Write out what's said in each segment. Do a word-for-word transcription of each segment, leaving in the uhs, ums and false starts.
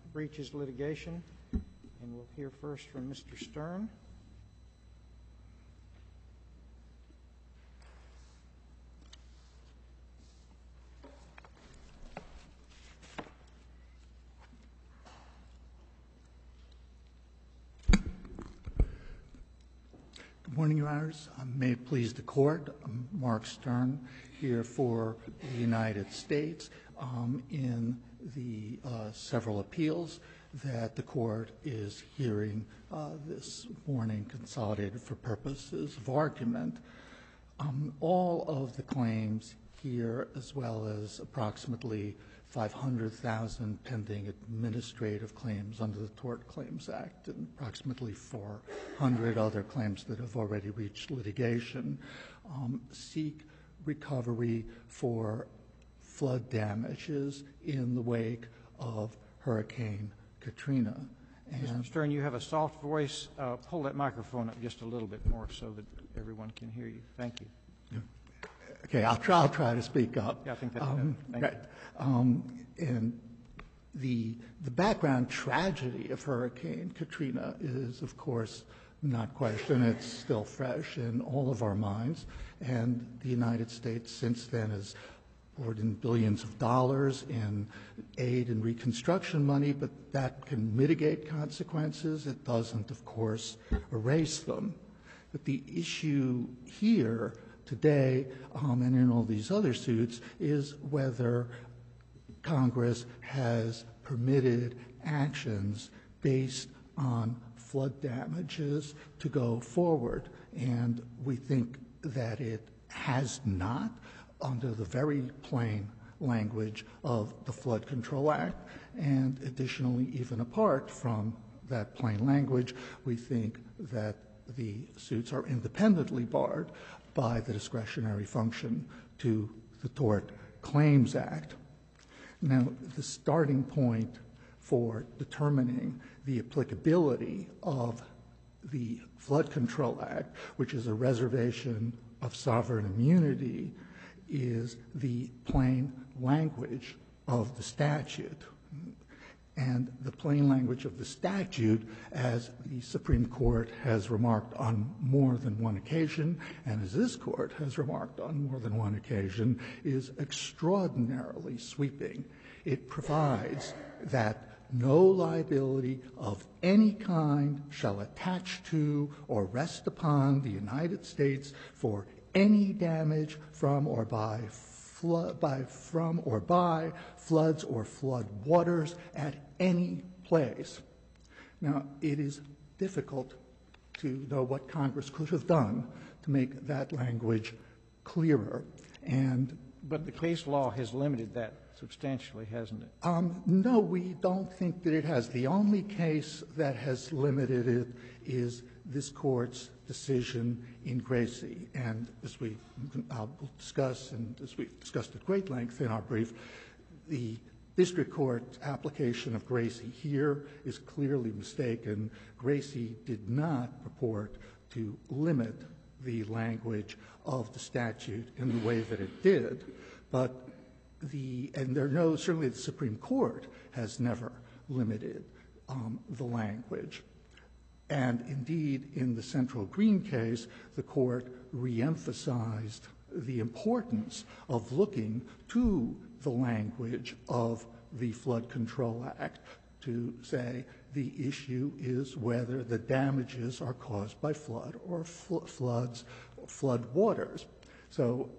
breaches litigation. And we'll hear first from Mister Stern. Good morning, Your Honors. Um, may it please the Court, I'm Mark Stern here for the United States um, in the uh, several appeals that the Court is hearing uh, this morning, consolidated for purposes of argument. Um, all of the claims here, as well as approximately five hundred thousand pending administrative claims under the Tort Claims Act and approximately four hundred other claims that have already reached litigation, um, seek recovery for flood damages in the wake of Hurricane Katrina. And Mister Stern, you have a soft voice. Uh, pull that microphone up just a little bit more so that everyone can hear you. Thank you. Yeah. Okay, I'll try, I'll try to speak up. Yeah, I think that's um, better. Thank right. you. Um, and the, the background tragedy of Hurricane Katrina is, of course, not questioned. It's still fresh in all of our minds. And the United States since then has poured in billions of dollars in aid and reconstruction money, but that can mitigate consequences. It doesn't, of course, erase them. But the issue here today, um, and in all these other suits, is whether Congress has permitted actions based on flood damages to go forward. And we think that it has not, under the very plain language of the Flood Control Act. And additionally, even apart from that plain language, we think that the suits are independently barred by the discretionary function to the Tort Claims Act. Now, the starting point for determining the applicability of the Flood Control Act, which is a reservation of sovereign immunity, is the plain language of the statute. And the plain language of the statute, as the Supreme Court has remarked on more than one occasion, and as this Court has remarked on more than one occasion, is extraordinarily sweeping. It provides that no liability of any kind shall attach to or rest upon the United States for any damage from or by flood, by from or by floods or flood waters at any place. Now, it is difficult to know what Congress could have done to make that language clearer. And but the case law has limited that substantially, hasn't it? Um, no, we don't think that it has. The only case that has limited it is this Court's decision in Gracie. And as we uh, will discuss, and as we've discussed at great length in our brief, the district court application of Gracie here is clearly mistaken. Gracie did not purport to limit the language of the statute in the way that it did, but the, and there are no, certainly the Supreme Court has never limited um, the language. And indeed, in the Central Green case, the Court reemphasized the importance of looking to the language of the Flood Control Act to say the issue is whether the damages are caused by flood or fl- floods or flood waters. So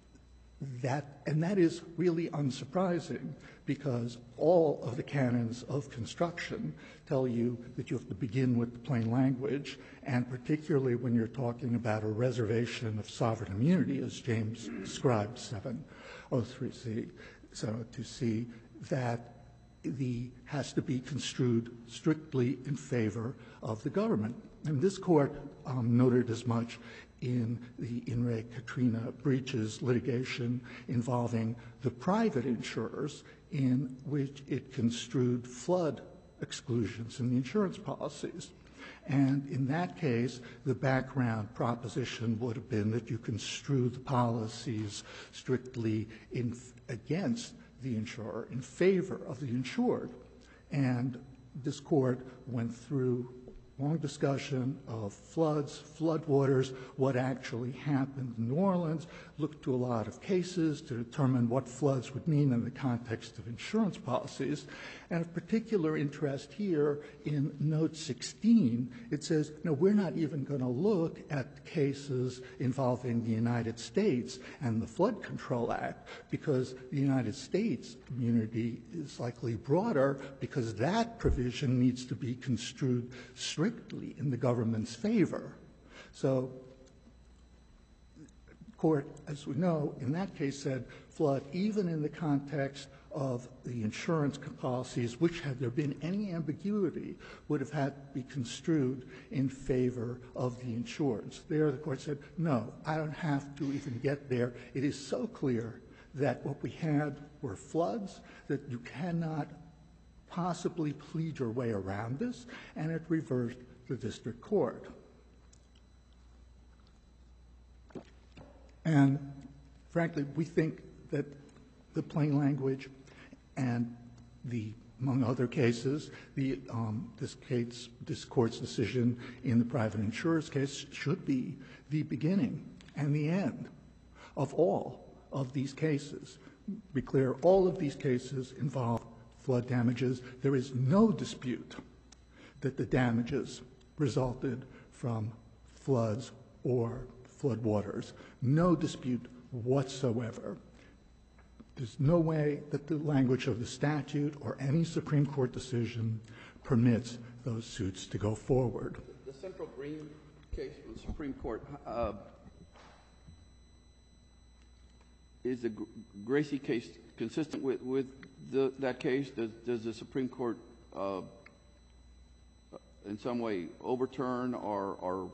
that, and that is really unsurprising because all of the canons of construction tell you that you have to begin with the plain language, and particularly when you're talking about a reservation of sovereign immunity, as James described seven oh three C, so to see that the has to be construed strictly in favor of the government. And this Court um, noted as much in the In re Katrina breaches litigation involving the private insurers, in which it construed flood exclusions in the insurance policies. And in that case, the background proposition would have been that you construe the policies strictly in, against the insurer, in favor of the insured. And this court went through long discussion of floods, floodwaters, what actually happened in New Orleans, looked to a lot of cases to determine what floods would mean in the context of insurance policies. And of particular interest here in note sixteen, it says, no, we're not even going to look at cases involving the United States and the Flood Control Act, because the United States immunity is likely broader, because that provision needs to be construed strictly in the government's favor. So the court, as we know, in that case said flood, even in the context of the insurance policies, which, had there been any ambiguity, would have had to be construed in favor of the insureds. There the court said, no, I don't have to even get there. It is so clear that what we had were floods, that you cannot possibly plead your way around this, and it reversed the district court. And frankly, we think that the plain language and the, among other cases, the um, this case, this court's decision in the private insurer's case should be the beginning and the end of all of these cases. Be clear, all of these cases involve flood damages. There is no dispute that the damages resulted from floods or floodwaters. No dispute whatsoever. There's no way that the language of the statute or any Supreme Court decision permits those suits to go forward. The Central Green case from the Supreme Court, uh, is the Gracie case consistent with, with the, that case? Does, does the Supreme Court uh, in some way overturn or, or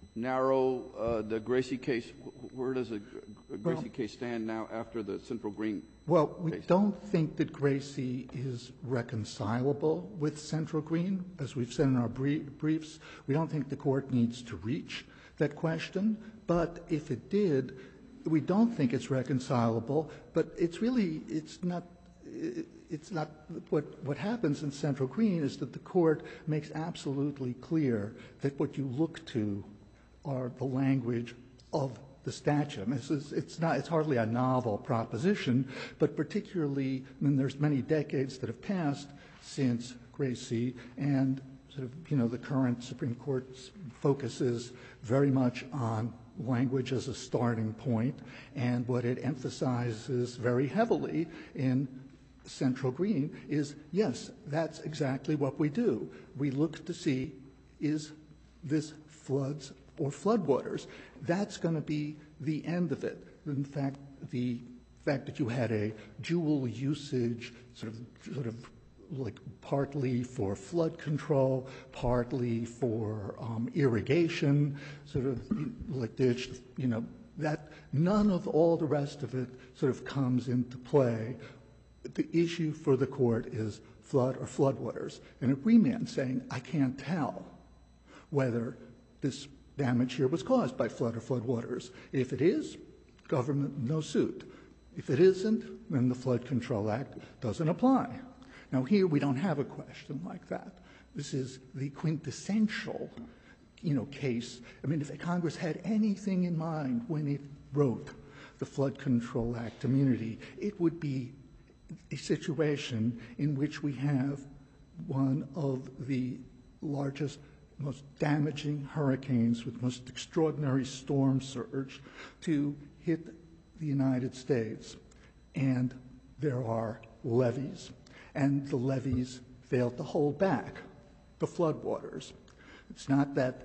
narrow uh, the Gracie case? Where does the Gracie well, case stand now after the Central Green Well, we case? don't think that Gracie is reconcilable with Central Green. As we've said in our brief, briefs, we don't think the court needs to reach that question. But if it did, we don't think it's reconcilable. But it's really, it's not, it's not, what, what happens in Central Green is that the court makes absolutely clear that what you look to are the language of the statute. I mean, this is, it's not, it's hardly a novel proposition, but particularly, I mean, there's many decades that have passed since Gracie, and sort of, you know, the current Supreme Court focuses very much on language as a starting point, and what it emphasizes very heavily in Central Green is, yes, that's exactly what we do. We look to see, is this floods or floodwaters? That's going to be the end of it. In fact, the fact that you had a dual usage, sort of, sort of like partly for flood control, partly for um, irrigation, sort of like ditch, you know, that none of all the rest of it sort of comes into play. The issue for the court is flood or floodwaters. And a remand saying, I can't tell whether this damage here was caused by flood or floodwaters. If it is, government, no suit. If it isn't, then the Flood Control Act doesn't apply. Now here we don't have a question like that. This is the quintessential, you know, case. I mean, if Congress had anything in mind when it wrote the Flood Control Act immunity, it would be a situation in which we have one of the largest, most damaging hurricanes with most extraordinary storm surge to hit the United States. And there are levees, and the levees failed to hold back the floodwaters. It's not that,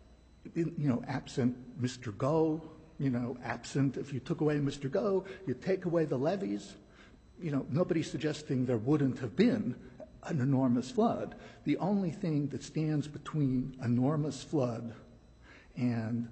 you know, absent Mister Go, you know, absent, if you took away Mister Go, you take away the levees. You know, nobody's suggesting there wouldn't have been an enormous flood. The only thing that stands between enormous flood and,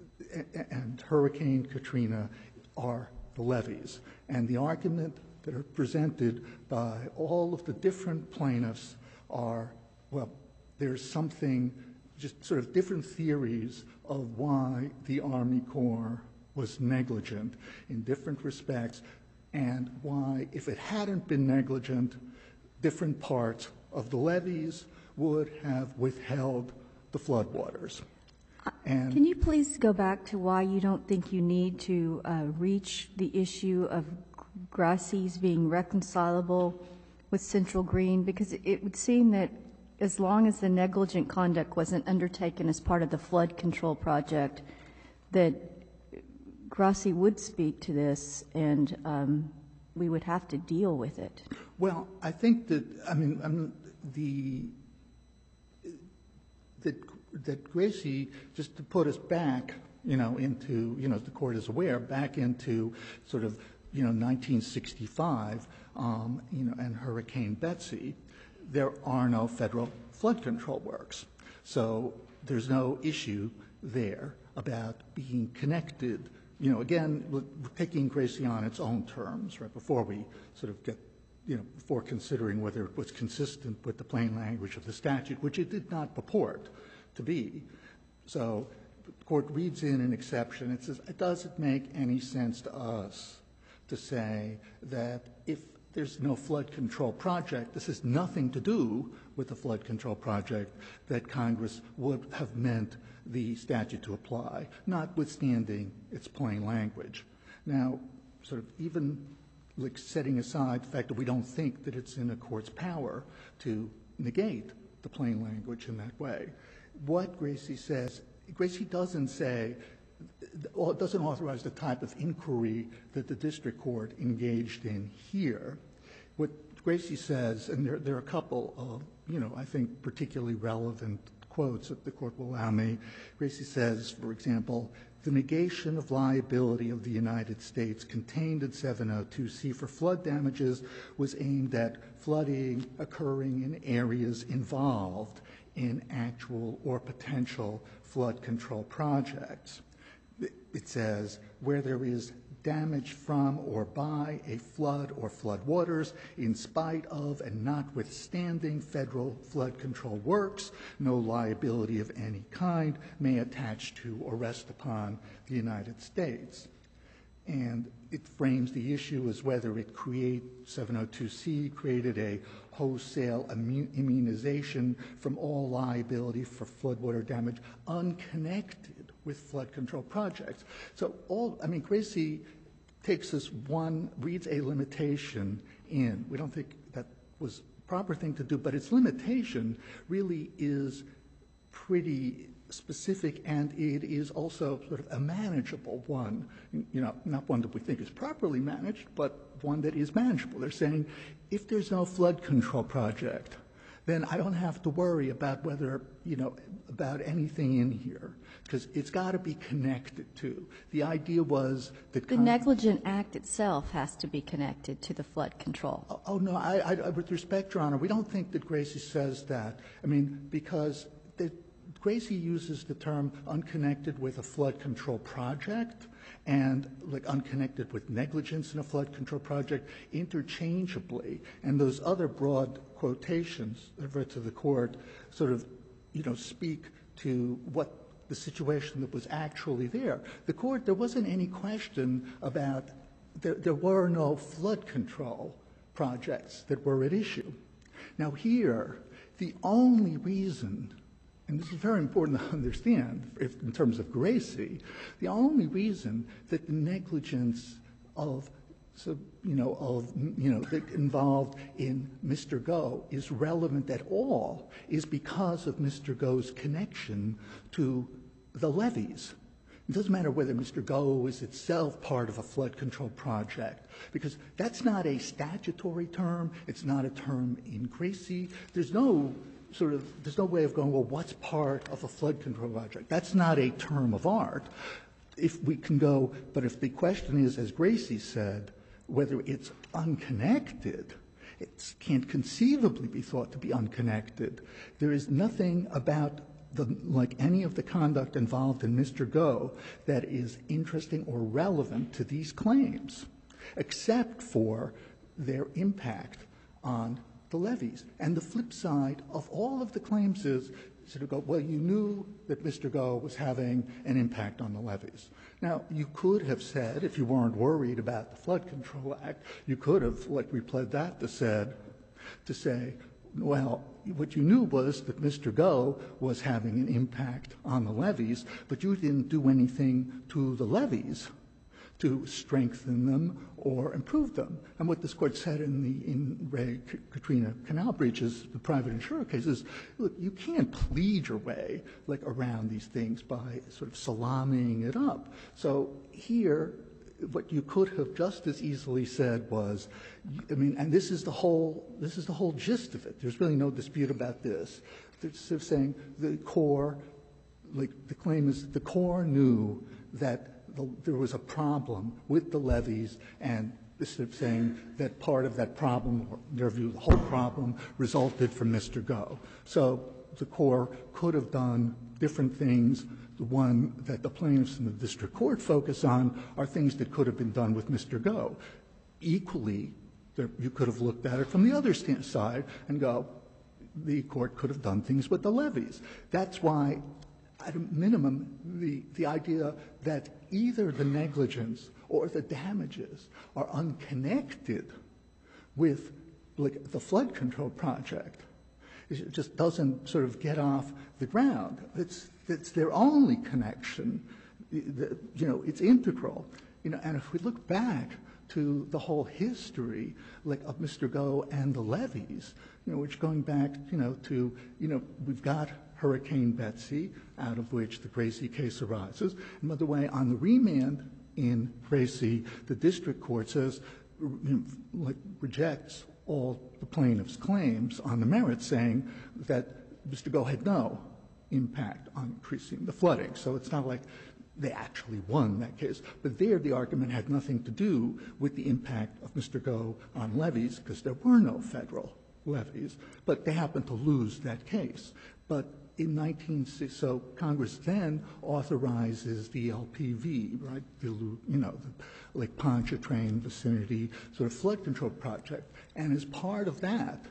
and Hurricane Katrina are the levees. And the argument that are presented by all of the different plaintiffs are, well, there's something, just sort of different theories of why the Army Corps was negligent in different respects, and why, if it hadn't been negligent, different parts of the levees would have withheld the floodwaters. And Can you please go back to why you don't think you need to uh, reach the issue of Grasse's being reconcilable with Central Green? Because it would seem that as long as the negligent conduct wasn't undertaken as part of the flood control project, that Grasse would speak to this and um, we would have to deal with it. Well, I think that, I mean, I mean the, that, that Gracie, just to put us back, you know, into, you know, as the court is aware, back into sort of, you know, nineteen sixty-five, um, you know, and Hurricane Betsy, there are no federal flood control works. So there's no issue there about being connected. You know, again, we're taking Gracie on its own terms, right, before we sort of get, you know, before considering whether it was consistent with the plain language of the statute, which it did not purport to be. So the court reads in an exception. It says, it doesn't make any sense to us to say that if there's no flood control project, this has nothing to do with the flood control project, that Congress would have meant the statute to apply, notwithstanding its plain language. Now, sort of even like setting aside the fact that we don't think that it's in a court's power to negate the plain language in that way, what Gracie says, Gracie doesn't say, or doesn't authorize the type of inquiry that the district court engaged in here. What Gracie says, and there, there are a couple of, you know, I think particularly relevant quotes that the court will allow me. Gracie says, for example, the negation of liability of the United States contained in seven oh two C for flood damages was aimed at flooding occurring in areas involved in actual or potential flood control projects. It says, where there is damage from or by a flood or flood waters in spite of and notwithstanding federal flood control works, no liability of any kind may attach to or rest upon the United States. And it frames the issue as whether it create, seven oh two C created a wholesale immunization from all liability for floodwater damage unconnected with flood control projects. So all, I mean, Gracie takes this one, reads a limitation in. We don't think that was a proper thing to do, but its limitation really is pretty specific, and it is also sort of a manageable one. You know, not one that we think is properly managed, but one that is manageable. They're saying, if there's no flood control project, then I don't have to worry about whether, you know, about anything in here, because it's got to be connected to. The idea was that The negligent act itself has to be connected to the flood control. Oh, oh no, I, I, with respect, Your Honor, we don't think that Gracie says that. I mean, because the, Gracie uses the term unconnected with a flood control project and like unconnected with negligence in a flood control project interchangeably. And those other broad quotations that I've read to the court sort of, you know, speak to what the situation that was actually there. The court, there wasn't any question about, there, there were no flood control projects that were at issue. Now here, the only reason, and this is very important to understand if, in terms of Gracie, the only reason that the negligence of, so, you know, of, you know, that involved in Mister Go is relevant at all is because of Mister Go's connection to the levees. It doesn't matter whether Mister Go is itself part of a flood control project, because that's not a statutory term. It's not a term in Gracie. There's no sort of, there's no way of going, well, what's part of a flood control project? That's not a term of art. If we can go, but if the question is, as Gracie said, whether it's unconnected, it can't conceivably be thought to be unconnected. There is nothing about the, like any of the conduct involved in Mister Go that is interesting or relevant to these claims, except for their impact on the levees. And the flip side of all of the claims is sort of go, well, you knew that Mister Go was having an impact on the levees. Now, you could have said, if you weren't worried about the Flood Control Act, you could have, like we pled that, to said, to say, Well, what you knew was that Mister Go was having an impact on the levees, but you didn't do anything to the levees to strengthen them or improve them. And what this court said in the in Ray Katrina Canal breaches, the private insurer cases, look, you can't plead your way like around these things by sort of salaming it up. So here, what you could have just as easily said was, I mean, and this is the whole this is the whole gist of it. There's really no dispute about this. They're sort of saying the Corps, like the claim is that the Corps knew that the, there was a problem with the levees, and this is saying that part of that problem, or in their view, the whole problem, resulted from Mister Go. So the Corps could have done different things. The one that the plaintiffs in the district court focus on are things that could have been done with Mister Go. Equally, there, you could have looked at it from the other stand, side and go, the court could have done things with the levees. That's why, at a minimum, the, the idea that either the negligence or the damages are unconnected with like, the flood control project, it just doesn't sort of get off the ground. It's, it's their only connection. You know, it's integral. You know, and if we look back to the whole history, like of Mister Go and the levees, you know, which going back, you know, to, you know, we've got Hurricane Betsy, out of which the Gracie case arises. And by the way, on the remand in Gracie, the district court says, you know, like, rejects all the plaintiff's claims on the merits, saying that Mister Go had no impact on increasing the flooding. So it's not like they actually won that case. But there, the argument had nothing to do with the impact of Mister Go on levees, because there were no federal levees. But they happened to lose that case. But in nineteen sixty, so Congress then authorizes the L P V, right, the, you know, the Lake Pontchartrain vicinity sort of flood control project. And as part of that,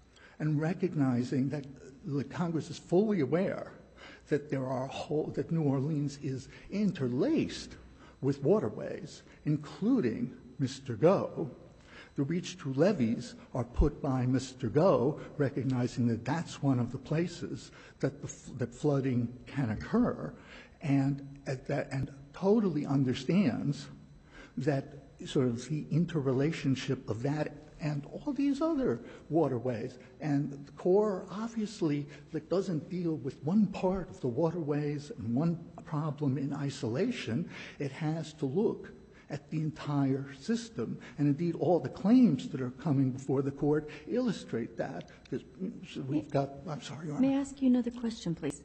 and recognizing that the Congress is fully aware that there are whole, that New Orleans is interlaced with waterways, including Mister Go, the reach-through levees are put by Mister Go, recognizing that that's one of the places that the, that flooding can occur, and at that and totally understands that sort of the interrelationship of that and all these other waterways. And the Corps obviously that doesn't deal with one part of the waterways and one problem in isolation. It has to look at the entire system. And indeed, all the claims that are coming before the court illustrate that. Because we've got, I'm sorry, Your Honor. May I ask you another question, please?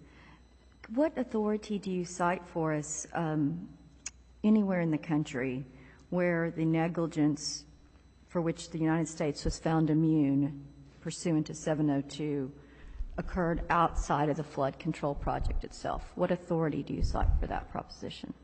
What authority do you cite for us um, anywhere in the country where the negligence for which the United States was found immune pursuant to seven oh two occurred outside of the flood control project itself? What authority do you cite for that proposition?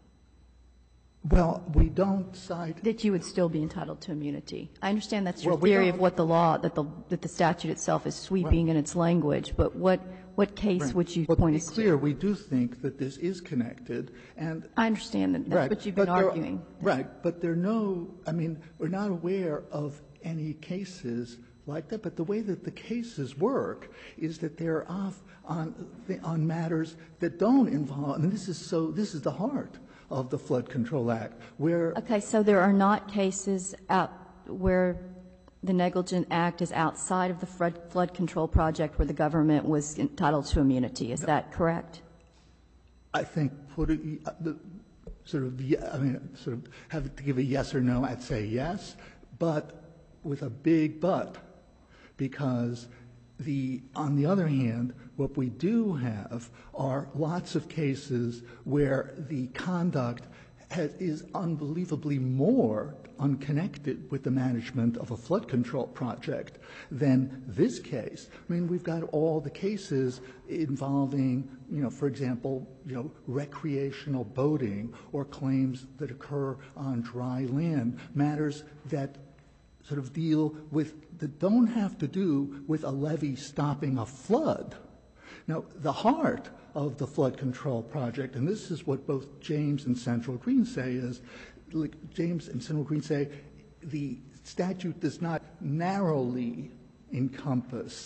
Well, we don't cite that you would still be entitled to immunity. I understand that's your well, we theory don't. of what the law, that the that the statute itself is sweeping well, in its language, but what what case right. would you well, point to us be clear, to? we do think that this is connected, and I understand that that's right, what you've been arguing. Are, right, but there are no, I mean, we're not aware of any cases like that, but the way that the cases work is that they're off on, on matters that don't involve, and this is so, this is the heart of the Flood Control Act, where... Okay, so there are not cases out where the negligent act is outside of the flood, flood control project where the government was entitled to immunity. Is that correct? I think put it, uh, the, sort of, I mean, sort of have to give a yes or no, I'd say yes, but with a big but, because the, on the other hand, what we do have are lots of cases where the conduct has, is unbelievably more unconnected with the management of a flood control project than this case. I mean, we've got all the cases involving, you know, for example, you know, recreational boating or claims that occur on dry land, matters that sort of deal with, that don't have to do with a levee stopping a flood. Now, the heart of the flood control project, and this is what both James and Central Green say, is like James and Central Green say the statute does not narrowly encompass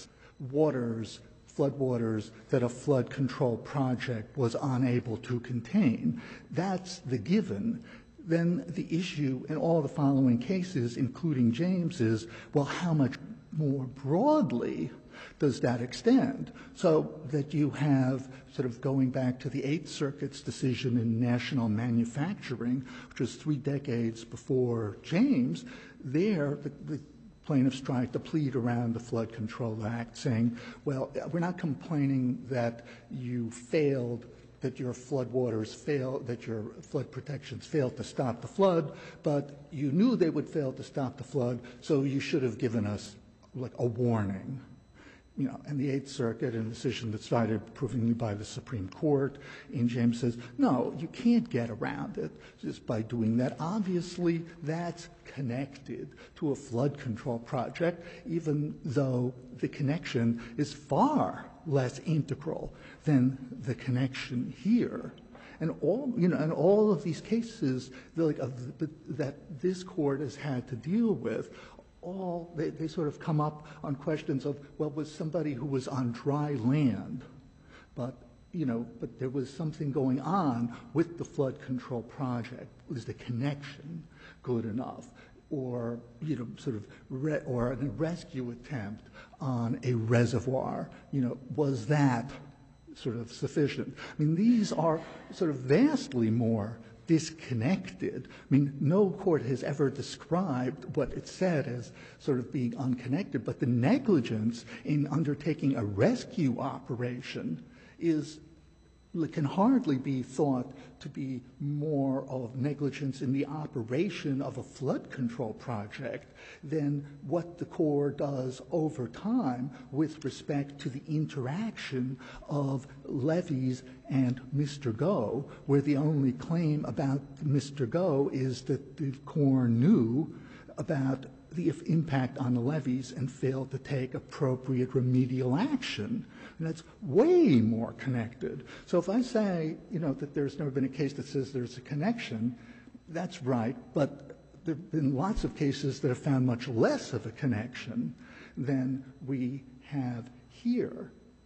waters, floodwaters that a flood control project was unable to contain. That's the given. Then the issue in all the following cases, including James, is, well, how much more broadly does that extend? So that you have, sort of going back to the Eighth Circuit's decision in National Manufacturing, which was three decades before James, there the, the plaintiffs tried to plead around the Flood Control Act, saying, well, we're not complaining that you failed, that your floodwaters failed, that your flood protections failed to stop the flood, but you knew they would fail to stop the flood, so you should have given us like a warning. You know, and the Eighth Circuit, in a decision that's cited approvingly by the Supreme Court in James, says, no, you can't get around it just by doing that. Obviously, that's connected to a flood control project, even though the connection is far less integral than the connection here. And all, you know, and all of these cases like, of the, that this court has had to deal with, all they, they sort of come up on questions of, well, was somebody who was on dry land, but you know, but there was something going on with the flood control project. Was the connection good enough, or you know, sort of, re or a rescue attempt on a reservoir? You know, was that sort of sufficient? I mean, these are sort of vastly more disconnected. I mean, no court has ever described what it said as sort of being unconnected, but the negligence in undertaking a rescue operation is, can hardly be thought to be more of negligence in the operation of a flood control project than what the Corps does over time with respect to the interaction of levees and Mister Go, where the only claim about Mister Go is that the Corps knew about the impact on the levees and failed to take appropriate remedial action. And that's way more connected. So if I say, you know, that there's never been a case that says there's a connection, that's right, but there have been lots of cases that have found much less of a connection than we have here.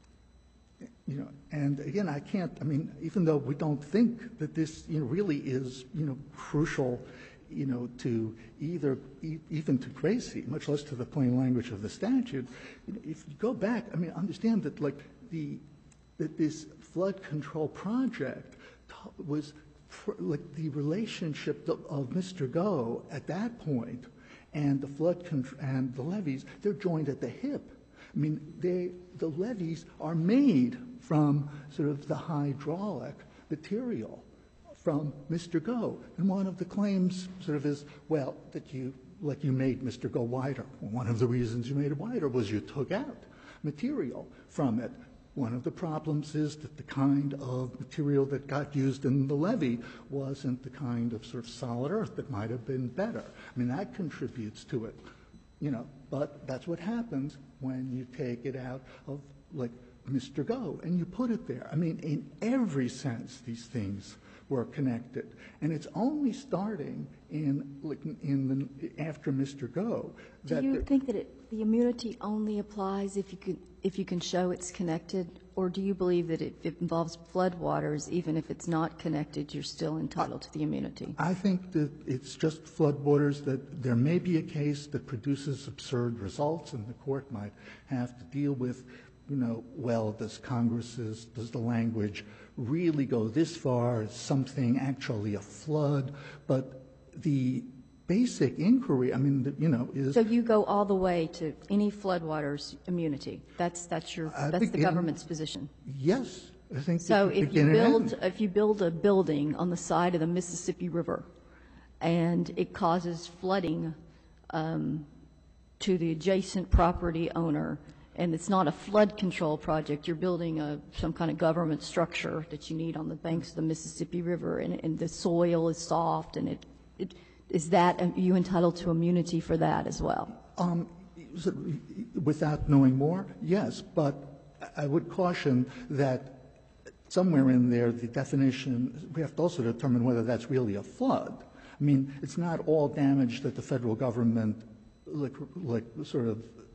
You know, and again, I can't, I mean, even though we don't think that this, you know, really is, you know, crucial, you know, to either, e even to Gracie, much less to the plain language of the statute, you know, if you go back, I mean, understand that, like, the, that this flood control project was, pr like, the relationship of, of Mister Go at that point and the flood contr and the levees, they're joined at the hip. I mean, they, the levees are made from sort of the hydraulic material from Mister Go. And one of the claims sort of is, well, that you, like you made Mister Go wider. Well, one of the reasons you made it wider was you took out material from it. One of the problems is that the kind of material that got used in the levee wasn't the kind of sort of solid earth that might have been better. I mean, that contributes to it, you know, but that's what happens when you take it out of, like, Mister Go and you put it there. I mean, in every sense, these things were connected. And it's only starting in, like, in the, after Mister Go. Do you think that it, the immunity only applies if you can, if you can show it's connected? Or do you believe that if it involves floodwaters, even if it's not connected, you're still entitled to the immunity? I think that it's just floodwaters, that there may be a case that produces absurd results and the court might have to deal with, you know, well, does Congress's, does the language really go this far? Is something actually a flood? But the basic inquiry, I mean, you know, is... So you go all the way to any floodwaters immunity. That's, that's your, I that's the in, government's position. Yes. I think so if you build, end. if you build a building on the side of the Mississippi River and it causes flooding um, to the adjacent property owner, and it's not a flood control project, you're building a, some kind of government structure that you need on the banks of the Mississippi River, and, and the soil is soft, and it, it is that, are you entitled to immunity for that as well? Um, without knowing more, yes, but I would caution that somewhere in there, the definition, we have to also determine whether that's really a flood. I mean, it's not all damage that the federal government, like, like sort of,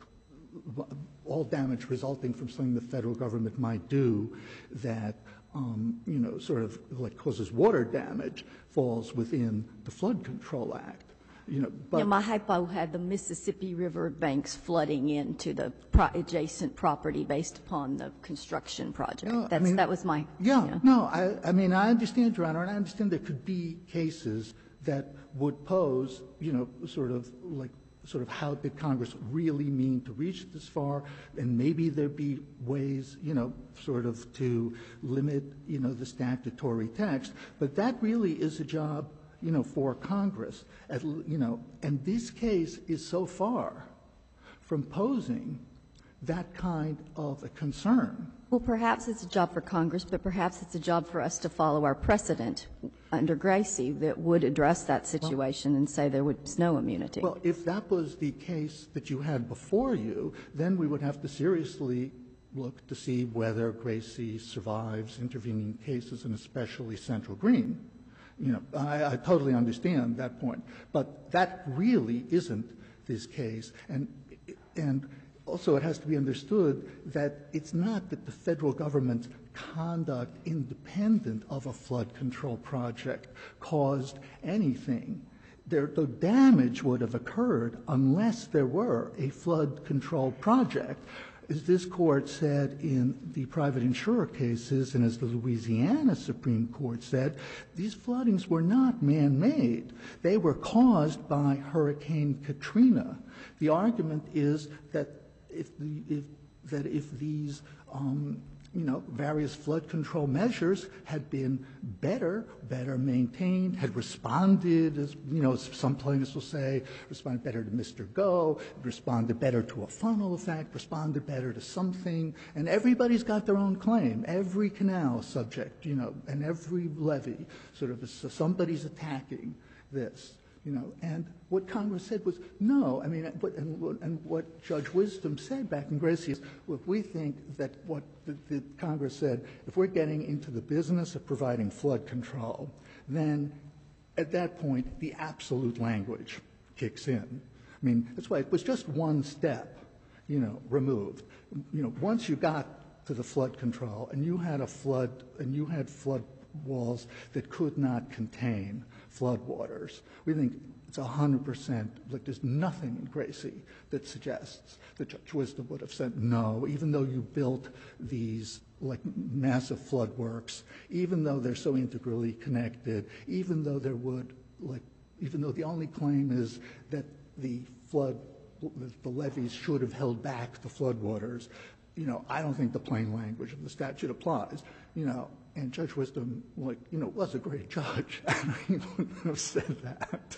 all damage resulting from something the federal government might do that, um, you know, sort of like causes water damage falls within the Flood Control Act. You know, but yeah, my hypo had the Mississippi River banks flooding into the pro adjacent property based upon the construction project. Yeah, I That's, mean, that was my, yeah, yeah. no, I, I mean, I understand, Your Honor, and I understand there could be cases that would pose, you know, sort of like, sort of how did Congress really mean to reach this far, and maybe there'd be ways, you know, sort of to limit, you know, the statutory text, but that really is a job, you know, for Congress, at, you know, and this case is so far from posing that kind of a concern. Well, perhaps it's a job for Congress, but perhaps it's a job for us to follow our precedent under Gracie that would address that situation well, and say there was no immunity. Well, if that was the case that you had before you, then we would have to seriously look to see whether Gracie survives intervening cases, and especially Central Green. You know, I, I totally understand that point, but that really isn't this case, and and also it has to be understood that it's not that the federal government's conduct independent of a flood control project caused anything. There, the damage would have occurred unless there were a flood control project. As this Court said in the private insurer cases, and as the Louisiana Supreme Court said, these floodings were not man-made. They were caused by Hurricane Katrina. The argument is that if, the, if, that if these um, you know, various flood control measures had been better, better maintained, had responded, as, you know, some plaintiffs will say, responded better to Mister Go, responded better to a funnel effect, responded better to something, and everybody's got their own claim. Every canal subject, you know, and every levee, sort of, so somebody's attacking this. You know, and what Congress said was no. I mean, what, and, and what Judge Wisdom said back in Gracie is, if we think that what the, the Congress said, if we're getting into the business of providing flood control, then at that point the absolute language kicks in. I mean, that's why it was just one step, you know, removed. You know, once you got to the flood control, and you had a flood, and you had flood walls that could not contain floodwaters. We think it's one hundred percent, like there's nothing in Gracie that suggests that Judge Wisdom would have said no, even though you built these like massive flood works, even though they're so integrally connected, even though there would, like, even though the only claim is that the flood, the levees should have held back the floodwaters, you know, I don't think the plain language of the statute applies, you know. And Judge Wisdom, like, you know, was a great judge, and he wouldn't have said that.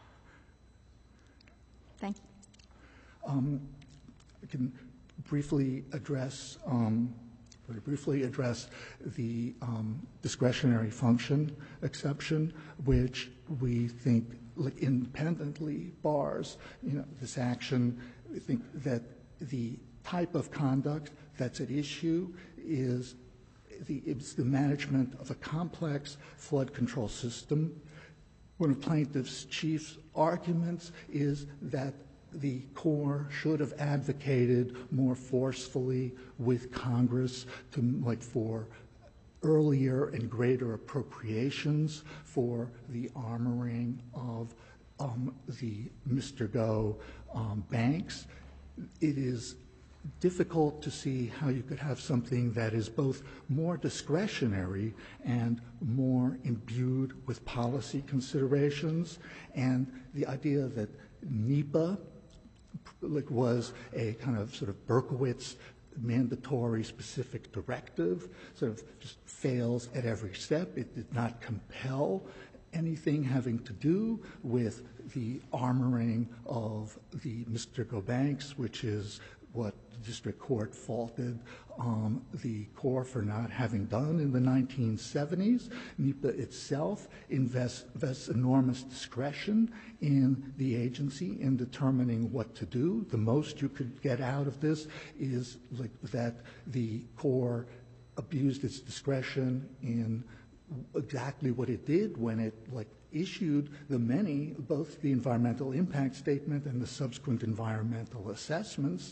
Thank you. Um, I can briefly address, um, very briefly address the um, discretionary function exception, which we think, like, independently bars, you know, this action. We think that the type of conduct that's at issue is The, it's the management of a complex flood control system. One of plaintiff's chief arguments is that the Corps should have advocated more forcefully with Congress to, like, for earlier and greater appropriations for the armoring of um, the Mister Go um, banks. It is difficult to see how you could have something that is both more discretionary and more imbued with policy considerations, and the idea that NEPA like, was a kind of sort of Berkowitz mandatory specific directive, sort of just fails at every step. It did not compel anything having to do with the armoring of the Mister Go banks, which is what the district court faulted um, the Corps for not having done in the nineteen seventies. NEPA itself invests, invests enormous discretion in the agency in determining what to do. The most you could get out of this is like that the Corps abused its discretion in exactly what it did when it like issued the many, both the environmental impact statement and the subsequent environmental assessments.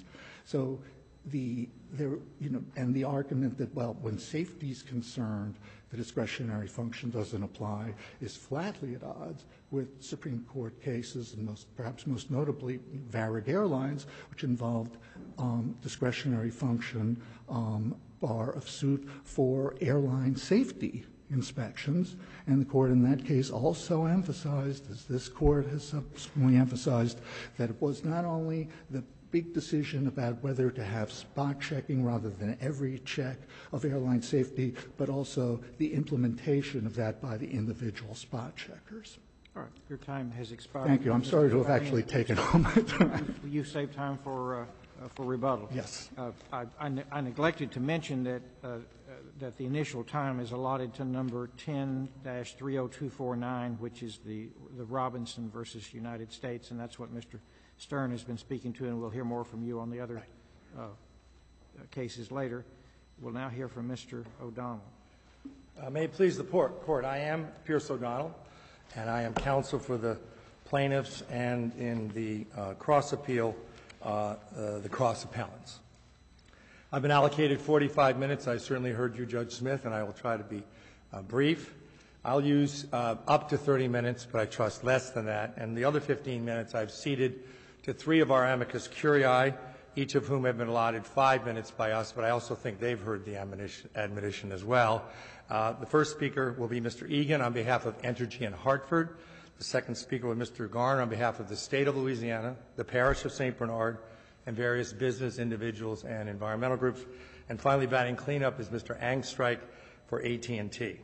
So the, there, you know, and the argument that, well, when safety is concerned, the discretionary function doesn't apply is flatly at odds with Supreme Court cases, and most, perhaps most notably Varig Airlines, which involved um, discretionary function um, bar of suit for airline safety inspections. And the court in that case also emphasized, as this court has subsequently emphasized, that it was not only the big decision about whether to have spot checking rather than every check of airline safety, but also the implementation of that by the individual spot checkers. All right, your time has expired. Thank you. I'm sorry to have actually taken all my time. You saved time for, uh, uh, for rebuttal. Yes. Uh, I, I, ne I neglected to mention that, uh, uh, that the initial time is allotted to number ten dash three oh two four nine, which is the, the Robinson versus United States, and that's what Mister Stern has been speaking to, and we'll hear more from you on the other uh, cases later. We'll now hear from Mister O'Donnell. Uh, may it please the court, I am Pierce O'Donnell, and I am counsel for the plaintiffs and in the uh, cross appeal, uh, uh, the cross appellants. I've been allocated forty-five minutes. I certainly heard you, Judge Smith, and I will try to be uh, brief. I'll use uh, up to thirty minutes, but I trust less than that. And the other fifteen minutes I've ceded to three of our amicus curiae, each of whom have been allotted five minutes by us, but I also think they've heard the admonition, admonition as well. Uh, the first speaker will be Mister Egan on behalf of Entergy in Hartford. The second speaker will be Mister Garner on behalf of the State of Louisiana, the Parish of Saint Bernard, and various business, individuals, and environmental groups. And finally, batting cleanup is Mister Angstreich for A T and T.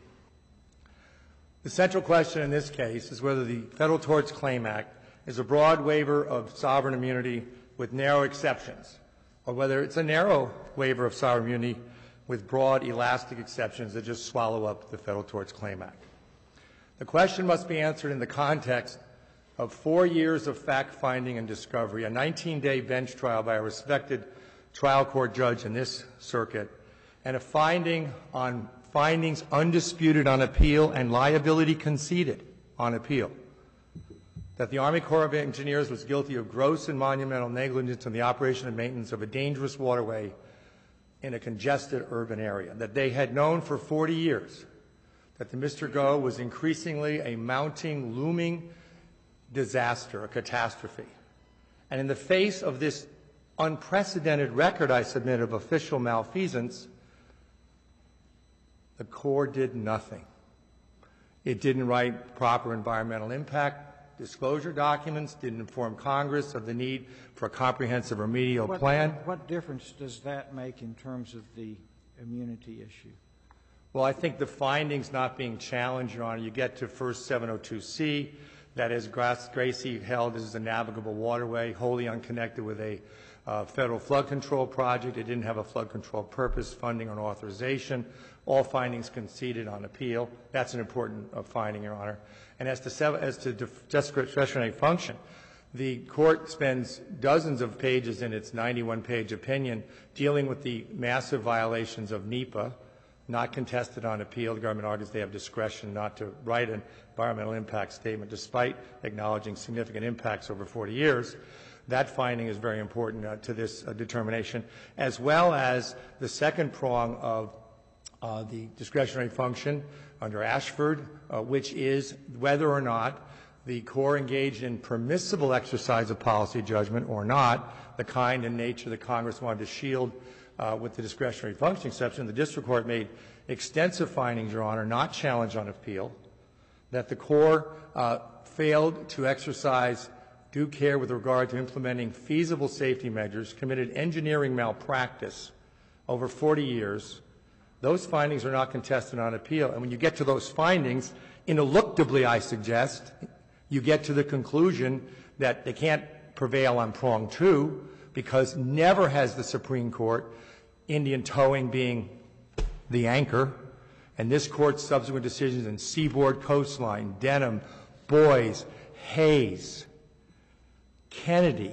The central question in this case is whether the Federal Tort Claims Act is a broad waiver of sovereign immunity with narrow exceptions, or whether it's a narrow waiver of sovereign immunity with broad, elastic exceptions that just swallow up the Federal Tort Claims Act. The question must be answered in the context of four years of fact-finding and discovery, a nineteen-day bench trial by a respected trial court judge in this circuit, and a finding on findings undisputed on appeal and liability conceded on appeal, that the Army Corps of Engineers was guilty of gross and monumental negligence in the operation and maintenance of a dangerous waterway in a congested urban area, that they had known for forty years that the Mister Go was increasingly a mounting, looming disaster, a catastrophe. And in the face of this unprecedented record I submit of official malfeasance, the Corps did nothing. It didn't write proper environmental impact disclosure documents, didn't inform Congress of the need for a comprehensive remedial what, plan. What difference does that make in terms of the immunity issue? Well, I think the findings not being challenged, Your Honor, you get to first seven oh two C, that is Gracie held as a navigable waterway, wholly unconnected with a uh, federal flood control project. It didn't have a flood control purpose, funding, or authorization. All findings conceded on appeal. That's an important uh, finding, Your Honor. And as to, seven, as to discretionary function, the court spends dozens of pages in its ninety-one page opinion dealing with the massive violations of NEPA, not contested on appeal. The government argues they have discretion not to write an environmental impact statement despite acknowledging significant impacts over forty years. That finding is very important uh, to this uh, determination, as well as the second prong of uh, the discretionary function under Ashford, uh, which is whether or not the Corps engaged in permissible exercise of policy judgment or not, the kind and nature that Congress wanted to shield uh, with the discretionary function exception. The district court made extensive findings, Your Honor, not challenged on appeal, that the Corps uh, failed to exercise due care with regard to implementing feasible safety measures, committed engineering malpractice over forty years. Those findings are not contested on appeal. And when you get to those findings, ineluctably, I suggest, you get to the conclusion that they can't prevail on prong two, because never has the Supreme Court, Indian towing being the anchor, and this Court's subsequent decisions in Seaboard Coastline, Denham, Boys, Hayes, Kennedy,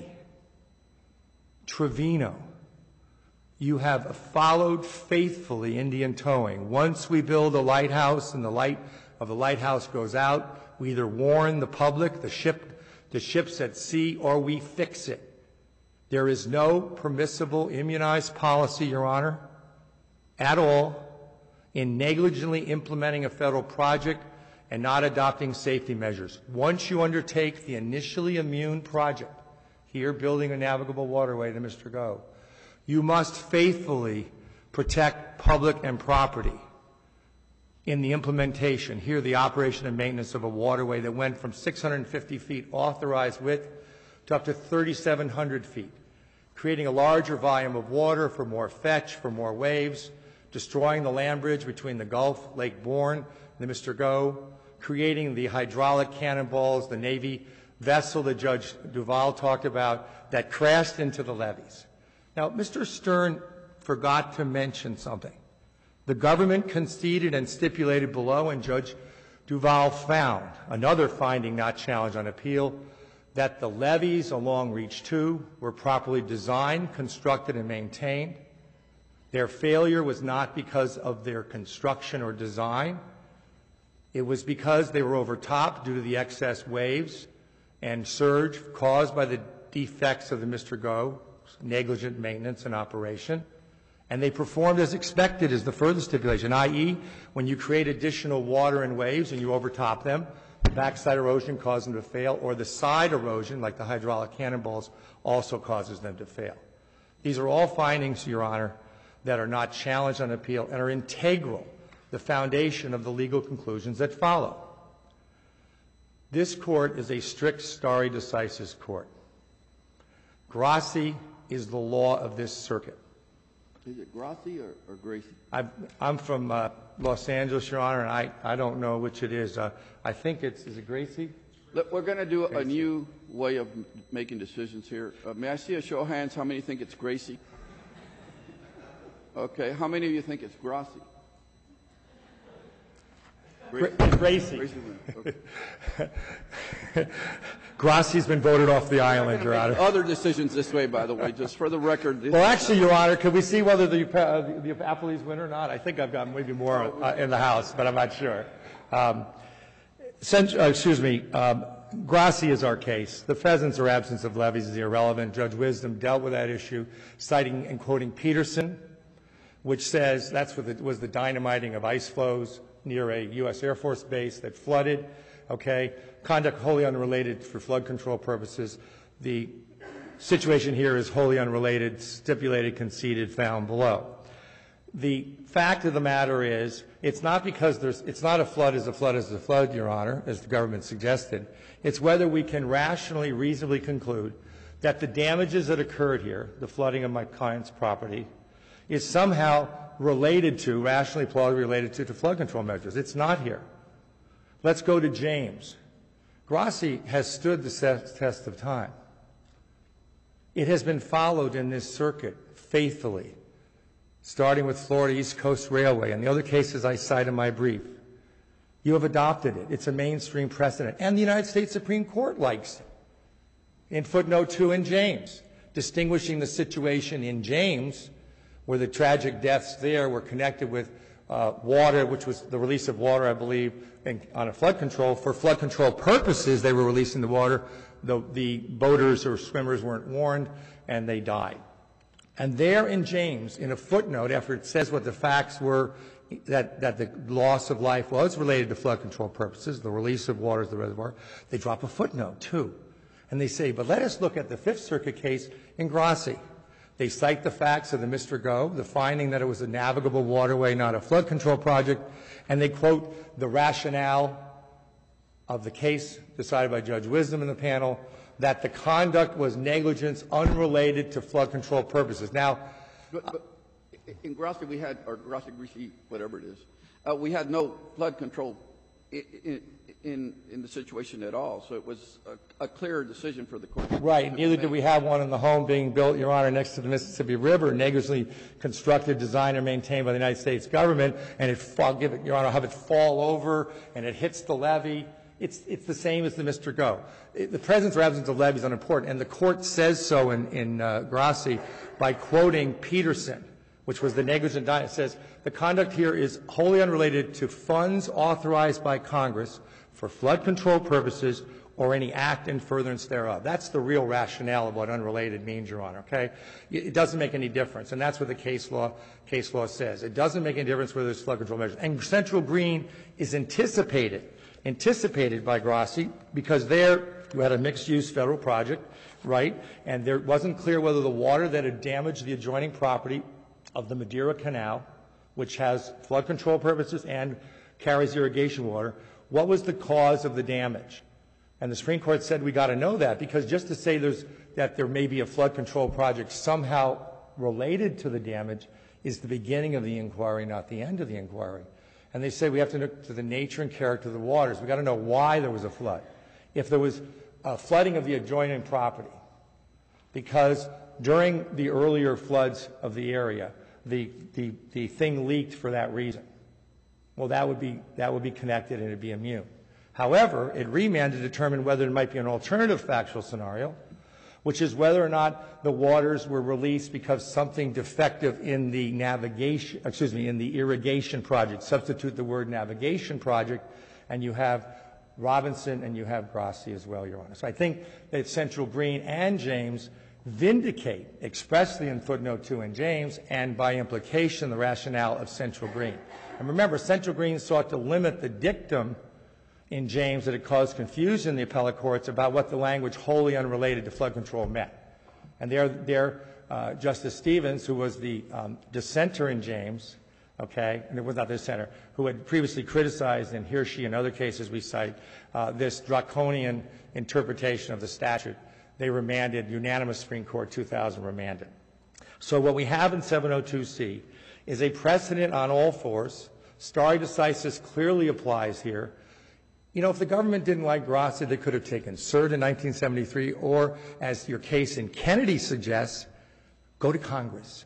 Trevino, you have followed faithfully Indian towing. Once we build a lighthouse and the light of the lighthouse goes out, we either warn the public, the ship, the ships at sea, or we fix it. There is no permissible immunized policy, Your Honor, at all in negligently implementing a federal project and not adopting safety measures. Once you undertake the initially immune project, here building a navigable waterway to Mister Go, you must faithfully protect public and property in the implementation, here the operation and maintenance of a waterway that went from six hundred fifty feet authorized width to up to thirty-seven hundred feet, creating a larger volume of water for more fetch, for more waves, destroying the land bridge between the Gulf, Lake Bourne, and the Mister Go, creating the hydraulic cannonballs, the Navy vessel that Judge Duval talked about that crashed into the levees. Now, Mister Stern forgot to mention something. The government conceded and stipulated below, and Judge Duval found, another finding not challenged on appeal, that the levees along Reach two were properly designed, constructed, and maintained. Their failure was not because of their construction or design. It was because they were overtopped due to the excess waves and surge caused by the defects of the Mister Go, negligent maintenance and operation. And they performed as expected is the further stipulation, that is, when you create additional water and waves and you overtop them, the backside erosion causes them to fail, or the side erosion, like the hydraulic cannonballs, also causes them to fail. These are all findings, Your Honor, that are not challenged on appeal and are integral, the foundation of the legal conclusions that follow. This court is a strict stare decisis court. Grassi is the law of this circuit. Is it Grassi or, or Gracie? I've, I'm from uh, Los Angeles, Your Honor, and I, I don't know which it is. Uh, I think it's, is it Gracie? Look, we're going to do a new way of m- making decisions here. Uh, may I see a show of hands? How many think it's Gracie? Okay. How many of you think it's Grassi? Gra- Gracie. Gracie wins. Okay. Grassi's been voted off the island, Your Honor. Other decisions this way, by the way, just for the record. This Well, actually, Your Honor, could we see whether the, uh, the, the appellees win or not? I think I've got maybe more uh, in the House, but I'm not sure. Um, since, uh, excuse me, um, Grassi is our case. The pheasants or absence of levees is irrelevant. Judge Wisdom dealt with that issue, citing and quoting Peterson, which says that's what the, was the dynamiting of ice flows near a U S Air Force base that flooded. Okay, conduct wholly unrelated for flood control purposes. The situation here is wholly unrelated, stipulated, conceded, found below. The fact of the matter is, it's not because there's, it's not a flood as a flood as a flood, Your Honor, as the government suggested. It's whether we can rationally, reasonably conclude that the damages that occurred here, the flooding of my client's property, is somehow related to, rationally plausibly related to, to flood control measures. It's not here. Let's go to James. Grassi has stood the test of time. It has been followed in this circuit faithfully, starting with Florida East Coast Railway and the other cases I cite in my brief. You have adopted it. It's a mainstream precedent. And the United States Supreme Court likes it. In footnote two in James, distinguishing the situation in James, where the tragic deaths there were connected with uh, water, which was the release of water, I believe, in, on a flood control. For flood control purposes, they were releasing the water. The, the boaters or swimmers weren't warned, and they died. And there in James, in a footnote, after it says what the facts were, that, that the loss of life was related to flood control purposes, the release of water to the reservoir, they drop a footnote, too. And they say, but let us look at the Fifth Circuit case in Grassi. They cite the facts of the Mister Go, the finding that it was a navigable waterway, not a flood control project, and they quote the rationale of the case decided by Judge Wisdom in the panel that the conduct was negligence unrelated to flood control purposes. Now, But, but in Grassi we had, or Grassi, Grassi, whatever it is, uh, we had no flood control in, in, in the situation at all. So it was a, a clear decision for the court. right, neither did we have one in the home being built, Your Honor, next to the Mississippi River, negligently constructed, designed, or maintained by the United States government, and it fall, give it, Your Honor, have it fall over, and it hits the levee. It's, it's the same as the Mister Go. It, the presence or absence of levee is unimportant, and the court says so in, in uh, Grassi by quoting Peterson, which was the negligent diet. It says, the conduct here is wholly unrelated to funds authorized by Congress for flood control purposes or any act in furtherance thereof. That's the real rationale of what unrelated means, Your Honor, okay? It doesn't make any difference, and that's what the case law, case law says. It doesn't make any difference whether there's flood control measures. And Central Green is anticipated, anticipated by Grassi, because there you had a mixed-use federal project, right? And there wasn't clear whether the water that had damaged the adjoining property of the Madeira Canal, which has flood control purposes and carries irrigation water, what was the cause of the damage? And the Supreme Court said we got to know that, because just to say there's, that there may be a flood control project somehow related to the damage is the beginning of the inquiry, not the end of the inquiry. And they say we have to look to the nature and character of the waters. We've got to know why there was a flood. If there was a flooding of the adjoining property, because during the earlier floods of the area, the, the, the thing leaked for that reason, well, that would be, that would be connected and it would be immune. However, it remanded to determine whether there might be an alternative factual scenario, which is whether or not the waters were released because something defective in the navigation, excuse me, in the irrigation project. Substitute the word navigation project, and you have Robinson and you have Grassi as well, Your Honor. So I think that Central Green and James vindicate, expressly in footnote two in James, and by implication the rationale of Central Green. And remember, Central Green sought to limit the dictum in James that it caused confusion in the appellate courts about what the language wholly unrelated to flood control meant. And there, there uh, Justice Stevens, who was the um, dissenter in James, okay, and it was not the dissenter, who had previously criticized in here, she, and other cases we cite, uh, this draconian interpretation of the statute. They remanded, unanimous Supreme Court two thousand remanded. So what we have in seven oh two C is a precedent on all fours. Stare decisis clearly applies here. You know, if the government didn't like Grassi, they could have taken cert in nineteen seventy-three, or, as your case in Kennedy suggests, go to Congress.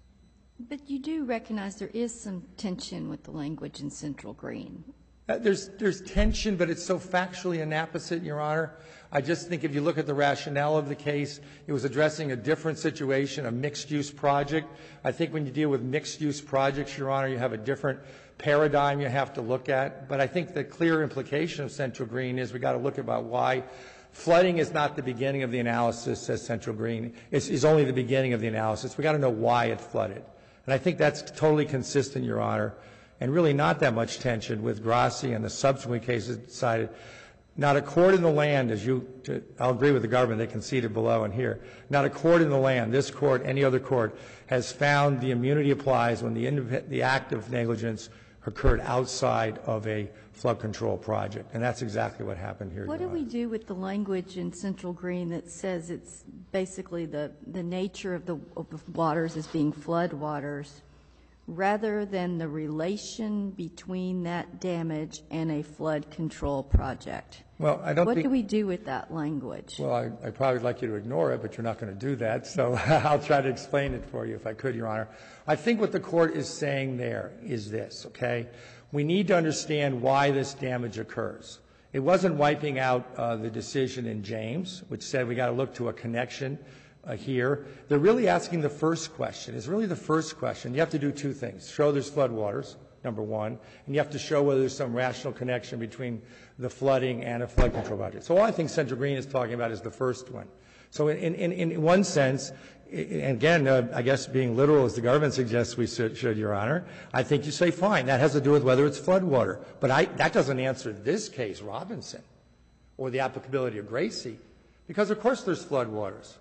But you do recognize there is some tension with the language in Central Green. Uh, there's, there's tension, but it's so factually inapposite, Your Honor. I just think if you look at the rationale of the case, it was addressing a different situation, a mixed-use project. I think when you deal with mixed-use projects, Your Honor, you have a different paradigm you have to look at. But I think the clear implication of Central Green is we got to look about why flooding is not the beginning of the analysis, says Central Green. It's, it's only the beginning of the analysis. We got to know why it flooded. And I think that's totally consistent, Your Honor, and really not that much tension with Grassi and the subsequent cases decided. Not a court in the land, as you, to, I'll agree with the government, they conceded below and here. Not a court in the land, this court, any other court, has found the immunity applies when the, the act of negligence occurred outside of a flood control project. And that's exactly what happened here. What do we do with the language in Central Green that says it's basically the, the nature of the, of the waters as being flood waters, rather than the relation between that damage and a flood control project? Well, I don't what think, do we do with that language? Well, I, I'd probably like you to ignore it, but you're not going to do that, so I'll try to explain it for you if I could, Your Honor. I think what the court is saying there is this, okay? We need to understand why this damage occurs. It wasn't wiping out uh, the decision in James, which said we got to look to a connection uh, here. They're really asking the first question. It's really the first question. You have to do two things. Show there's floodwaters, number one, and you have to show whether there's some rational connection between the flooding and a flood control project. So all I think Central Green is talking about is the first one. So in, in, in one sense, and again, uh, I guess being literal as the government suggests we should, should, Your Honor, I think you say fine. That has to do with whether it's floodwater. But I, that doesn't answer this case, Robinson, or the applicability of Grassi, because of course there's floodwaters.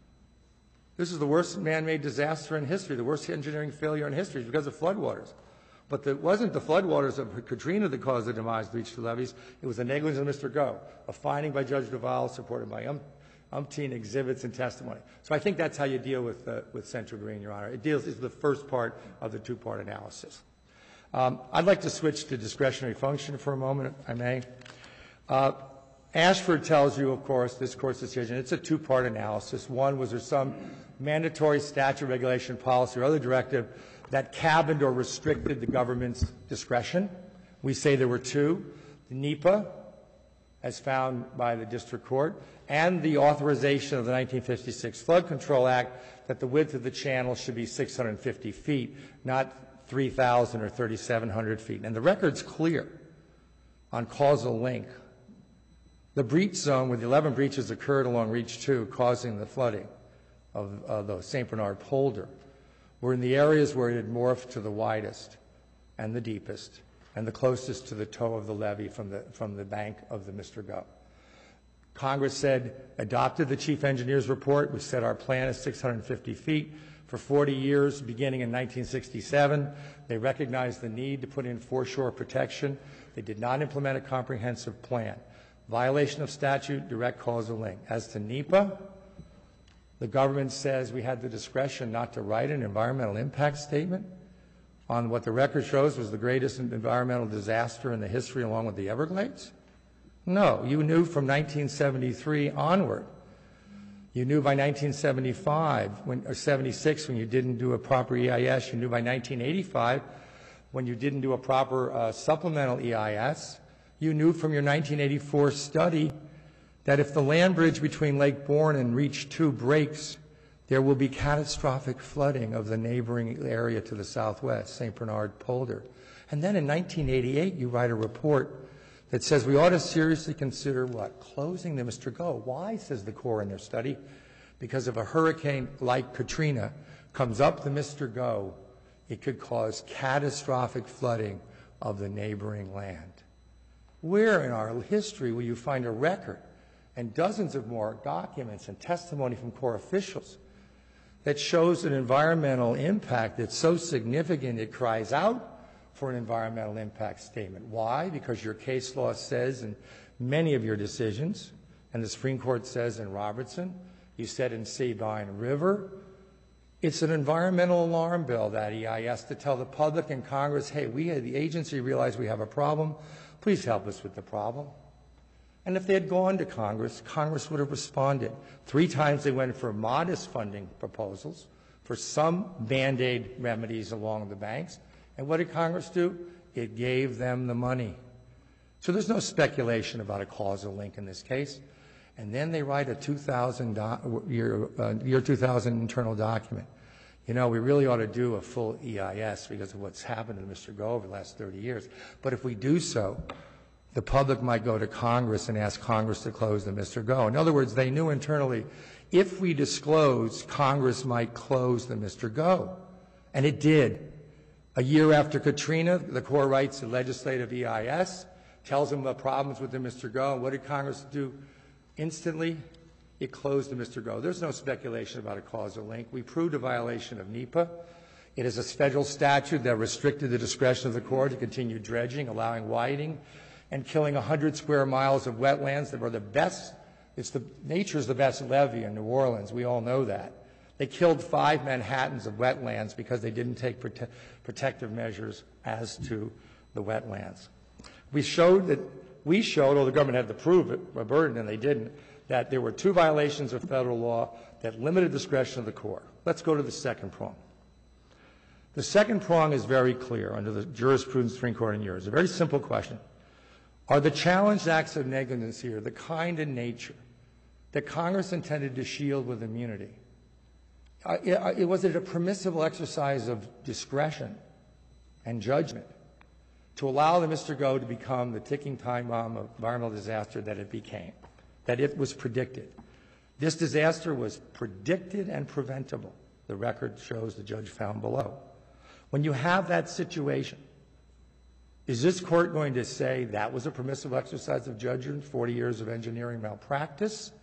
This is the worst man-made disaster in history, the worst engineering failure in history because of floodwaters. But it wasn't the floodwaters of Katrina that caused the demise of each of the levees. It was the negligence of Mister Go, a finding by Judge Duval supported by um, umpteen exhibits and testimony. So I think that's how you deal with, uh, with Central Green, Your Honor. It deals is the first part of the two-part analysis. Um, I'd like to switch to discretionary function for a moment, if I may. Uh, Ashford tells you, of course, this Court's decision, it's a two-part analysis. One, was there some mandatory statute, regulation, policy, or other directive that cabined or restricted the government's discretion? We say there were two. The NEPA, as found by the district court, and the authorization of the nineteen fifty-six Flood Control Act that the width of the channel should be six hundred fifty feet, not three thousand or thirty-seven hundred feet. And the record's clear on causal link The breach zone, where the eleven breaches occurred along Reach two, causing the flooding of uh, the Saint Bernard polder, were in the areas where it had morphed to the widest and the deepest and the closest to the toe of the levee from the, from the bank of the Mister Go. Congress said, adopted the chief engineer's report. We set our plan as six hundred fifty feet. For forty years, beginning in nineteen sixty-seven, they recognized the need to put in foreshore protection. They did not implement a comprehensive plan. Violation of statute, direct causal link. As to NEPA, the government says we had the discretion not to write an environmental impact statement on what the record shows was the greatest environmental disaster in the history, along with the Everglades. No, you knew from nineteen seventy-three onward. You knew by nineteen seventy-five when, or seventy-six when you didn't do a proper E I S. You knew by nineteen eighty-five when you didn't do a proper uh, supplemental E I S. You knew from your nineteen eighty-four study that if the land bridge between Lake Borgne and Reach two breaks, there will be catastrophic flooding of the neighboring area to the southwest, Saint Bernard polder. And then in nineteen eighty-eight, you write a report that says we ought to seriously consider what? Closing the Mister Go. Why, says the Corps in their study? Because if a hurricane like Katrina comes up the Mister Go, it could cause catastrophic flooding of the neighboring land. Where in our history will you find a record and dozens of more documents and testimony from Corps officials that shows an environmental impact that's so significant it cries out for an environmental impact statement? Why? Because your case law says in many of your decisions, and the Supreme Court says in Robertson, you said in Sabine River, it's an environmental alarm bell, that E I S, to tell the public and Congress, hey, we, the agency, realize we have a problem. Please help us with the problem. And if they had gone to Congress, Congress would have responded. Three times they went for modest funding proposals, for some Band-Aid remedies along the banks. And what did Congress do? It gave them the money. So there's no speculation about a causal link in this case. And then they write a two thousand do- year, uh, year two thousand internal document. You know, we really ought to do a full E I S because of what's happened to Mister Go over the last thirty years. But if we do so, the public might go to Congress and ask Congress to close the Mister Go. In other words, they knew internally, if we disclose, Congress might close the Mister Go. And it did. A year after Katrina, the Corps writes a legislative E I S, tells them the problems with the Mister Go. And what did Congress do instantly? It closed the Mister Go. There's no speculation about a causal link. We proved a violation of NEPA. It is a federal statute that restricted the discretion of the Corps to continue dredging, allowing whiting, and killing one hundred square miles of wetlands that were the best. It's the, nature's the best levee in New Orleans. We all know that. They killed five Manhattans of wetlands because they didn't take prote- protective measures as to the wetlands. We showed that, we showed, although the government had to prove it, a burden, and they didn't, that there were two violations of federal law that limited discretion of the Corps. Let's go to the second prong. The second prong is very clear under the jurisprudence of the Supreme Court in yours. A very simple question. Are the challenged acts of negligence here the kind and nature that Congress intended to shield with immunity? Uh, it, uh, it, was it a permissible exercise of discretion and judgment to allow the Mister Go to become the ticking time bomb of environmental disaster that it became, that it was predicted? This disaster was predicted and preventable. The record shows the judge found below. When you have that situation, is this court going to say that was a permissive exercise of judgment, forty years of engineering malpractice,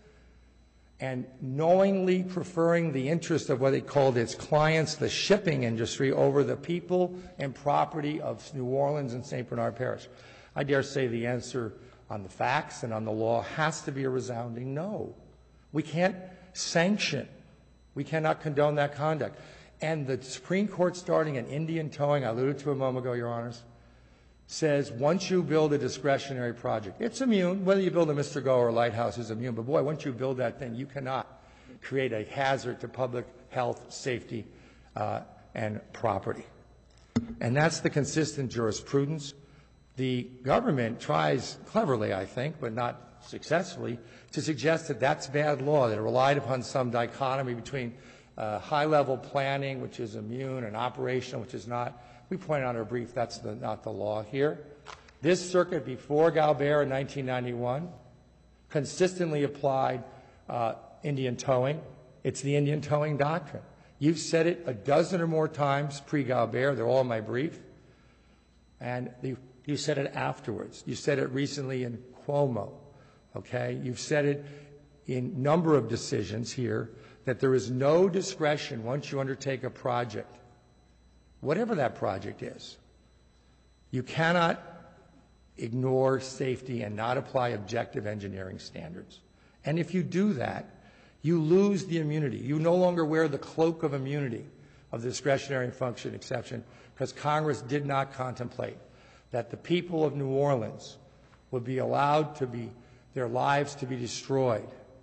and knowingly preferring the interest of what it called its clients, the shipping industry, over the people and property of New Orleans and Saint Bernard Parish? I dare say the answer on the facts and on the law has to be a resounding no. We can't sanction. We cannot condone that conduct. And the Supreme Court, starting in Indian towing, I alluded to a moment ago, Your Honors, says once you build a discretionary project, it's immune. Whether you build a Mister Go or a lighthouse is immune. But boy, once you build that thing, you cannot create a hazard to public health, safety, uh, and property. And that's the consistent jurisprudence. The government tries cleverly, I think, but not successfully, to suggest that that's bad law, that it relied upon some dichotomy between uh, high-level planning, which is immune, and operational, which is not. We point out in our brief that's the, not the law here. This circuit before Galbert in nineteen ninety-one consistently applied uh, Indian towing. It's the Indian towing doctrine. You've said it a dozen or more times pre-Galbert. They're all in my brief. And you, you said it afterwards. You said it recently in Cuomo, okay? You've said it in a number of decisions here that there is no discretion once you undertake a project, whatever that project is. You cannot ignore safety and not apply objective engineering standards. And if you do that, you lose the immunity. You no longer wear the cloak of immunity of the discretionary function exception because Congress did not contemplate that the people of New Orleans would be allowed to be, their lives to be destroyed,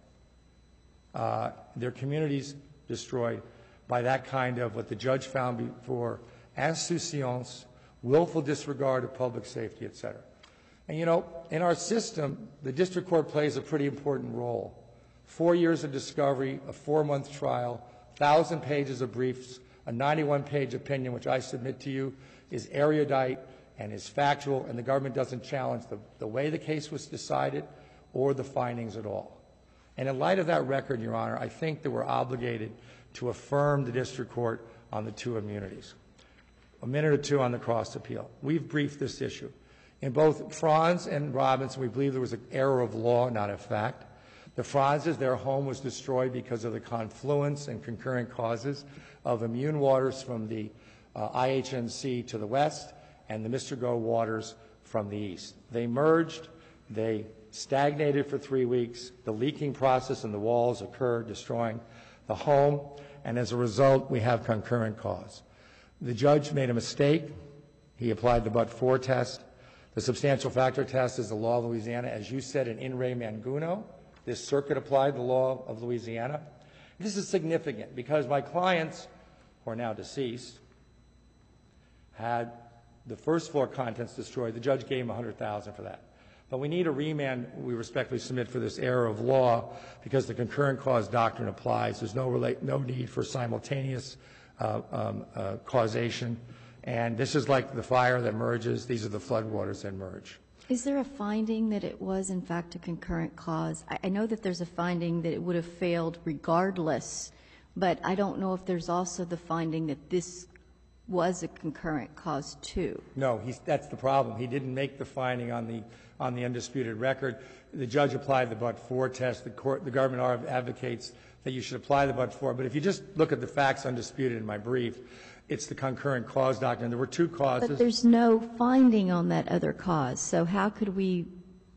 uh, their communities destroyed by that kind of what the judge found before insouciance, willful disregard of public safety, et cetera. And, you know, in our system, the district court plays a pretty important role. Four years of discovery, a four-month trial, one thousand pages of briefs, a ninety-one page opinion, which I submit to you is erudite and is factual, and the government doesn't challenge the, the way the case was decided or the findings at all. And in light of that record, Your Honor, I think that we're obligated to affirm the district court on the two immunities. A minute or two on the cross appeal. We've briefed this issue. In both Franz and Robinson, we believe there was an error of law, not of fact. The Franzes, their home was destroyed because of the confluence and concurrent causes of immune waters from the uh, I H N C to the west and the Mister Go waters from the east. They merged, they stagnated for three weeks, the leaking process in the walls occurred, destroying the home, and as a result, we have concurrent cause. The judge made a mistake. He applied the but-for test. The substantial factor test is the law of Louisiana. As you said in In re Manguno, this circuit applied the law of Louisiana. This is significant because my clients, who are now deceased, had the first floor contents destroyed. The judge gave them one hundred thousand dollars for that. But we need a remand, we respectfully submit, for this error of law because the concurrent cause doctrine applies. There's no, relate, no need for simultaneous uh, um, uh, causation. And this is like the fire that merges. These are the floodwaters that merge. Is there a finding that it was, in fact, a concurrent cause? I, I know that there's a finding that it would have failed regardless, but I don't know if there's also the finding that this was a concurrent cause, too. No, he's, that's the problem. He didn't make the finding on the, on the undisputed record. The judge applied the but-for test. The, court, the government advocates that you should apply the but-for. But if you just look at the facts undisputed in my brief, it's the concurrent cause doctrine. There were two causes. But there's no finding on that other cause. So how could we,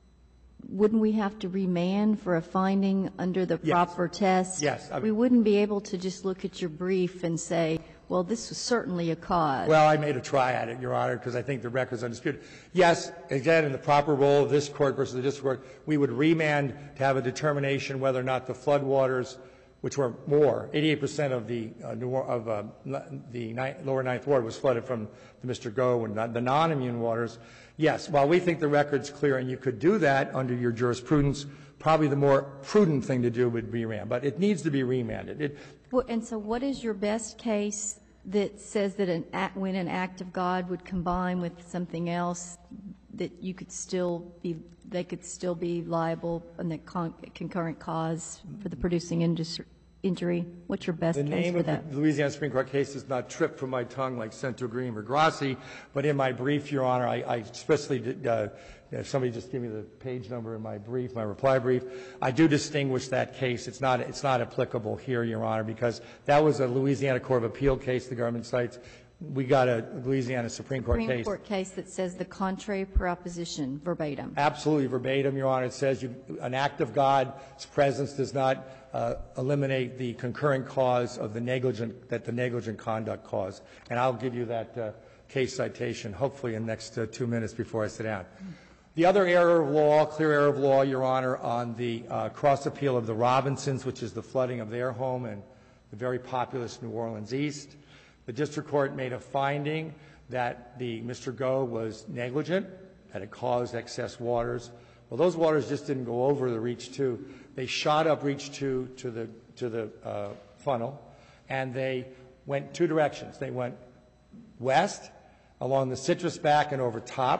wouldn't we have to remand for a finding under the Yes. proper test? Yes. I mean, we wouldn't be able to just look at your brief and say, well, this was certainly a cause. Well, I made a try at it, Your Honor, because I think the record's undisputed. Yes, again, in the proper role of this court versus the district court, we would remand to have a determination whether or not the floodwaters, which were more, eighty-eight percent of the uh, New or, of uh, the ni lower Ninth Ward was flooded from the Mister Go and the non-immune waters. Yes, while we think the record's clear and you could do that under your jurisprudence, probably the more prudent thing to do would be remand. But it needs to be remanded. It, Well, and so what is your best case that says that an act, when an act of God would combine with something else, that you could still be, they could still be liable in the con concurrent cause for the producing industry, injury? What's your best the case name for of that? the Louisiana Supreme Court case is not tripped from my tongue like Centro Green or Grassi, but in my brief, Your Honor, I, I especially did, uh, if somebody just give me the page number in my brief, my reply brief, I do distinguish that case. It's not, it's not applicable here, Your Honor, because that was a Louisiana Court of Appeal case the government cites. We got a Louisiana Supreme Court Supreme case. Court case that says the contrary proposition verbatim. Absolutely verbatim, Your Honor. It says you, an act of God's presence does not uh, eliminate the concurrent cause of the negligent, that the negligent conduct caused. And I'll give you that uh, case citation, hopefully in the next uh, two minutes before I sit down. The other error of law, clear error of law, Your Honor, on the uh, cross appeal of the Robinsons, which is the flooding of their home in the very populous New Orleans East. The district court made a finding that the Mister Go was negligent, that it caused excess waters. Well, those waters just didn't go over the Reach two. They shot up Reach two to the, to the uh, funnel, and they went two directions. They went west along the Citrus back and overtopped,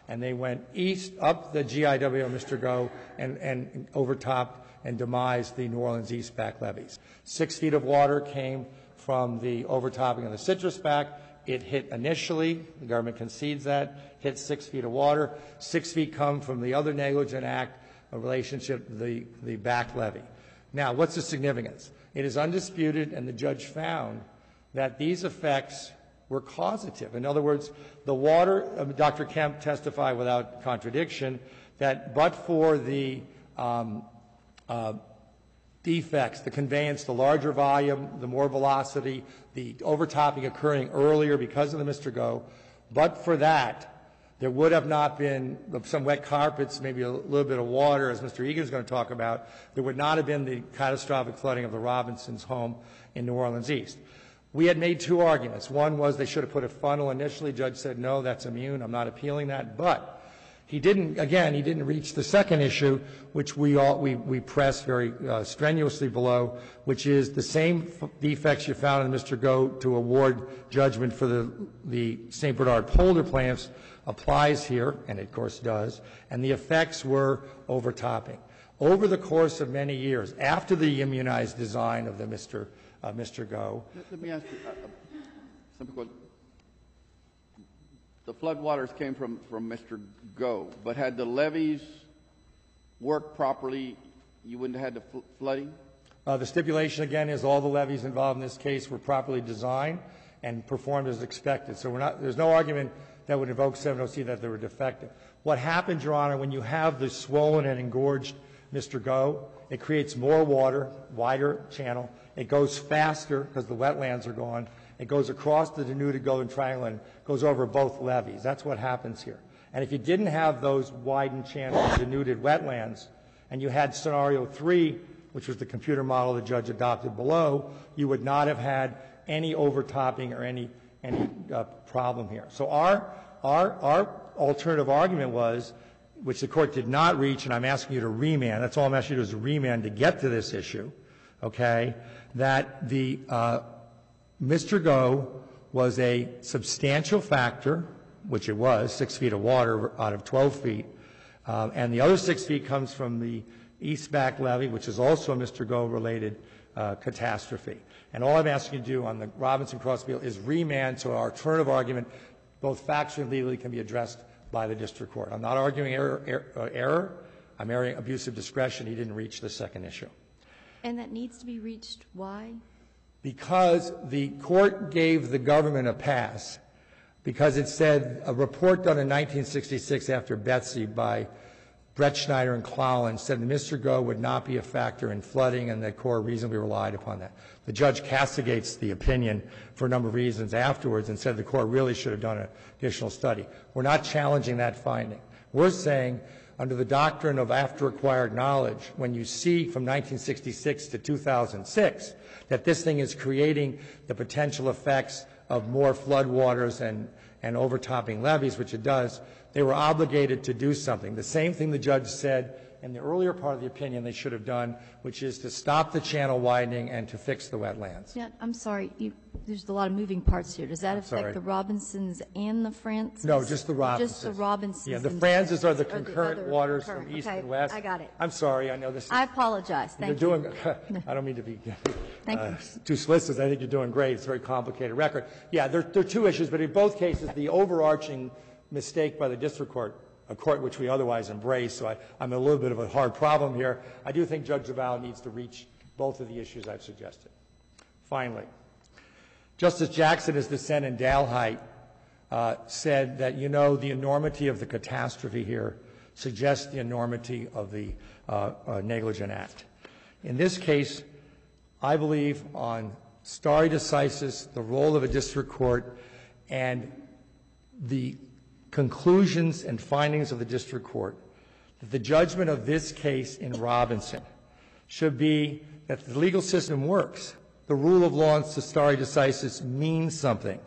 and they went east up the G I W, Mister Go, and, and overtopped and demised the New Orleans East back levees. Six feet of water came from the overtopping of the Citrus back. It hit initially, the government concedes that, hit six feet of water. Six feet come from the other negligent act, a relationship, the, the back levee. Now, what's the significance? It is undisputed, and the judge found that these effects were causative. In other words, the water, uh, Doctor Kemp testified without contradiction that but for the um, uh, defects, the conveyance, the larger volume, the more velocity, the overtopping occurring earlier because of the Mister Go, but for that, there would have not been some wet carpets, maybe a little bit of water, as Mister Egan is going to talk about. There would not have been the catastrophic flooding of the Robinsons' home in New Orleans East. We had made two arguments. One was they should have put a funnel initially. Judge said, no, that's immune. I'm not appealing that. But he didn't, again, he didn't reach the second issue, which we all, we, we press very uh, strenuously below, which is the same f- defects you found in Mister Go to award judgment for the, the Saint Bernard Polder plaintiffs applies here, and it of course does, and the effects were overtopping. Over the course of many years, after the immunized design of the Mister Uh, Mister Go. Let, let me ask you, uh, simple question. The floodwaters came from, from Mister Go, but had the levees worked properly, you wouldn't have had the fl- flooding? Uh, the stipulation, again, is all the levees involved in this case were properly designed and performed as expected. So we're not, there's no argument that would invoke seven oh C that they were defective. What happened, Your Honor, when you have the swollen and engorged Mister Go, it creates more water, wider channel. It goes faster because the wetlands are gone. It goes across the denuded Golden Triangle and goes over both levees. That's what happens here. And if you didn't have those widened channels, denuded wetlands, and you had scenario three, which was the computer model the judge adopted below, you would not have had any overtopping or any any uh, problem here. So our our our alternative argument was, which the court did not reach, and I'm asking you to remand. That's all I'm asking you to do is remand to get to this issue. Okay, that the uh, Mister Go was a substantial factor, which it was, six feet of water out of twelve feet, uh, and the other six feet comes from the East Back Levee, which is also a Mister Go-related uh, catastrophe. And all I'm asking you to do on the Robinson Cross Appeal is remand so our alternative argument, both factually and legally, can be addressed by the district court. I'm not arguing error. error, uh, error. I'm arguing abusive discretion. He didn't reach the second issue. And that needs to be reached, why? Because the court gave the government a pass, because it said a report done in nineteen sixty-six after Betsy by Brett Schneider and Clowland said that Mister Go would not be a factor in flooding, and the court reasonably relied upon that. The judge castigates the opinion for a number of reasons afterwards and said the court really should have done an additional study. We're not challenging that finding. We're saying under the doctrine of after-acquired knowledge, when you see from nineteen sixty-six to two thousand six that this thing is creating the potential effects of more floodwaters and, and overtopping levees, which it does, they were obligated to do something. The same thing the judge said in the earlier part of the opinion they should have done, which is to stop the channel widening and to fix the wetlands. Yeah, I'm sorry, you, there's a lot of moving parts here. Does that affect sorry. the Robinsons and the Francis? No, just the Robinsons. Just the Robinsons. Yeah, the and Francis are the or concurrent other waters concurrent. from east Okay, and west. I got it. I'm sorry, I know this is... I apologize, thank you're you. doing, I don't mean to be Thank uh, you. too solicitous. I think you're doing great. It's a very complicated record. Yeah, there, there are two issues, but in both cases, the overarching mistake by the district court, a court which we otherwise embrace, so I, I'm in a little bit of a hard problem here. I do think Judge Zaval needs to reach both of the issues I've suggested. Finally, Justice Jackson, his dissent in Dalhite, uh, said that, you know, the enormity of the catastrophe here suggests the enormity of the uh, uh, negligent act. In this case, I believe on stare decisis, the role of a district court, and the conclusions and findings of the district court, that the judgment of this case in Robinson should be that the legal system works. The rule of law and stare decisis means something,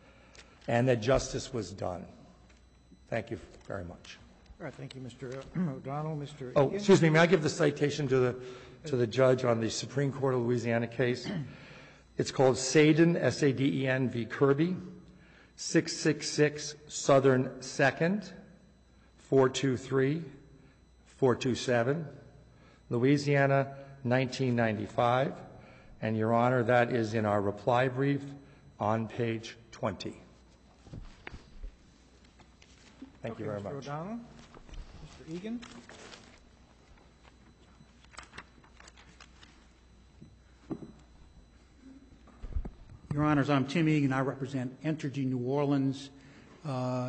and that justice was done. Thank you very much. All right, thank you, Mister O'Donnell. Mister Oh, Egan? excuse me, may I give the citation to the, to the judge on the Supreme Court of Louisiana case? It's called Saden, S A D E N v. Kirby, six six six Southern second, four two three, four two seven, Louisiana, nineteen ninety-five. And, Your Honor, that is in our reply brief on page twenty. Thank Okay, you very Mister much. O'Donnell. Mister Egan. Your Honors, I'm Tim Egan. I represent Entergy New Orleans, uh,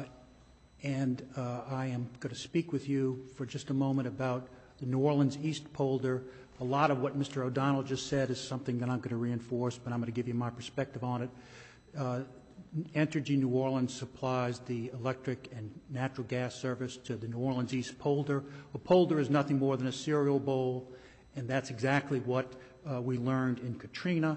and uh, I am going to speak with you for just a moment about the New Orleans East Polder. A lot of what Mister O'Donnell just said is something that I'm going to reinforce, but I'm going to give you my perspective on it. Uh, Entergy New Orleans supplies the electric and natural gas service to the New Orleans East Polder. A polder is nothing more than a cereal bowl, and that's exactly what uh, we learned in Katrina.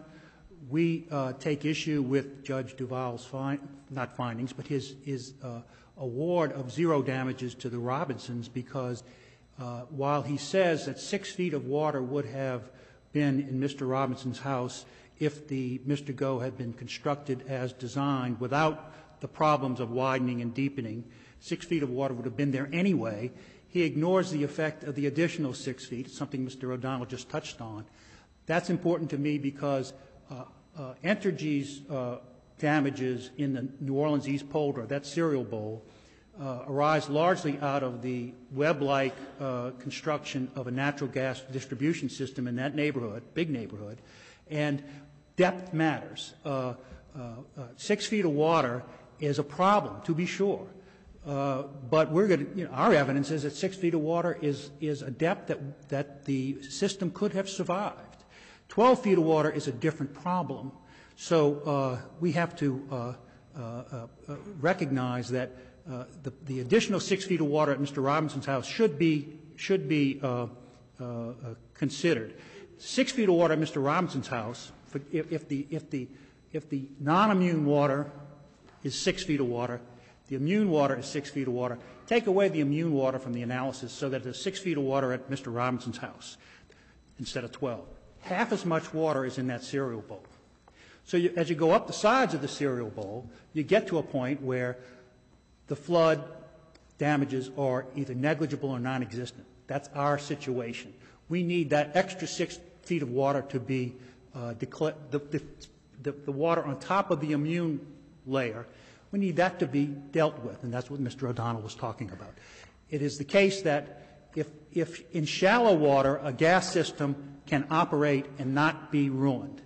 We uh, take issue with Judge Duval's fin not findings, but his, his uh, award of zero damages to the Robinsons, because uh, while he says that six feet of water would have been in Mister Robinson's house if the Mister Go had been constructed as designed without the problems of widening and deepening, six feet of water would have been there anyway. He ignores the effect of the additional six feet, something Mister O'Donnell just touched on. That's important to me because uh, uh, Entergy's uh, damages in the New Orleans East Polder, that cereal bowl, uh, arise largely out of the web-like uh, construction of a natural gas distribution system in that neighborhood, big neighborhood, and depth matters. Uh, uh, uh, six feet of water is a problem, to be sure. Uh, but we're going to, you know, our evidence is that six feet of water is, is a depth that, that the system could have survived. twelve feet of water is a different problem. So uh, we have to uh, uh, uh, recognize that uh, the, the additional six feet of water at Mister Robinson's house should be, should be uh, uh, uh, considered. Six feet of water at Mister Robinson's house, if, if the, if the, if the non-immune water is six feet of water, the immune water is six feet of water. Take away the immune water from the analysis so that there's six feet of water at Mister Robinson's house instead of twelve. Half as much water is in that cereal bowl. So you, as you go up the sides of the cereal bowl, you get to a point where the flood damages are either negligible or non-existent. That's our situation. We need that extra six feet of water to be uh, the, the, the, the water on top of the immune layer. We need that to be dealt with, and that's what Mister O'Donnell was talking about. It is the case that if, if in shallow water a gas system can operate and not be ruined,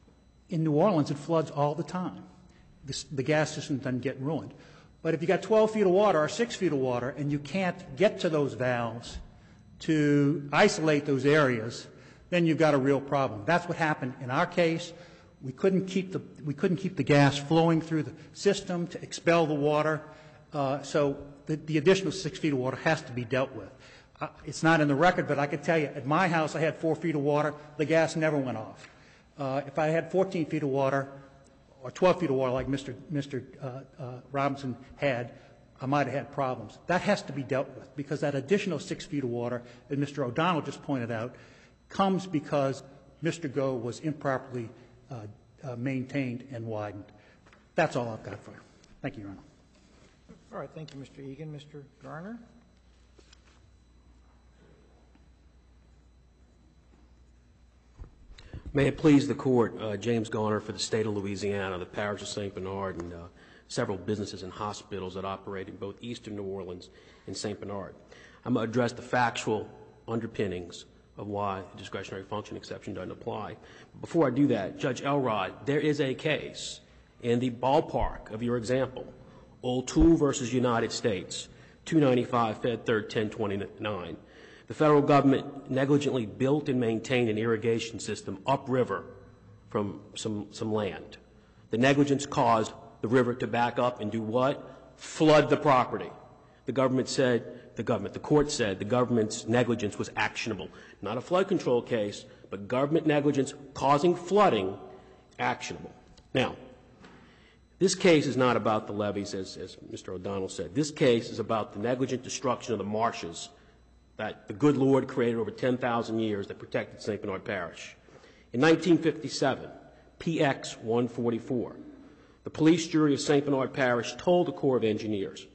in New Orleans it floods all the time. This, the gas system doesn't get ruined. But if you got twelve feet of water or six feet of water and you can't get to those valves to isolate those areas, then you've got a real problem. That's what happened in our case. We couldn't keep the, we couldn't keep the gas flowing through the system to expel the water. Uh, so the, the additional six feet of water has to be dealt with. Uh, it's not in the record, but I can tell you, at my house I had four feet of water. The gas never went off. Uh, if I had fourteen feet of water or twelve feet of water like Mister Mister Uh, uh, Robinson had, I might have had problems. That has to be dealt with because that additional six feet of water, as Mister O'Donnell just pointed out, comes because Mister Go was improperly uh, uh, maintained and widened. That's all I've got for you. Thank you, Your Honor. All right. Thank you, Mister Egan. Mister Garner? May it please the Court, uh, James Garner for the State of Louisiana, the parish of Saint Bernard, and uh, several businesses and hospitals that operate in both eastern New Orleans and Saint Bernard. I'm going to address the factual underpinnings of why the discretionary function exception doesn't apply. Before I do that, Judge Elrod, there is a case in the ballpark of your example, O'Toole versus United States, two ninety-five Fed Third ten twenty-nine. The federal government negligently built and maintained an irrigation system upriver from some, some land. The negligence caused the river to back up and do what? Flood the property. The government said, the government, the court said the government's negligence was actionable. Not a flood control case, but government negligence causing flooding actionable. Now, this case is not about the levees, as, as Mister O'Donnell said. This case is about the negligent destruction of the marshes that the good Lord created over ten thousand years that protected Saint Bernard Parish. In nineteen fifty-seven, P X one forty-four, the police jury of Saint Bernard Parish told the Corps of Engineers,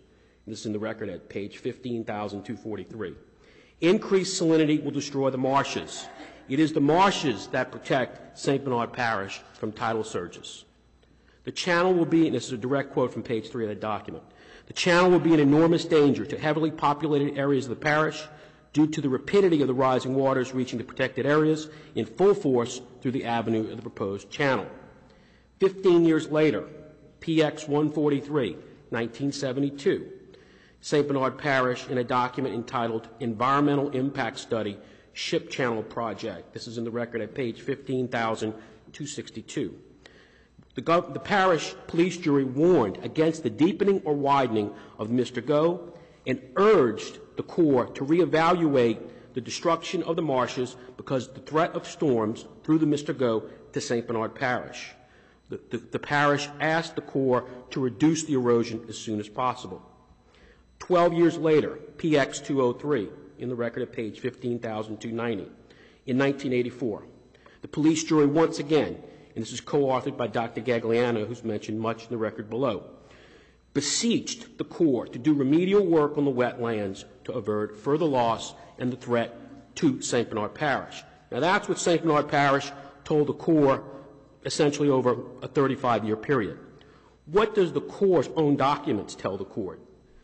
This is in the record at page fifteen thousand two hundred forty-three. Increased salinity will destroy the marshes. It is the marshes that protect Saint Bernard Parish from tidal surges. The channel will be, and this is a direct quote from page three of the document, the channel will be an enormous danger to heavily populated areas of the parish due to the rapidity of the rising waters reaching the protected areas in full force through the avenue of the proposed channel. Fifteen years later, P X one forty-three, nineteen seventy-two, Saint Bernard Parish in a document entitled Environmental Impact Study, Ship Channel Project. This is in the record at page fifteen thousand two hundred sixty-two. The, gov- the parish police jury warned against the deepening or widening of Mister Go and urged the Corps to reevaluate the destruction of the marshes because of the threat of storms through the Mister Go to Saint Bernard Parish. The, the, the parish asked the Corps to reduce the erosion as soon as possible. Twelve years later, P X two oh three, in the record at page fifteen thousand two hundred ninety, in nineteen eighty-four, the police jury once again, and this is co-authored by Doctor Gagliano, who's mentioned much in the record below, beseeched the Corps to do remedial work on the wetlands to avert further loss and the threat to Saint Bernard Parish. Now that's what Saint Bernard Parish told the Corps essentially over a thirty-five year period. What does the Corps' own documents tell the Court?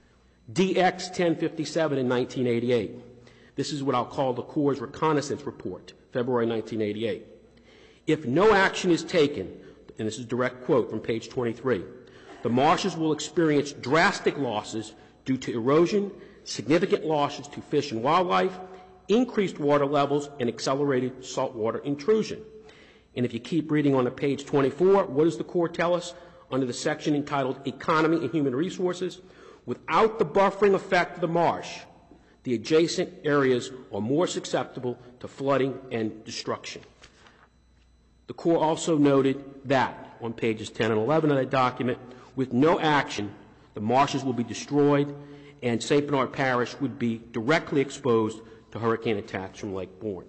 D X ten fifty-seven in nineteen eighty-eight. This is what I'll call the Corps' reconnaissance report, February nineteen eighty-eight. If no action is taken, and this is a direct quote from page twenty-three, the marshes will experience drastic losses due to erosion, significant losses to fish and wildlife, increased water levels, and accelerated saltwater intrusion. And if you keep reading on to page twenty-four, what does the Corps tell us under the section entitled Economy and Human Resources? Without the buffering effect of the marsh, the adjacent areas are more susceptible to flooding and destruction. The Corps also noted that, on pages ten and eleven of that document, with no action, the marshes will be destroyed and Saint Bernard Parish would be directly exposed to hurricane attacks from Lake Bourne.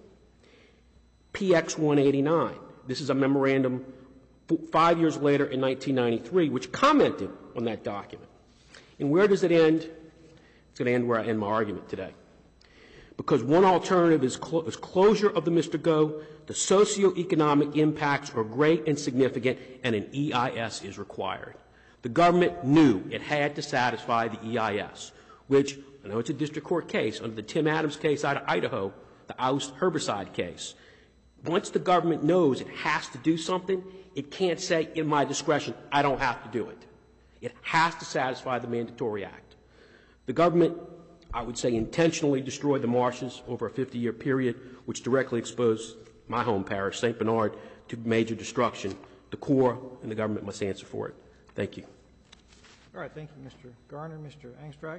P X one eighty-nine, this is a memorandum five years later in nineteen ninety-three, which commented on that document. And where does it end? It's going to end where I end my argument today. Because one alternative is, clo- is closure of the Mister Go, the socioeconomic impacts are great and significant, and an E I S is required. The government knew it had to satisfy the E I S, which, I know it's a district court case, under the Tim Adams case out of Idaho, the Oust herbicide case. Once the government knows it has to do something, it can't say, in my discretion, I don't have to do it. It has to satisfy the Mandatory Act. The government, I would say, intentionally destroyed the marshes over a fifty year period, which directly exposed my home parish, Saint Bernard, to major destruction. The Corps and the government must answer for it. Thank you. All right, thank you, Mister Garner. Mister Angstreich?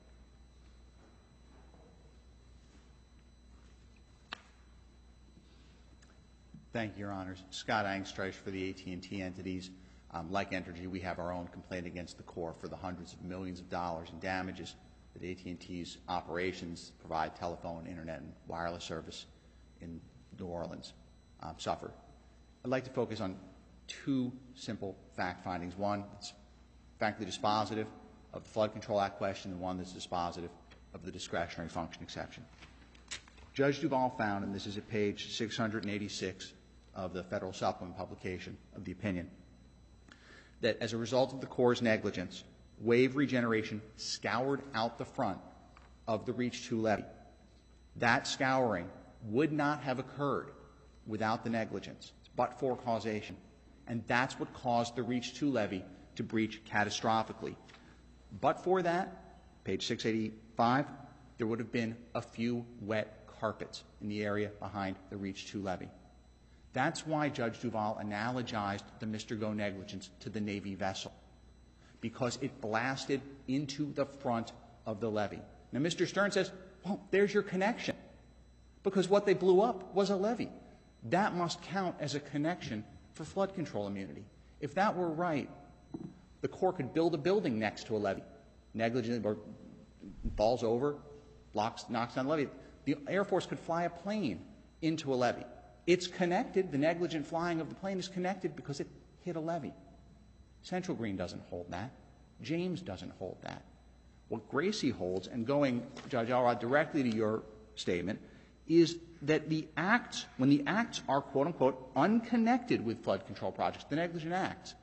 Thank you, Your Honors. Scott Angstreich for the A T and T entities. Um, like Entergy, we have our own complaint against the Corps for the hundreds of millions of dollars in damages that A T and T's operations provide telephone, internet, and wireless service in New Orleans um, suffered. I'd like to focus on two simple fact findings. One, it's frankly dispositive of the Flood Control Act question, and one that's dispositive of the discretionary function exception. Judge Duval found, and this is at page six hundred eighty-six of the Federal Supplement publication of the opinion, that as a result of the Corps' negligence, wave regeneration scoured out the front of the Reach two levee. That scouring would not have occurred without the negligence, but for causation. And that's what caused the Reach two levee to breach catastrophically. But for that, page six eighty-five, there would have been a few wet carpets in the area behind the Reach two levee. That's why Judge Duval analogized the Mister Go negligence to the Navy vessel, because it blasted into the front of the levee. Now, Mister Stern says, well, there's your connection, because what they blew up was a levee. That must count as a connection for flood control immunity. If that were right, the Corps could build a building next to a levee, negligently or falls over, blocks, knocks down the levee. The Air Force could fly a plane into a levee. It's connected. The negligent flying of the plane is connected because it hit a levee. Central Green doesn't hold that. James doesn't hold that. What Gracie holds, and going, Judge Elrod, directly to your statement, is that the acts, when the acts are, quote unquote, unconnected with flood control projects, the negligent acts,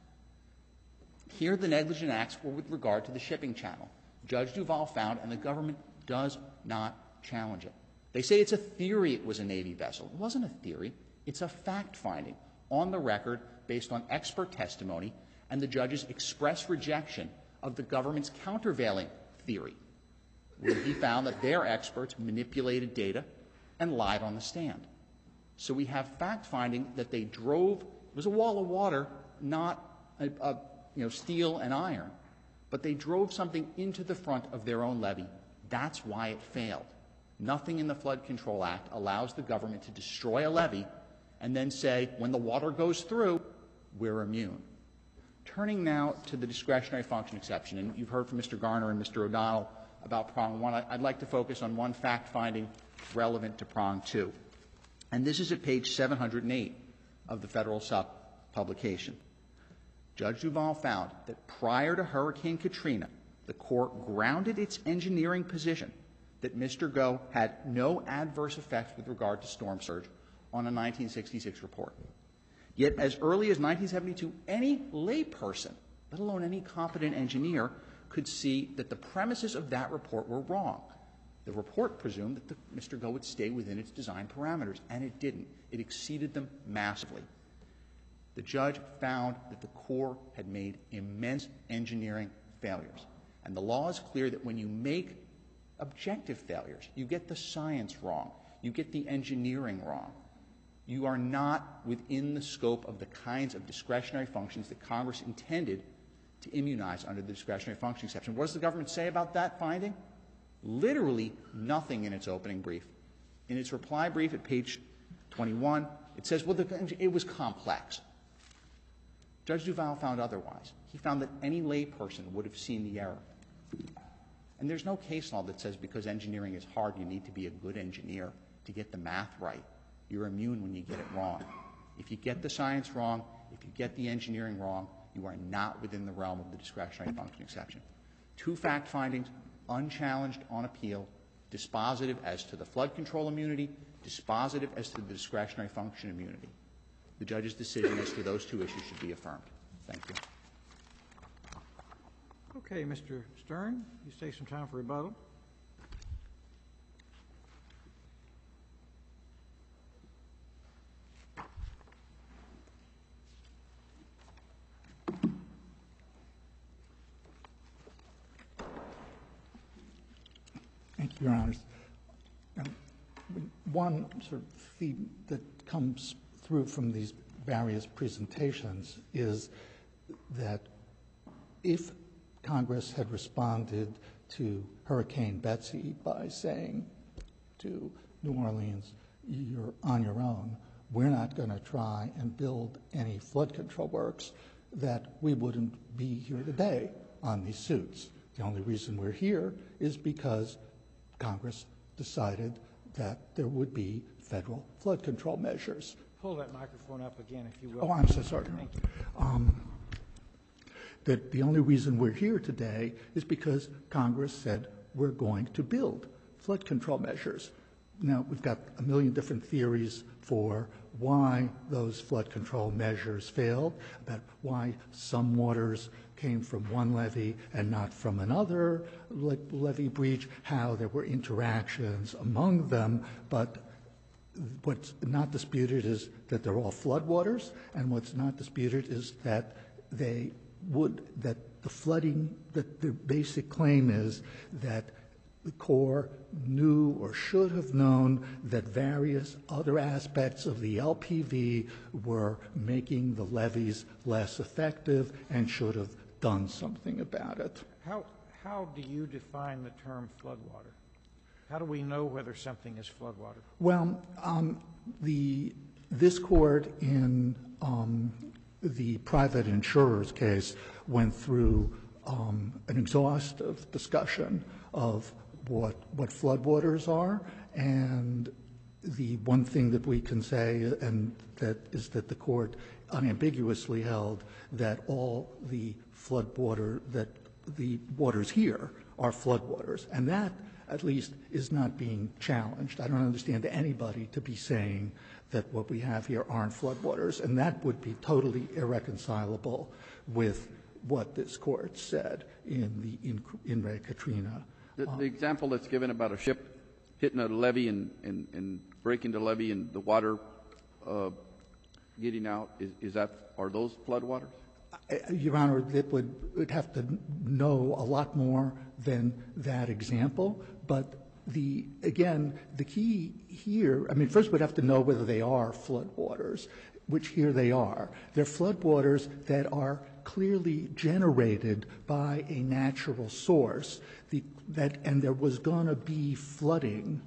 here the negligent acts were with regard to the shipping channel. Judge Duval found, and the government does not challenge it. They say it's a theory it was a Navy vessel. It wasn't a theory. It's a fact finding on the record based on expert testimony and the judge's express rejection of the government's countervailing theory, where he found that their experts manipulated data and lied on the stand. So we have fact finding that they drove, it was a wall of water, not a, a, you know, steel and iron, but they drove something into the front of their own levee. That's why it failed. Nothing in the Flood Control Act allows the government to destroy a levee and then say, when the water goes through, we're immune. Turning now to the discretionary function exception, and you've heard from Mister Garner and Mister O'Donnell about prong one. I'd like to focus on one fact finding relevant to prong two. And this is at page seven hundred eight of the Federal Sup publication. Judge Duval found that prior to Hurricane Katrina, the court grounded its engineering position that Mister Goh had no adverse effects with regard to storm surge on a nineteen sixty-six report. Yet as early as nineteen seventy-two, any layperson, let alone any competent engineer, could see that the premises of that report were wrong. The report presumed that the, Mister Goh would stay within its design parameters, and it didn't. It exceeded them massively. The judge found that the Corps had made immense engineering failures. And the law is clear that when you make objective failures, you get the science wrong, you get the engineering wrong, you are not within the scope of the kinds of discretionary functions that Congress intended to immunize under the discretionary function exception. What does the government say about that finding? Literally nothing in its opening brief. In its reply brief at page twenty-one, it says, well, the, it was complex. Judge Duval found otherwise. He found that any layperson would have seen the error. And there's no case law that says because engineering is hard, you need to be a good engineer to get the math right. You're immune when you get it wrong. If you get the science wrong, if you get the engineering wrong, you are not within the realm of the discretionary function exception. Two fact findings, unchallenged on appeal, dispositive as to the flood control immunity, dispositive as to the discretionary function immunity. The judge's decision as to those two issues should be affirmed. Thank you. Okay, Mister Stern, you take some time for rebuttal. Thank you, Your Honors. Um, one sort of theme that comes through from these various presentations is that if Congress had responded to Hurricane Betsy by saying to New Orleans, you're on your own, we're not going to try and build any flood control works, that we wouldn't be here today on these suits. The only reason we're here is because Congress decided that there would be federal flood control measures. Pull that microphone up again, if you will. Oh, I'm so sorry. Thank you. Um, that the only reason we're here today is because Congress said we're going to build flood control measures. Now, we've got a million different theories for why those flood control measures failed, about why some waters came from one levee and not from another le- levee breach, how there were interactions among them, but what's not disputed is that they're all floodwaters, and what's not disputed is that they would, that the flooding, that the basic claim is that the Corps knew or should have known that various other aspects of the L P V were making the levees less effective and should have done something about it. How, how do you define the term floodwater? How do we know whether something is floodwater? Well, um, the, this court in um, the private insurer's case went through um, an exhaustive discussion of what, what floodwaters are, and the one thing that we can say and that is that the court unambiguously held that all the floodwater, that the waters here are floodwaters. And that, at least, is not being challenged. I don't understand anybody to be saying that what we have here aren't floodwaters, and that would be totally irreconcilable with what this Court said in the in, in Ray Katrina. The, the example that's given about a ship hitting a levee and, and, and breaking the levee and the water uh, getting out, is, is that, are those floodwaters? Your Honor, it would would have to know a lot more than that example. But the again, the key here, I mean, first we'd have to know whether they are floodwaters, which here they are. They're floodwaters that are clearly generated by a natural source. The, that and there was going to be flooding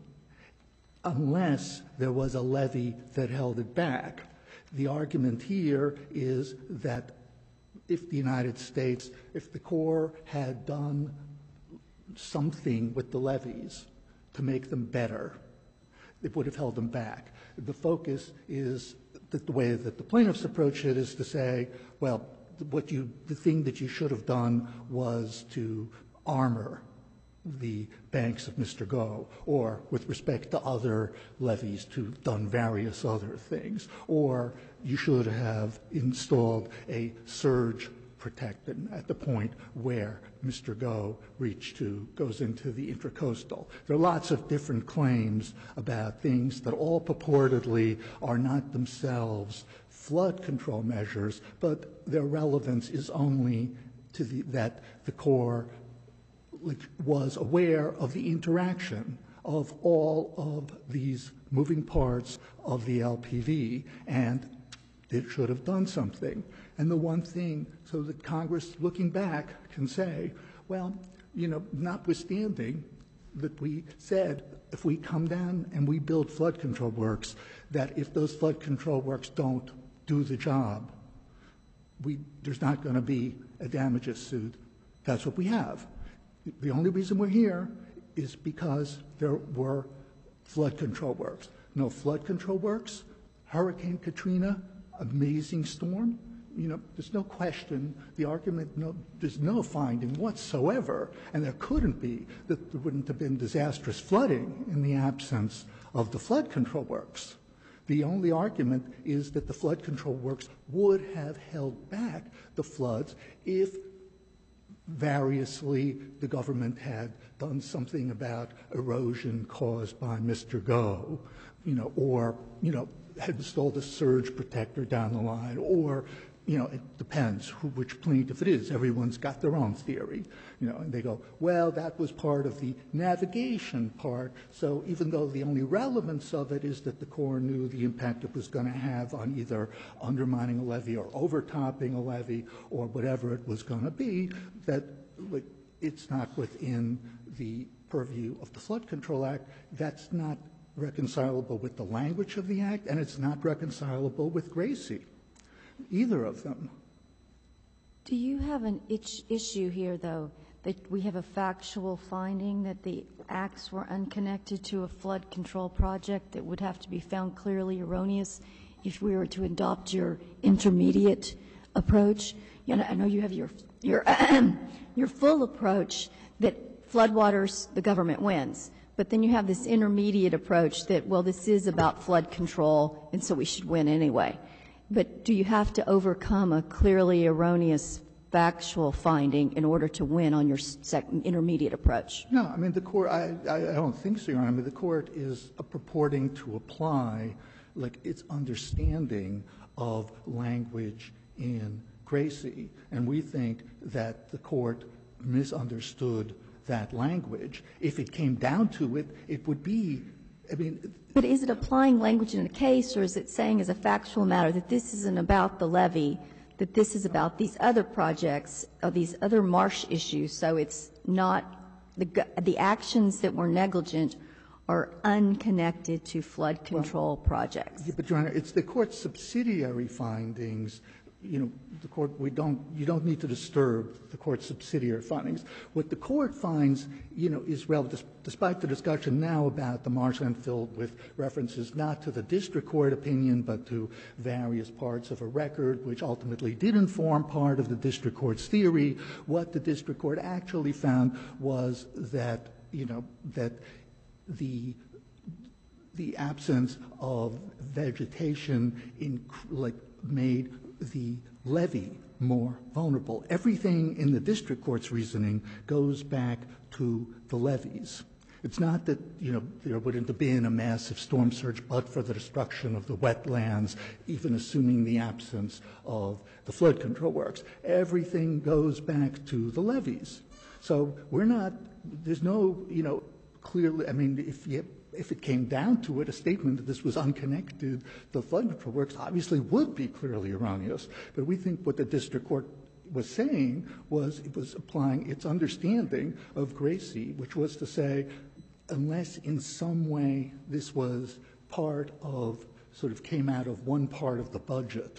unless there was a levee that held it back. The argument here is that if the United States, if the Corps had done something with the levees to make them better, it would have held them back. The focus is that the way that the plaintiffs approach it is to say, well, what you, the thing that you should have done was to armor the banks of Mister Go, or with respect to other levees, to have done various other things, or you should have installed a surge protectant at the point where Mister Go reached to, goes into the intracoastal. There are lots of different claims about things that all purportedly are not themselves flood control measures, but their relevance is only to the, that the Corps was aware of the interaction of all of these moving parts of the L P V, and it should have done something. And the one thing, so that Congress, looking back, can say, well, you know, notwithstanding that we said if we come down and we build flood control works, that if those flood control works don't do the job, we, there's not going to be a damages suit. That's what we have. The only reason we're here is because there were flood control works. No flood control works, Hurricane Katrina, amazing storm. You know, there's no question, the argument, no, there's no finding whatsoever, and there couldn't be, that there wouldn't have been disastrous flooding in the absence of the flood control works. The only argument is that the flood control works would have held back the floods if variously the government had done something about erosion caused by Mister Go, you know, or, you know, had installed a surge protector down the line, or, you know, it depends who, which plaintiff it is. Everyone's got their own theory, you know, and they go, well, that was part of the navigation part, so even though the only relevance of it is that the Corps knew the impact it was going to have on either undermining a levee or overtopping a levee or whatever it was going to be, that like, it's not within the purview of the Flood Control Act. That's not reconcilable with the language of the Act, and it's not reconcilable with Gracie, either of them. Do you have an itch issue here, though, that we have a factual finding that the acts were unconnected to a flood control project that would have to be found clearly erroneous if we were to adopt your intermediate approach? You know, I know you have your your your full approach that floodwaters, the government wins. But then you have this intermediate approach that, well, this is about flood control, and so we should win anyway. But do you have to overcome a clearly erroneous factual finding in order to win on your second intermediate approach? No, I mean, the court, I, I, I don't think so, Your Honor. I mean, the court is uh, purporting to apply, like, its understanding of language in Gracie, and we think that the court misunderstood that language. If it came down to it, it would be, I mean... But is it applying language in a case, or is it saying as a factual matter that this isn't about the levee, that this is about these other projects, or these other marsh issues, so it's not, the, the actions that were negligent are unconnected to flood control well, projects? Yeah, but, Your Honor, it's the court's subsidiary findings you know, the court, we don't, you don't need to disturb the court's subsidiary findings. What the court finds, you know, is relevant, despite the discussion now about the marshland filled with references not to the district court opinion, but to various parts of a record, which ultimately didn't form part of the district court's theory. What the district court actually found was that, you know, that the the absence of vegetation in, like, made the levee more vulnerable. Everything in the district court's reasoning goes back to the levees. It's not that, you know, there wouldn't have been a massive storm surge but for the destruction of the wetlands, even assuming the absence of the flood control works. Everything goes back to the levees. So we're not, there's no, you know, clearly, I mean, if you if it came down to it, a statement that this was unconnected, the flood control works obviously would be clearly erroneous. But we think what the district court was saying was it was applying its understanding of Gracie, which was to say, unless in some way this was part of, sort of came out of one part of the budget,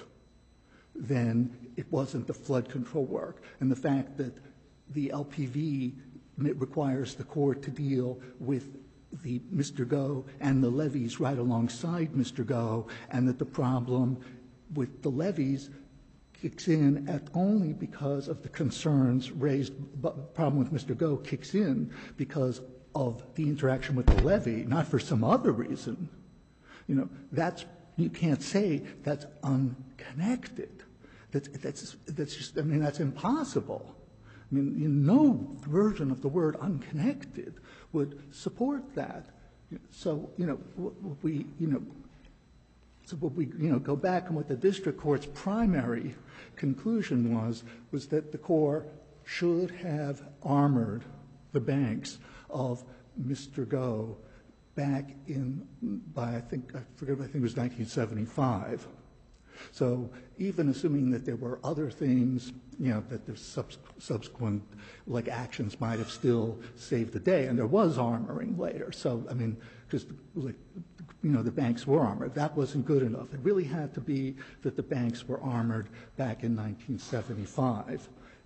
then it wasn't the flood control work. And the fact that the L P V requires the court to deal with the Mister Go and the levees right alongside Mister Go, and that the problem with the levees kicks in at only because of the concerns raised, but the problem with Mister Go kicks in because of the interaction with the levee, not for some other reason. You know, that's, you can't say that's unconnected. That's, that's, that's just, I mean, that's impossible. I mean, no version of the word unconnected would support that. So, you know, what we, you know, so what we, you know, go back and what the district court's primary conclusion was, was that the Corps should have armored the banks of Mister Go back in, by I think, I forget, I think it was nineteen seventy-five. So even assuming that there were other things, you know, that the subs subsequent, like, actions might have still saved the day, and there was armoring later. So, I mean, because, like, you know, the banks were armored. That wasn't good enough. It really had to be that the banks were armored back in nineteen seventy-five.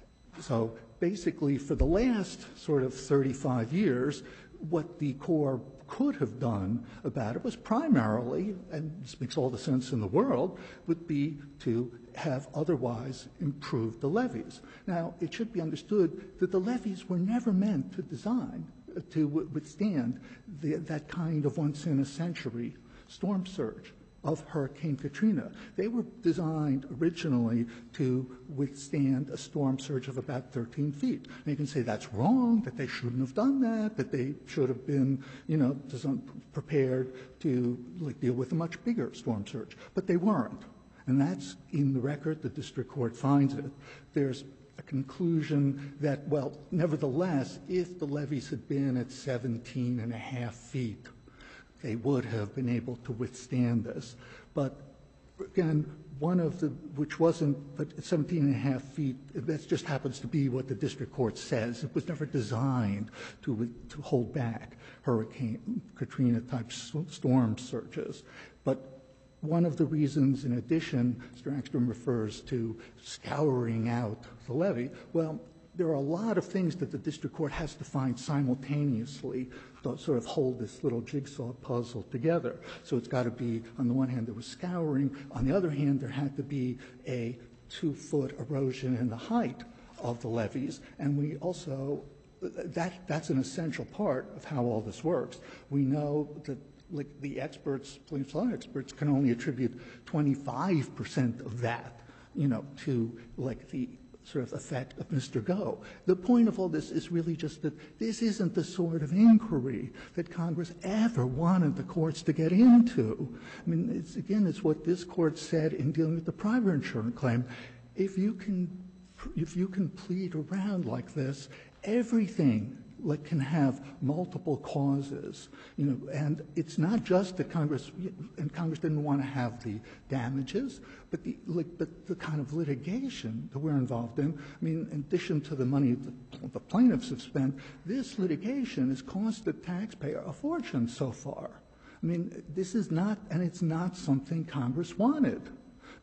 So basically, for the last sort of thirty-five years, what the Corps could have done about it was primarily, and this makes all the sense in the world, would be to have otherwise improved the levees. Now, it should be understood that the levees were never meant to design, uh, to withstand the, that kind of once-in-a-century storm surge of Hurricane Katrina. They were designed originally to withstand a storm surge of about thirteen feet. And you can say that's wrong, that they shouldn't have done that, that they should have been, you know, prepared to, like, deal with a much bigger storm surge. But they weren't. And that's in the record. The district court finds it. There's a conclusion that, well, nevertheless, if the levees had been at seventeen and a half feet, they would have been able to withstand this. But again, one of the, which wasn't, but seventeen and a half feet, that just happens to be what the district court says. It was never designed to, to hold back Hurricane Katrina type storm surges. But one of the reasons, in addition, Mister Angstrom refers to scouring out the levee. Well, there are a lot of things that the district court has to find simultaneously to sort of hold this little jigsaw puzzle together. So it's got to be, on the one hand, there was scouring. On the other hand, there had to be a two-foot erosion in the height of the levees. And we also, that, that's an essential part of how all this works. We know that, like, the experts, plaintiff's law experts, can only attribute twenty-five percent of that, you know, to, like, the sort of effect of Mister Go. The point of all this is really just that this isn't the sort of inquiry that Congress ever wanted the courts to get into. I mean, it's, again, it's what this court said in dealing with the private insurance claim. If you can, if you can plead around like this, everything like can have multiple causes, you know, and it's not just that Congress, and Congress didn't want to have the damages, but the, like, but the kind of litigation that we're involved in. I mean, in addition to the money that the plaintiffs have spent, this litigation has cost the taxpayer a fortune so far. I mean, this is not, and it's not something Congress wanted. I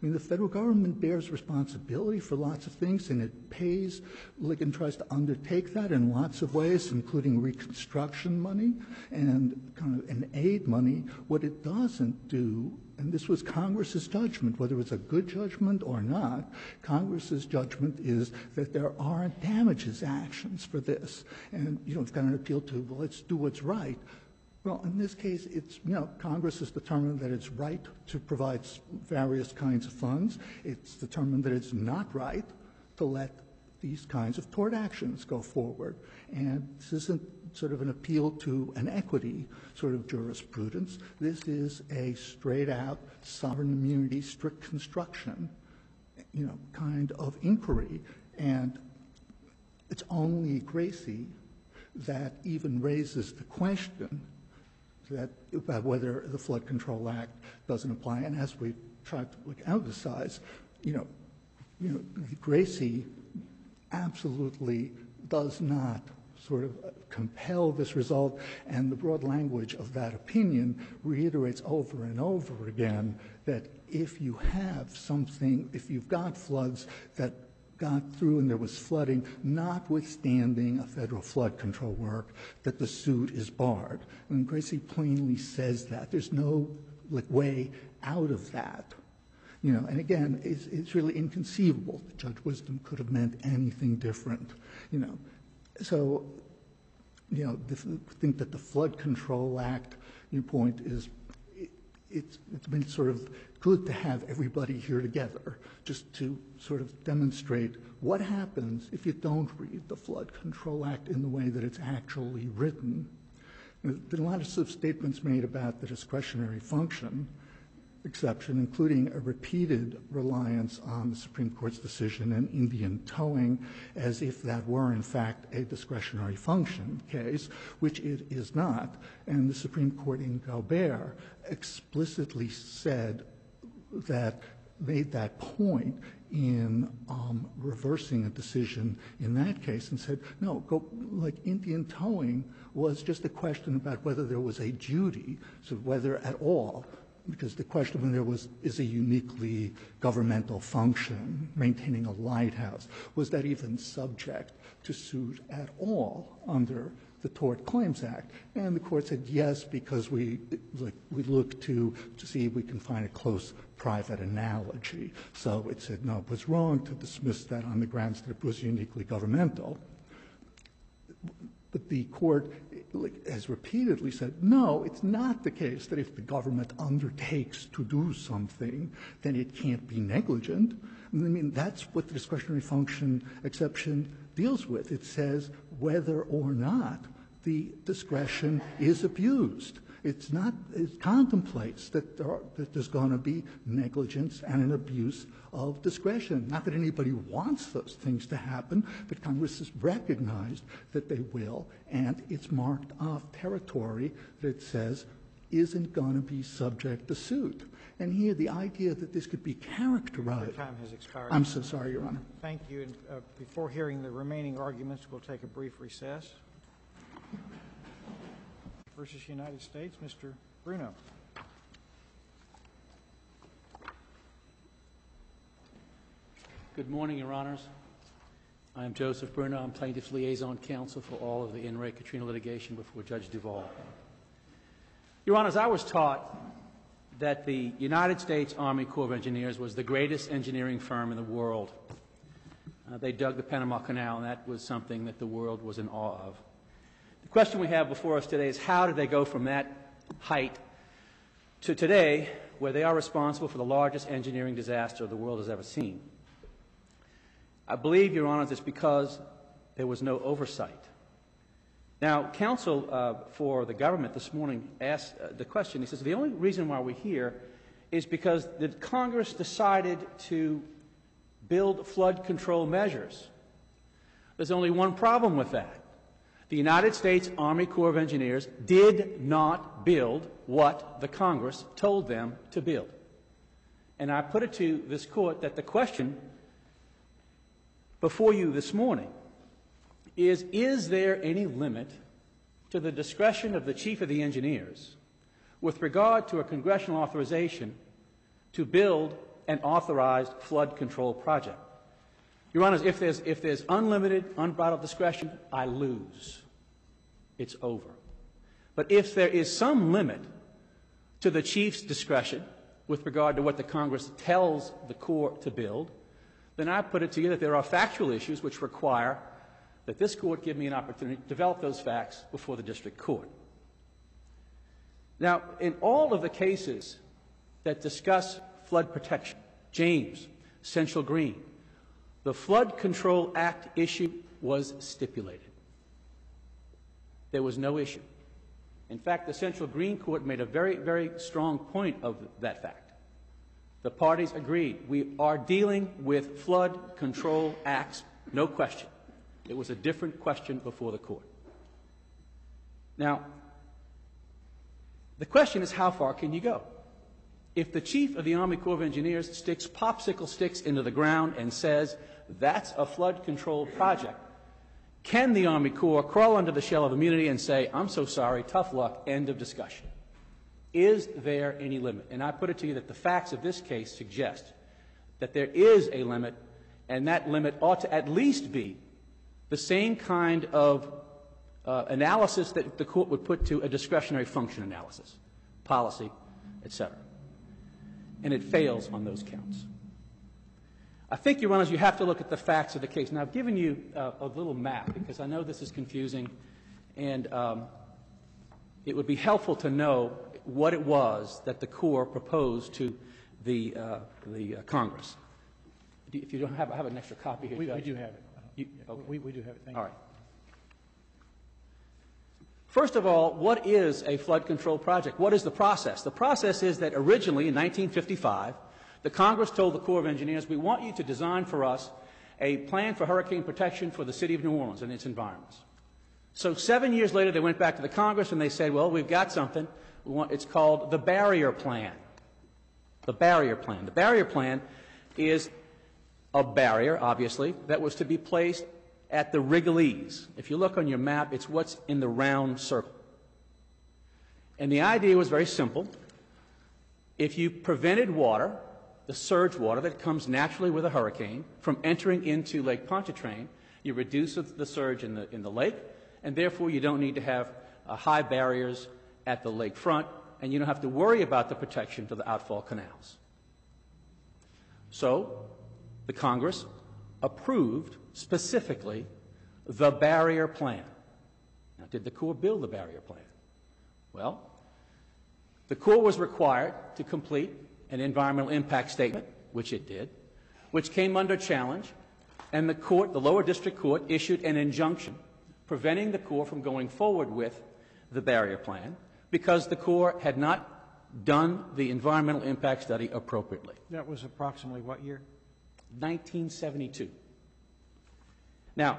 I mean, the federal government bears responsibility for lots of things, and it pays, like, and tries to undertake that in lots of ways, including reconstruction money and kind of an aid money. What it doesn't do, and this was Congress's judgment, whether it's a good judgment or not, Congress's judgment is that there aren't damages actions for this. And, you know, it's got an appeal to, well, let's do what's right. Well, in this case, it's, you know, Congress has determined that it's right to provide various kinds of funds. It's determined that it's not right to let these kinds of tort actions go forward. And this isn't sort of an appeal to an equity sort of jurisprudence. This is a straight-out sovereign immunity, strict construction, you know, kind of inquiry. And it's only Gracie that even raises the question that about whether the Flood Control Act doesn't apply. And as we tried to like, emphasize, you know, you know, Gracie absolutely does not sort of compel this result, and the broad language of that opinion reiterates over and over again that if you have something, if you've got floods that got through and there was flooding, notwithstanding a federal flood control work, that the suit is barred. And Gracie plainly says that. There's no like, way out of that. You know, and again, it's, it's really inconceivable that Judge Wisdom could have meant anything different. You know, so, you know, the, think that the Flood Control Act, your point is, it, it's, it's been sort of good to have everybody here together just to sort of demonstrate what happens if you don't read the Flood Control Act in the way that it's actually written. There's been a lot of statements made about the discretionary function exception, including a repeated reliance on the Supreme Court's decision in Indian towing, as if that were in fact a discretionary function case, which it is not. And the Supreme Court in Gaubert explicitly said that, made that point in um, reversing a decision in that case and said, no, go, like Indian towing was just a question about whether there was a duty, so whether at all, because the question when there was, is a uniquely governmental function, maintaining a lighthouse, was that even subject to suit at all under the Tort Claims Act? And the court said yes, because we, like, we looked to, to see if we can find a close private analogy. So it said no, it was wrong to dismiss that on the grounds that it was uniquely governmental. But the court has repeatedly said, no, it's not the case that if the government undertakes to do something, then it can't be negligent. I mean, that's what the discretionary function exception deals with. It says whether or not the discretion is abused. It's not, it contemplates that, there are, that there's going to be negligence and an abuse of discretion. Not that anybody wants those things to happen, but Congress has recognized that they will, and it's marked off territory that says isn't going to be subject to suit. And here, the idea that this could be characterized. Your time has expired. I'm so sorry, Your Honor. Thank you. And uh, before hearing the remaining arguments, we'll take a brief recess. Versus United States, Mister Bruno. Good morning, Your Honors. I am Joseph Bruno. I'm Plaintiff's Liaison Counsel for all of the In re Katrina litigation before Judge Duvall. Your Honors, I was taught that the United States Army Corps of Engineers was the greatest engineering firm in the world. Uh, they dug the Panama Canal, and that was something that the world was in awe of. The question we have before us today is how did they go from that height to today, where they are responsible for the largest engineering disaster the world has ever seen? I believe, Your Honors, it's because there was no oversight. Now, counsel uh, for the government this morning asked uh, the question. He says, the only reason why we're here is because the Congress decided to build flood control measures. There's only one problem with that. The United States Army Corps of Engineers did not build what the Congress told them to build. And I put it to this Court that the question before you this morning is, is there any limit to the discretion of the Chief of the Engineers with regard to a congressional authorization to build an authorized flood control project. Your Honors, if there's, if there's unlimited, unbridled discretion, I lose. It's over. But if there is some limit to the Chief's discretion with regard to what the Congress tells the Corps to build, then I put it to you that there are factual issues which require that this Court give me an opportunity to develop those facts before the District Court. Now, in all of the cases that discuss flood protection, James, Central Green, the Flood Control Act issue was stipulated. There was no issue. In fact, the Central Green Court made a very, very strong point of that fact. The parties agreed. We are dealing with flood control acts, no question. It was a different question before the Court. Now, the question is, how far can you go? If the Chief of the Army Corps of Engineers sticks popsicle sticks into the ground and says, that's a flood control project, can the Army Corps crawl under the shell of immunity and say, I'm so sorry, tough luck, end of discussion? Is there any limit? And I put it to you that the facts of this case suggest that there is a limit, and that limit ought to at least be the same kind of uh, analysis that the Court would put to a discretionary function analysis, policy, et cetera. And it fails on those counts. I think, Your Honors, you have to look at the facts of the case. Now, I've given you uh, a little map because I know this is confusing, and um, it would be helpful to know what it was that the Corps proposed to the, uh, the uh, Congress. If you don't have, I have an extra copy here. We, Judge. we do have it. You, okay. we, we do have it. Thank All you. right. First of all, what is a flood control project? What is the process? The process is that originally in nineteen fifty-five, the Congress told the Corps of Engineers, we want you to design for us a plan for hurricane protection for the city of New Orleans and its environments. So seven years later, they went back to the Congress and they said, well, we've got something. We want, it's called the Barrier Plan. The Barrier Plan. The Barrier Plan is a barrier, obviously, that was to be placed at the Wrigley's. If you look on your map, it's what's in the round circle. And the idea was very simple. If you prevented water, the surge water that comes naturally with a hurricane, from entering into Lake Pontchartrain, you reduce the surge in the, in the lake, and therefore you don't need to have uh, high barriers at the lake front, and you don't have to worry about the protection to the outfall canals. So the Congress approved specifically the Barrier Plan. Now, did the Corps build the Barrier Plan? Well, the Corps was required to complete an environmental impact statement, which it did, which came under challenge, and the court, the lower district court, issued an injunction preventing the Corps from going forward with the Barrier Plan because the Corps had not done the environmental impact study appropriately. That was approximately what year? nineteen seventy-two. Now,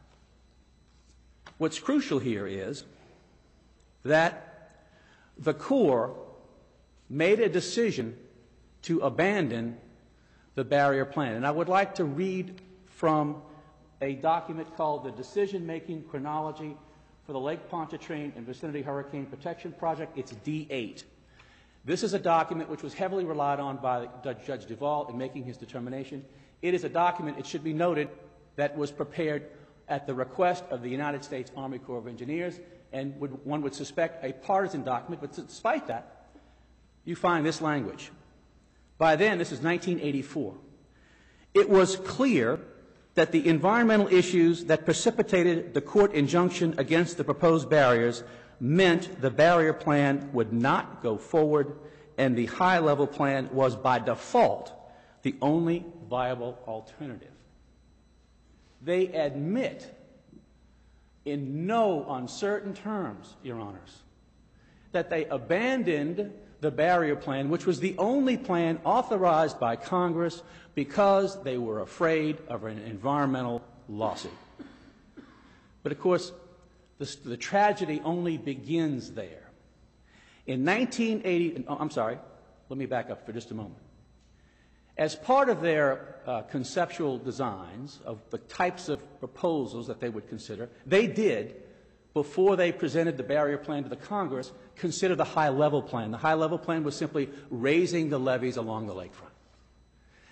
what's crucial here is that the Corps made a decision to abandon the Barrier Plan. And I would like to read from a document called the Decision-Making Chronology for the Lake Pontchartrain and Vicinity Hurricane Protection Project. It's D eight. This is a document which was heavily relied on by Judge Duvall in making his determination. It is a document, it should be noted, that was prepared at the request of the United States Army Corps of Engineers, and would, one would suspect a partisan document, but despite that, you find this language. By then, this is nineteen eighty-four, it was clear that the environmental issues that precipitated the court injunction against the proposed barriers meant the Barrier Plan would not go forward, and the high-level plan was by default the only viable alternative. They admit in no uncertain terms, Your Honors, that they abandoned the Barrier Plan, which was the only plan authorized by Congress, because they were afraid of an environmental lawsuit. But of course, the, the tragedy only begins there. In nineteen eighty, oh, I'm sorry, let me back up for just a moment. As part of their uh, conceptual designs of the types of proposals that they would consider, they did, before they presented the Barrier Plan to the Congress, consider the high-level plan. The high-level plan was simply raising the levees along the lakefront.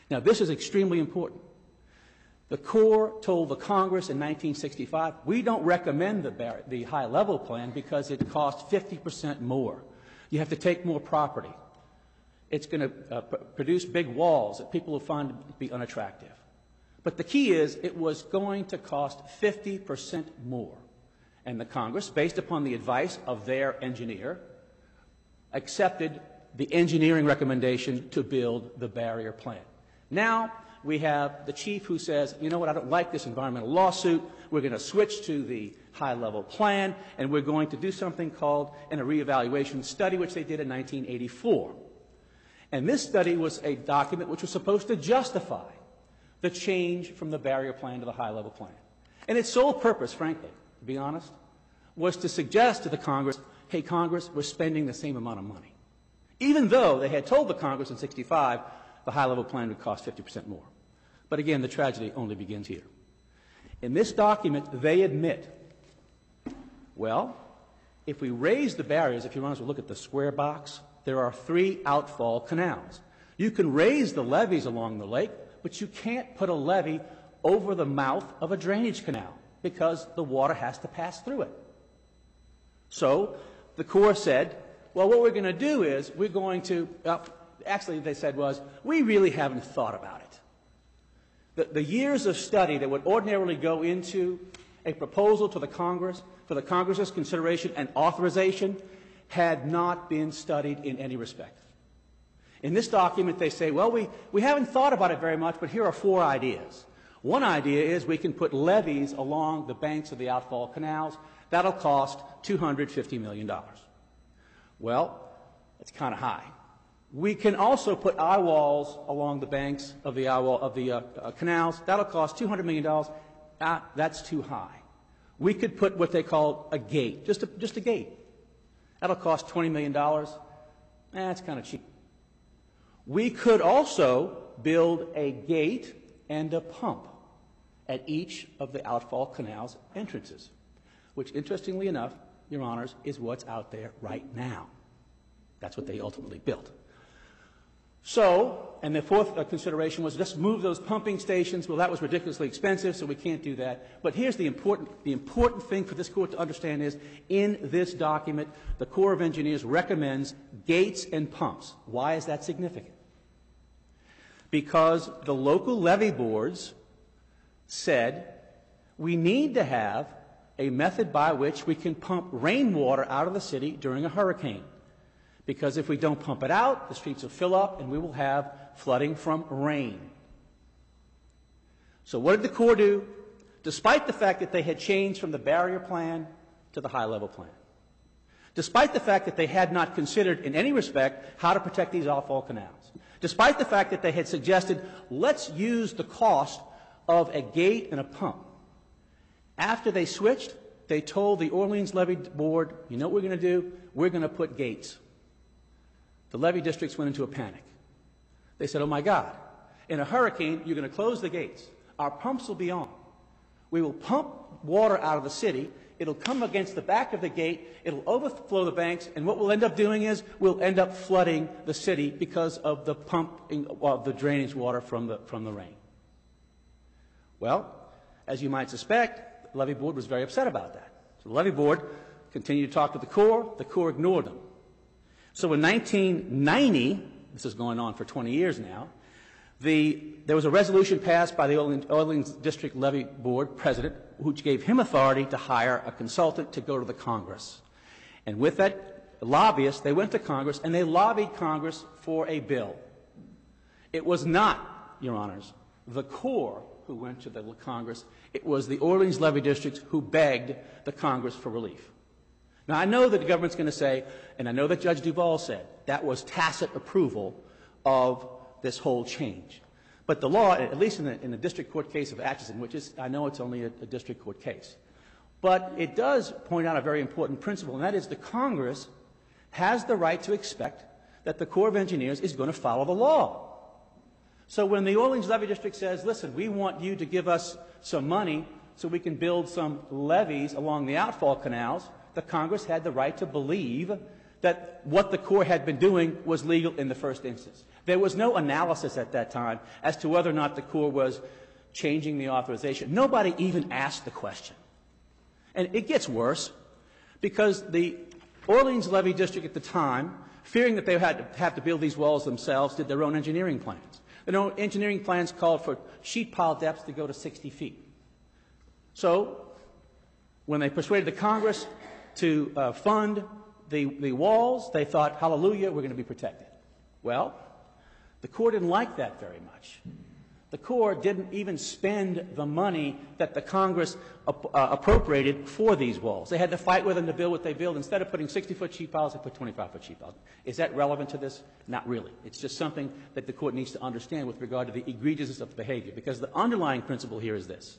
Now, this is extremely important. The Corps told the Congress in nineteen sixty-five, we don't recommend the, bar- the high-level plan because it costs fifty percent more. You have to take more property. It's going to uh, p- produce big walls that people will find to be unattractive. But the key is it was going to cost fifty percent more. And the Congress, based upon the advice of their engineer, accepted the engineering recommendation to build the barrier plant. Now we have the chief who says, you know what, I don't like this environmental lawsuit. We're going to switch to the high-level plan, and we're going to do something called an, a reevaluation study, which they did in nineteen eighty-four. And this study was a document which was supposed to justify the change from the barrier plan to the high-level plan. And its sole purpose, frankly, to be honest, was to suggest to the Congress, hey, Congress, we're spending the same amount of money. Even though they had told the Congress in sixty-five the high-level plan would cost fifty percent more. But again, the tragedy only begins here. In this document, they admit, well, if we raise the barriers, if you want to look at the square box, there are three outfall canals. You can raise the levees along the lake, but you can't put a levee over the mouth of a drainage canal because the water has to pass through it. So the Corps said, well, what we're going to do is we're going to, uh, actually they said was, we really haven't thought about it. The, the years of study that would ordinarily go into a proposal to the Congress for the Congress's consideration and authorization had not been studied in any respect. In this document, they say, well, we, we haven't thought about it very much, but here are four ideas. One idea is we can put levees along the banks of the outfall canals. That'll cost two hundred fifty million dollars. Well, that's kind of high. We can also put eye walls along the banks of the, eye wall, of the uh, uh, canals. That'll cost two hundred million dollars. Ah, that's too high. We could put what they call a gate, just a, just a gate. That'll cost twenty million dollars. Eh, that's kind of cheap. We could also build a gate and a pump at each of the outfall canals entrances, which, interestingly enough, Your Honors, is what's out there right now. That's what they ultimately built. So, and the fourth uh, consideration was just move those pumping stations. Well, that was ridiculously expensive, so we can't do that. But here's the important, the important thing for this Court to understand is, in this document, the Corps of Engineers recommends gates and pumps. Why is that significant? Because the local levee boards said we need to have a method by which we can pump rainwater out of the city during a hurricane. Because if we don't pump it out, the streets will fill up and we will have flooding from rain. So what did the Corps do? Despite the fact that they had changed from the barrier plan to the high-level plan, despite the fact that they had not considered in any respect how to protect these outfall canals, despite the fact that they had suggested, let's use the cost of a gate and a pump, after they switched, they told the Orleans Levee Board, you know what we're going to do? We're going to put gates. The levee districts went into a panic. They said, oh my God, in a hurricane, you're going to close the gates. Our pumps will be on. We will pump water out of the city. It'll come against the back of the gate. It'll overflow the banks. And what we'll end up doing is we'll end up flooding the city because of the pumping of the drainage water from the, from the rain. Well, as you might suspect, the levee board was very upset about that. So the levee board continued to talk to the Corps. The Corps ignored them. So in nineteen ninety, this is going on for twenty years now, the, there was a resolution passed by the Orleans, Orleans District Levee Board president, which gave him authority to hire a consultant to go to the Congress. And with that lobbyist, they went to Congress and they lobbied Congress for a bill. It was not, Your Honors, the Corps who went to the Congress. It was the Orleans Levee Districts who begged the Congress for relief. Now, I know that the government's going to say, and I know that Judge Duvall said, that was tacit approval of this whole change. But the law, at least in the, in the district court case of Atchison, which is, I know it's only a, a district court case, but it does point out a very important principle, and that is the Congress has the right to expect that the Corps of Engineers is going to follow the law. So when the Orleans Levee District says, listen, we want you to give us some money so we can build some levees along the outfall canals, the Congress had the right to believe that what the Corps had been doing was legal in the first instance. There was no analysis at that time as to whether or not the Corps was changing the authorization. Nobody even asked the question. And it gets worse, because the Orleans Levee District at the time, fearing that they had to have to build these walls themselves, did their own engineering plans. Their own engineering plans called for sheet pile depths to go to sixty feet. So when they persuaded the Congress to uh, fund the, the walls, they thought, hallelujah, we're going to be protected. Well, the Corps didn't like that very much. The Corps didn't even spend the money that the Congress ap- uh, appropriated for these walls. They had to fight with them to build what they built. Instead of putting sixty-foot sheet piles, they put twenty-five-foot sheet piles. Is that relevant to this? Not really. It's just something that the Court needs to understand with regard to the egregiousness of the behavior, because the underlying principle here is this.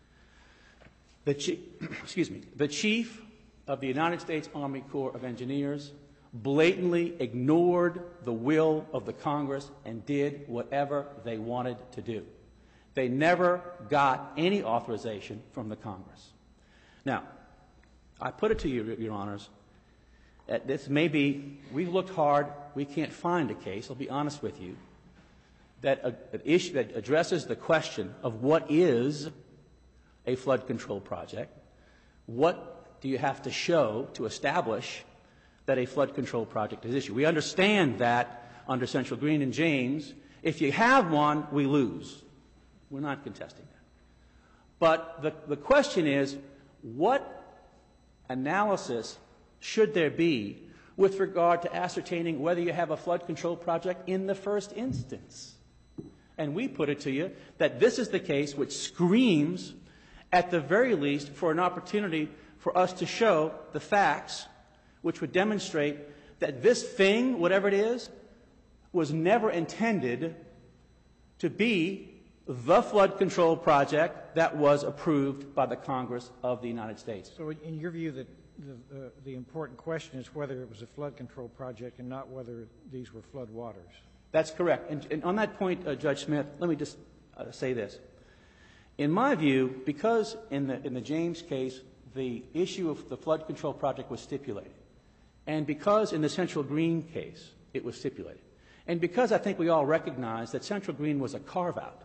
The chief, excuse me, the Chief of the United States Army Corps of Engineers blatantly ignored the will of the Congress and did whatever they wanted to do. They never got any authorization from the Congress. Now, I put it to you, Your Honors, that this may be, we've looked hard, we can't find a case, I'll be honest with you, that, a, an issue that addresses the question of what is a flood control project, what do you have to show to establish that a flood control project is issued. We understand that under Central Green and James, if you have one, we lose. We're not contesting that. But the, the question is, what analysis should there be with regard to ascertaining whether you have a flood control project in the first instance? And we put it to you that this is the case which screams, at the very least, for an opportunity for us to show the facts which would demonstrate that this thing, whatever it is, was never intended to be the flood control project that was approved by the Congress of the United States. So in your view, the, the, uh, the important question is whether it was a flood control project and not whether these were flood waters. That's correct. And, and on that point, uh, Judge Smith, let me just uh, say this. In my view, because in the, in the James case, the issue of the flood control project was stipulated, and because in the Central Green case it was stipulated, and because I think we all recognize that Central Green was a carve-out,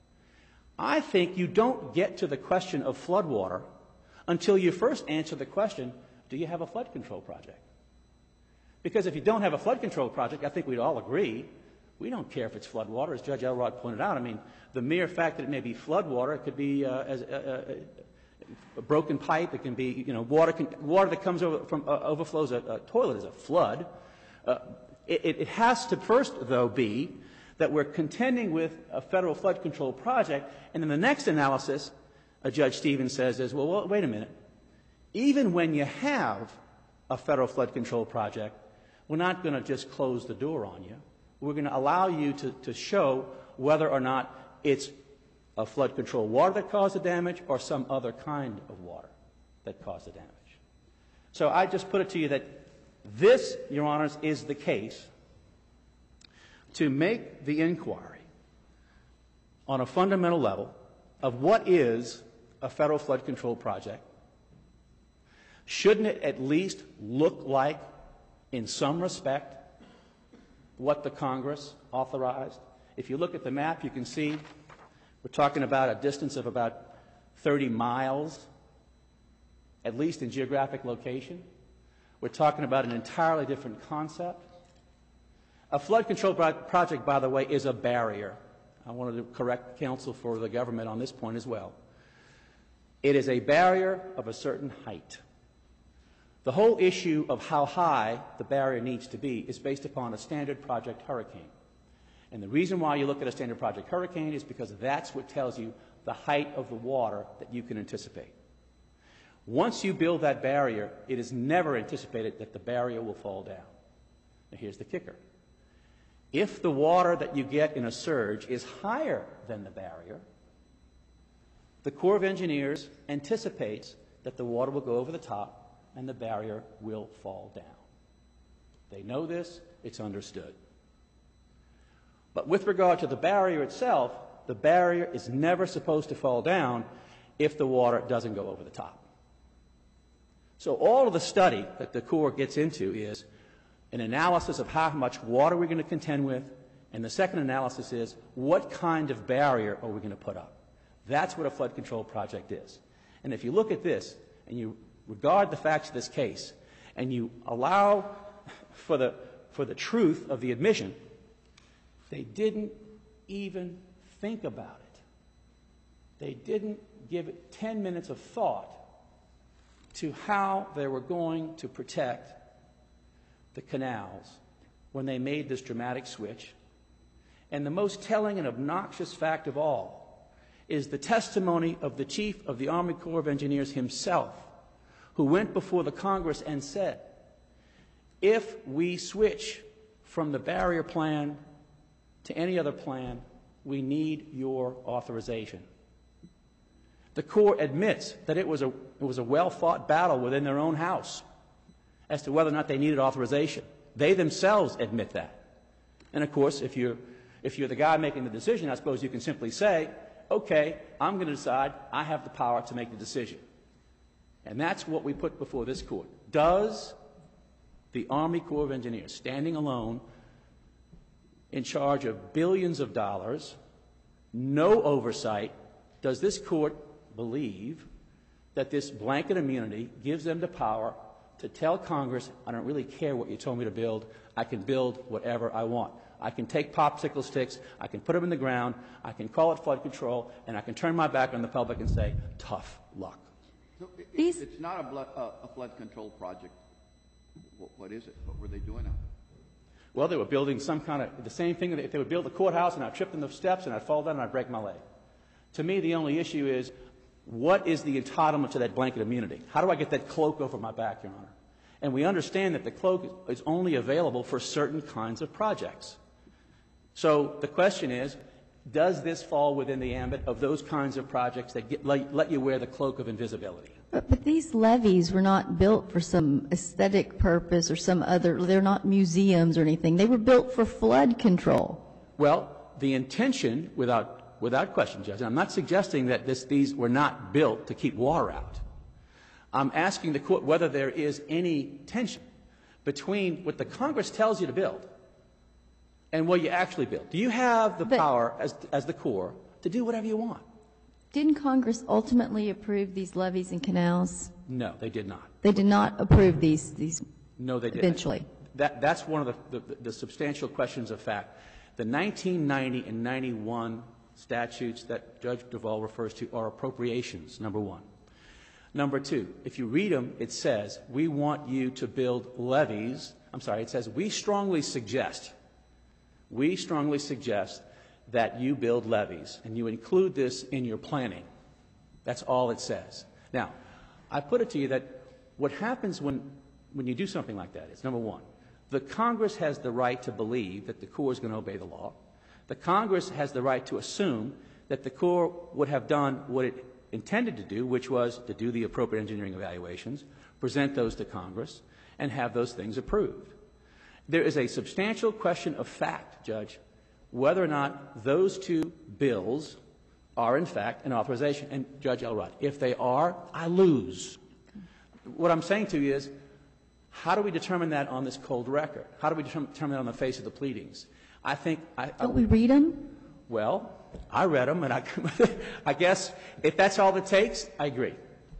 I think you don't get to the question of floodwater until you first answer the question, do you have a flood control project? Because if you don't have a flood control project, I think we'd all agree, we don't care if it's floodwater, as Judge Elrod pointed out. I mean, the mere fact that it may be floodwater, it could be uh, as, uh, uh, a broken pipe, it can be, you know, water, can, water that comes over from, uh, overflows a, a toilet is a flood. Uh, it, it has to first, though, be that we're contending with a federal flood control project, and in the next analysis, uh, Judge Stevens says is, well, well, wait a minute. Even when you have a federal flood control project, we're not going to just close the door on you. We're going to allow you to, to show whether or not it's a flood control water that caused the damage or some other kind of water that caused the damage. So I just put it to you that this, Your Honors, is the case to make the inquiry on a fundamental level of what is a federal flood control project. Shouldn't it at least look like, in some respect, what the Congress authorized? If you look at the map, you can see we're talking about a distance of about thirty miles, at least in geographic location. We're talking about an entirely different concept. A flood control pro- project, by the way, is a barrier. I wanted to correct counsel for the government on this point as well. It is a barrier of a certain height. The whole issue of how high the barrier needs to be is based upon a standard project hurricane. And the reason why you look at a standard project hurricane is because that's what tells you the height of the water that you can anticipate. Once you build that barrier, it is never anticipated that the barrier will fall down. Now here's the kicker. If the water that you get in a surge is higher than the barrier, the Corps of Engineers anticipates that the water will go over the top and the barrier will fall down. They know this, it's understood. But with regard to the barrier itself, the barrier is never supposed to fall down if the water doesn't go over the top. So all of the study that the Corps gets into is, an analysis of how much water we're going to contend with, and the second analysis is what kind of barrier are we going to put up. That's what a flood control project is. And if you look at this and you regard the facts of this case and you allow for the, for the truth of the admission, they didn't even think about it. They didn't give it ten minutes of thought to how they were going to protect the canals when they made this dramatic switch. And the most telling and obnoxious fact of all is the testimony of the Chief of the Army Corps of Engineers himself, who went before the Congress and said, if we switch from the barrier plan to any other plan, we need your authorization. The Corps admits that it was a, it was a well-fought battle within their own house as to whether or not they needed authorization. They themselves admit that. And of course, if you're, if you're the guy making the decision, I suppose you can simply say, okay, I'm going to decide, I have the power to make the decision. And that's what we put before this Court. Does the Army Corps of Engineers, standing alone, in charge of billions of dollars, no oversight, does this Court believe that this blanket immunity gives them the power to tell Congress, I don't really care what you told me to build, I can build whatever I want. I can take popsicle sticks, I can put them in the ground, I can call it flood control, and I can turn my back on the public and say, tough luck. So it, it's not a, blood, uh, a flood control project. What, what is it? What were they doing out there? Well, they were building some kind of, the same thing, if they would build a courthouse and I'd trip in the steps and I'd fall down and I'd break my leg. To me, the only issue is, what is the entitlement to that blanket immunity? How do I get that cloak over my back, Your Honor? And we understand that the cloak is only available for certain kinds of projects. So the question is, does this fall within the ambit of those kinds of projects that get, let, let you wear the cloak of invisibility? But, but these levees were not built for some aesthetic purpose or some other, they're not museums or anything. They were built for flood control. Well, the intention, without Without question, Judge, and I'm not suggesting that this, these were not built to keep water out. I'm asking the Court whether there is any tension between what the Congress tells you to build and what you actually build. Do you have the but, power as, as the Corps to do whatever you want? Didn't Congress ultimately approve these levees and canals? No, they did not. They did not approve these, these no, they did eventually. That, that's one of the, the, the substantial questions of fact. The nineteen ninety and ninety-one statutes that Judge Duvall refers to are appropriations, number one. Number two, if you read them, it says, we want you to build levees. I'm sorry, it says, we strongly suggest, we strongly suggest that you build levees, and you include this in your planning. That's all it says. Now, I put it to you that what happens when, when you do something like that is, number one, the Congress has the right to believe that the Corps is going to obey the law. The Congress has the right to assume that the Corps would have done what it intended to do, which was to do the appropriate engineering evaluations, present those to Congress, and have those things approved. There is a substantial question of fact, Judge, whether or not those two bills are, in fact, an authorization. And, Judge Elrod, if they are, I lose. What I'm saying to you is, how do we determine that on this cold record? How do we determine that on the face of the pleadings? I think I, Don't I, we read them? Well, I read them, and I, I guess if that's all it takes, I agree.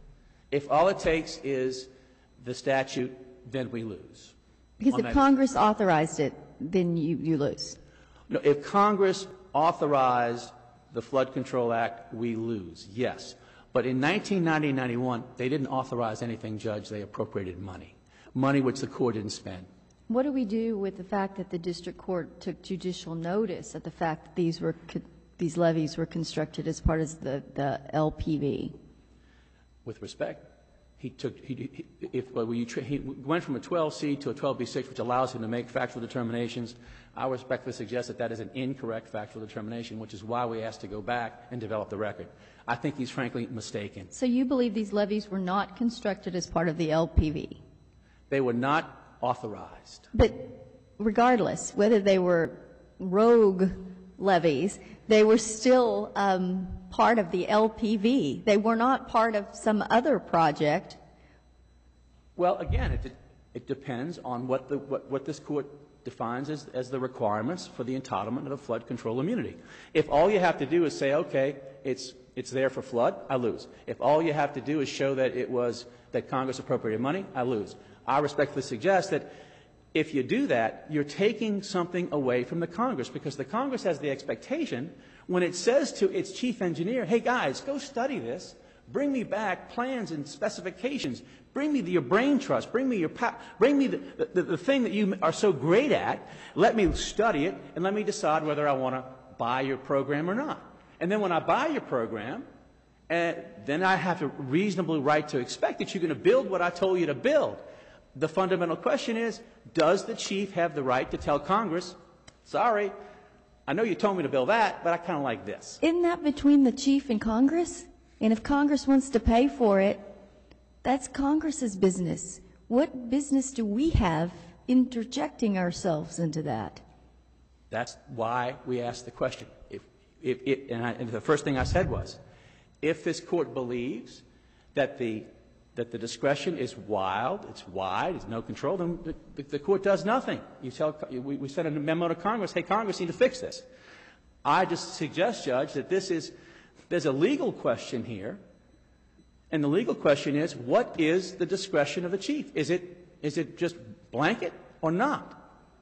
If all it takes is the statute, then we lose. Because if that. Congress authorized it, then you, you lose. No, if Congress authorized the Flood Control Act, we lose, yes. But in nineteen ninety and ninety-one, they didn't authorize anything, Judge. They appropriated money, money which the Corps didn't spend. What do we do with the fact that the district court took judicial notice of the fact that these were these levees were constructed as part of the, the L P V? With respect, he took he, he if well, you tra- he went from a twelve C to a twelve B six, which allows him to make factual determinations. I respectfully suggest that that is an incorrect factual determination, which is why we asked to go back and develop the record. I think he's frankly mistaken. So you believe these levees were not constructed as part of the L P V? They were not authorized. But regardless, whether they were rogue levees, they were still um, part of the L P V. They were not part of some other project. Well, again, it, It depends on what, the, what, what this court defines as, as the requirements for the entitlement of the flood control immunity. If all you have to do is say, okay, it's, it's there for flood, I lose. If all you have to do is show that it was, that Congress appropriated money, I lose. I respectfully suggest that if you do that, you're taking something away from the Congress, because the Congress has the expectation when it says to its chief engineer, hey guys, go study this, bring me back plans and specifications, bring me the, your brain trust, bring me your pa bring me the, the, the thing that you are so great at, let me study it, and let me decide whether I want to buy your program or not. And then when I buy your program, uh, then I have a reasonable right to expect that you're going to build what I told you to build. The fundamental question is, does the chief have the right to tell Congress, sorry, I know you told me to build that, but I kind of like this? Isn't that between the chief and Congress? And if Congress wants to pay for it, that's Congress's business. What business do we have interjecting ourselves into that? That's why we asked the question. If, if, if, and, I, and the first thing I said was, if this court believes that the that the discretion is wild, it's wide, it's no control, then the, the, the court does nothing. You tell, we, we send a memo to Congress, hey, Congress, you need to fix this. I just suggest, Judge, that this is, there's a legal question here, and the legal question is, what is the discretion of the chief? Is it, is it just blanket or not?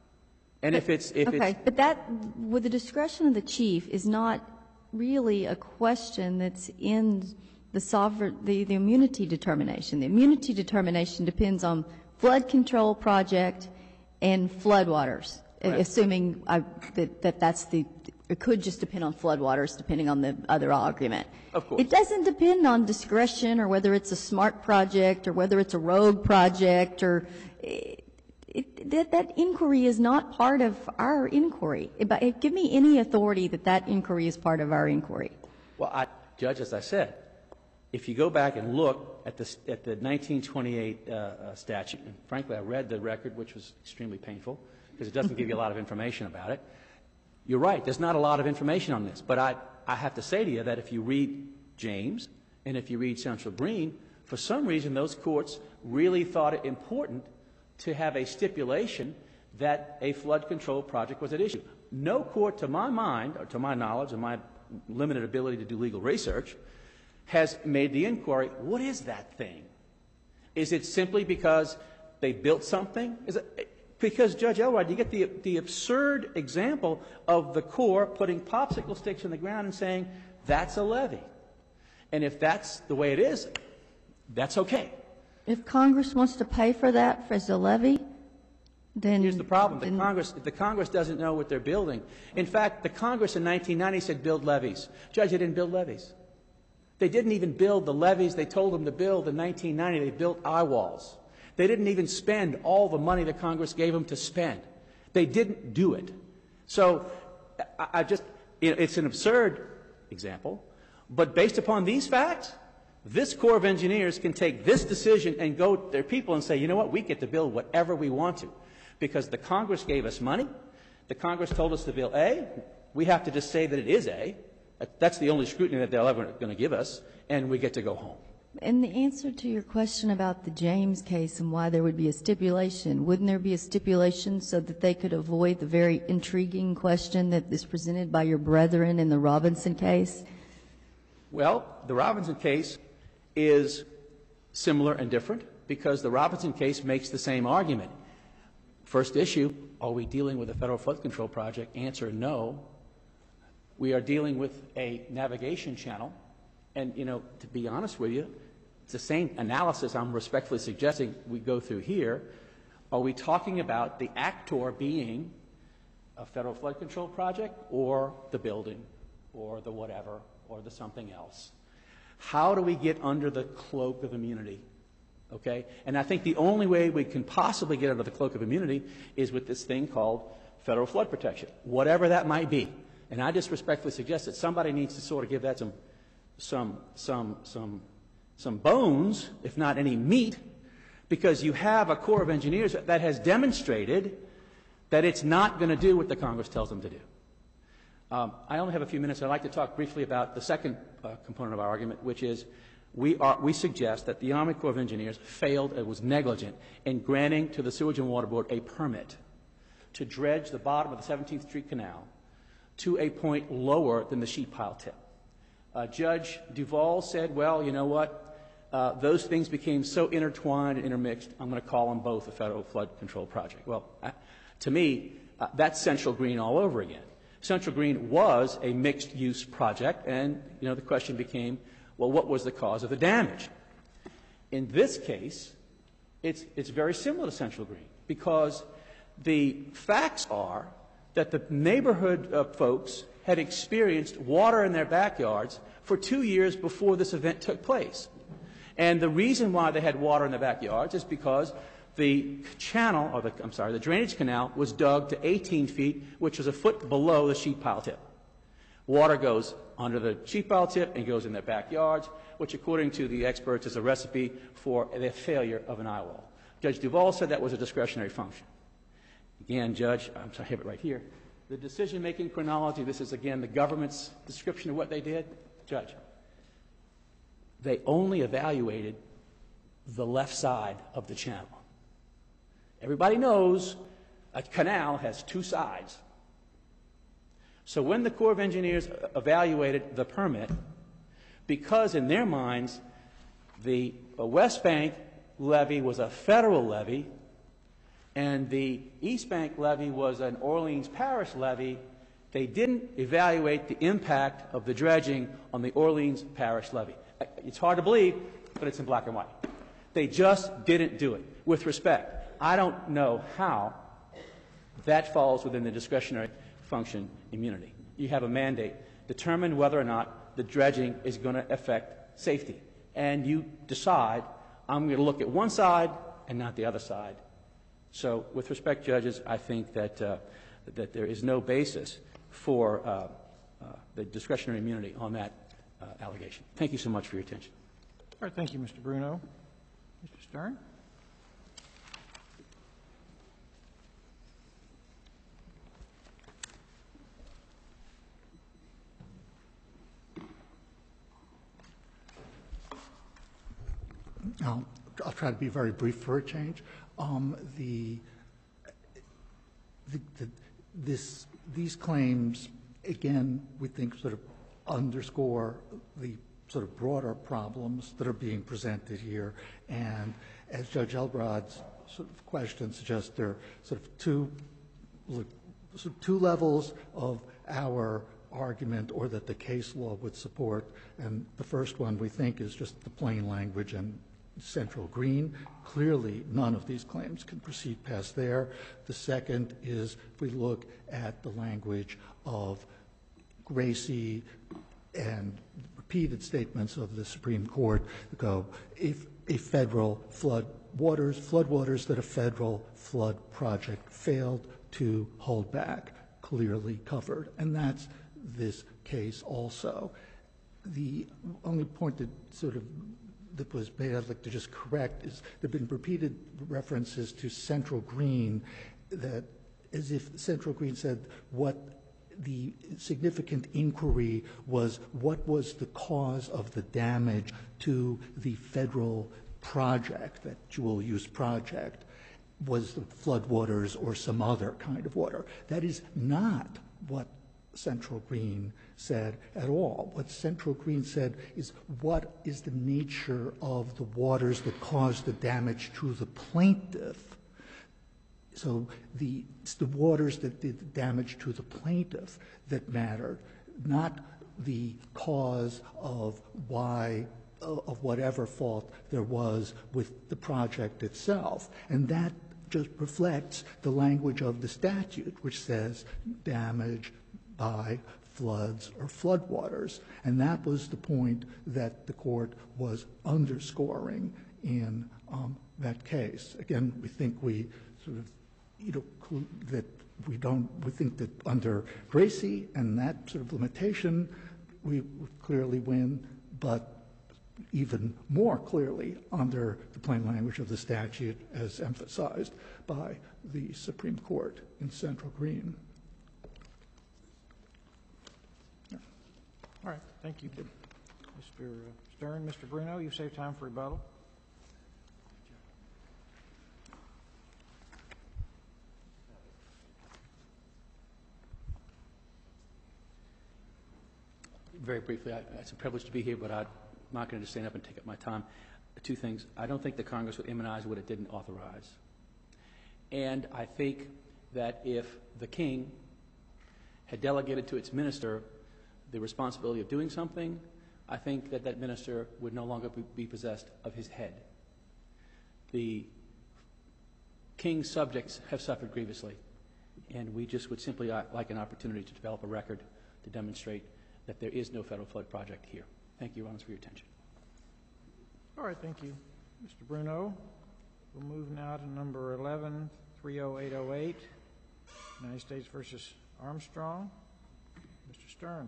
And if it's, if okay, it's, but that, with the discretion of the chief, is not really a question that's in the sovereign, the, the immunity determination. The immunity determination depends on flood control project and floodwaters, right. assuming I, that, that that's the, it could just depend on floodwaters depending on the other argument. Of course. It doesn't depend on discretion or whether it's a smart project or whether it's a rogue project or, it, it, that, that inquiry is not part of our inquiry. It, it, give me any authority that that inquiry is part of our inquiry. Well, I, Judge, as I said, if you go back and look at the, at the nineteen twenty-eight uh, uh, statute, and frankly, I read the record, which was extremely painful, because it doesn't give you a lot of information about it. You're right, there's not a lot of information on this, but I, I have to say to you that if you read James and if you read Central Green, for some reason those courts really thought it important to have a stipulation that a flood control project was at issue. No court, to my mind, or to my knowledge, and my limited ability to do legal research, has made the inquiry, what is that thing? Is it simply because they built something? Is it, because, Judge Elrod, you get the, the absurd example of the Corps putting popsicle sticks in the ground and saying, that's a levee. And if that's the way it is, that's okay. If Congress wants to pay for that as a levee, then... Here's the problem. The Congress, the Congress doesn't know what they're building. In fact, the Congress in nineteen ninety said build levees. Judge, they didn't build levees. They didn't even build the levees they told them to build in nineteen ninety. They built eye walls. They didn't even spend all the money that Congress gave them to spend. They didn't do it. So I, I just, it's an absurd example, but based upon these facts, this Corps of Engineers can take this decision and go to their people and say, you know what, we get to build whatever we want to, because the Congress gave us money. The Congress told us to build A. We have to just say that it is A. That's the only scrutiny that they're ever going to give us, and we get to go home. And the answer to your question about the James case and why there would be a stipulation, wouldn't there be a stipulation so that they could avoid the very intriguing question that is presented by your brethren in the Robinson case? Well, the Robinson case is similar and different because the Robinson case makes the same argument. First issue, are we dealing with a federal flood control project? Answer, no. We are dealing with a navigation channel, and, you know, to be honest with you, it's the same analysis I'm respectfully suggesting we go through here. Are we talking about the actor being a federal flood control project or the building or the whatever or the something else? How do we get under the cloak of immunity? Okay? And I think the only way we can possibly get under the cloak of immunity is with this thing called federal flood protection, whatever that might be. And I just respectfully suggest that somebody needs to sort of give that some, some, some, some, some bones, if not any meat, because you have a Corps of Engineers that has demonstrated that it's not going to do what the Congress tells them to do. Um, I only have a few minutes. I'd like to talk briefly about the second uh, component of our argument, which is we, are, we suggest that the Army Corps of Engineers failed and was negligent in granting to the Sewage and Water Board a permit to dredge the bottom of the seventeenth Street Canal to a point lower than the sheet pile tip. Uh, Judge Duvall said, well, you know what? Uh, those things became so intertwined and intermixed, I'm going to call them both a federal flood control project. Well, uh, to me, uh, that's Central Green all over again. Central Green was a mixed-use project, and, you know, the question became, well, what was the cause of the damage? In this case, it's, it's very similar to Central Green, because the facts are that the neighborhood uh, folks had experienced water in their backyards for two years before this event took place. And the reason why they had water in their backyards is because the channel, or the, I'm sorry, the drainage canal was dug to eighteen feet, which was a foot below the sheet pile tip. Water goes under the sheet pile tip and goes in their backyards, which according to the experts is a recipe for the failure of an eye wall. Judge Duvall said that was a discretionary function. Again, Judge, I'm sorry, I have it right here. The decision-making chronology, this is again the government's description of what they did. Judge, they only evaluated the left side of the channel. Everybody knows a canal has two sides. So when the Corps of Engineers evaluated the permit, because in their minds the West Bank levee was a federal levee and the East Bank levee was an Orleans Parish levee, they didn't evaluate the impact of the dredging on the Orleans Parish levee. It's hard to believe, but it's in black and white. They just didn't do it. With respect, I don't know how that falls within the discretionary function immunity. You have a mandate. Determine whether or not the dredging is going to affect safety. And you decide, I'm going to look at one side and not the other side. So with respect, judges, I think that, uh, that there is no basis for uh, uh, the discretionary immunity on that uh, allegation. Thank you so much for your attention. All right, thank you, Mister Bruno. Mister Stern? I'll, I'll try to be very brief for a change. Um, the, the, the, this, these claims, again, we think sort of underscore the sort of broader problems that are being presented here. And as Judge Elbrod's sort of question suggests, there are sort of two, sort of two levels of our argument or that the case law would support. And the first one we think is just the plain language and Central Green. Clearly, none of these claims can proceed past there. The second is if we look at the language of Gracie and repeated statements of the Supreme Court that go, if a federal flood waters, flood waters that a federal flood project failed to hold back, clearly covered. And that's this case also. The only point that sort of that was made, I'd like to just correct, is there have been repeated references to Central Green that as if Central Green said what the significant inquiry was what was the cause of the damage to the federal project, that dual use project, was the floodwaters or some other kind of water. That is not what Central Green said at all. What Central Green said is what is the nature of the waters that caused the damage to the plaintiff. So the, it's the waters that did the damage to the plaintiff that mattered, not the cause of why, of whatever fault there was with the project itself. And that just reflects the language of the statute, which says damage by floods or floodwaters. And that was the point that the court was underscoring in um, that case. Again, we think we sort of, you know, that we don't, we think that under Gracie and that sort of limitation, we clearly win, but even more clearly under the plain language of the statute as emphasized by the Supreme Court in Central Green. All right, thank you. Mister Stern. Mister Bruno, you've saved time for rebuttal. Very briefly, I, it's a privilege to be here, but I'm not going to stand up and take up my time. Two things. I don't think the Congress would immunize what it didn't authorize. And I think that if the King had delegated to its minister the responsibility of doing something, I think that that minister would no longer be possessed of his head. The King's subjects have suffered grievously, and we just would simply like an opportunity to develop a record to demonstrate that there is no federal flood project here. Thank you, Your Honors, for your attention. All right, thank you, Mister Bruno. We'll move now to number eleven, three oh eight oh eight, United States versus Armstrong. Mister Stern.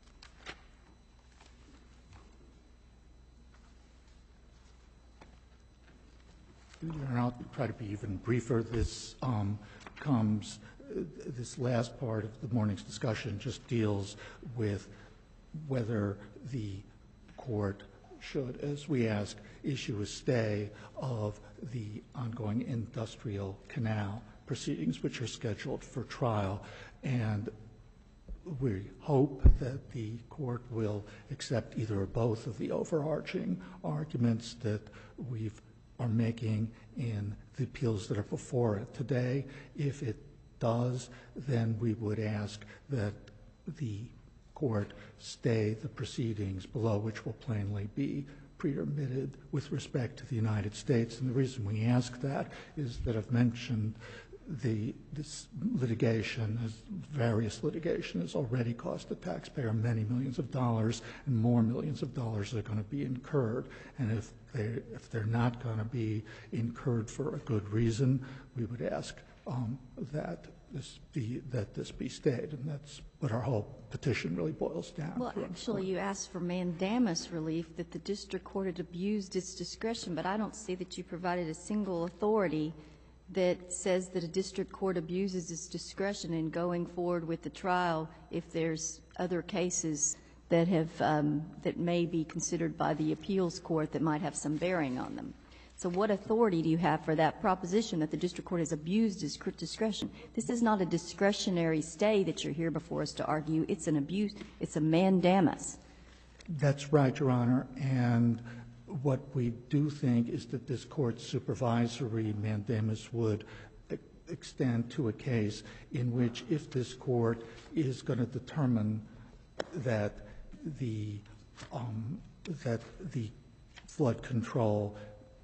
And I'll try to be even briefer. This um, comes, uh, this last part of the morning's discussion just deals with whether the court should, as we ask, issue a stay of the ongoing industrial canal proceedings, which are scheduled for trial. And we hope that the court will accept either or both of the overarching arguments that we've are making in the appeals that are before it today. If it does, then we would ask that the court stay the proceedings below, which will plainly be pre-permitted with respect to the United States. And the reason we ask that is that I've mentioned the this litigation, has, various litigation, has already cost the taxpayer many millions of dollars, and more millions of dollars are going to be incurred. And if they if they're not going to be incurred for a good reason, we would ask um, that this be that this be stayed, and that's what our whole petition really boils down well, to. Well, actually, you asked for mandamus relief, that the district court had abused its discretion, but I don't see that you provided a single authority that says that a district court abuses its discretion in going forward with the trial if there's other cases that have um, that may be considered by the appeals court that might have some bearing on them. So what authority do you have for that proposition that the district court has abused its discretion? This is not a discretionary stay that you're here before us to argue. It's an abuse. It's a mandamus. That's right, Your Honor. And what we do think is that this court's supervisory mandamus would extend to a case in which, if this court is going to determine that the um, that the flood control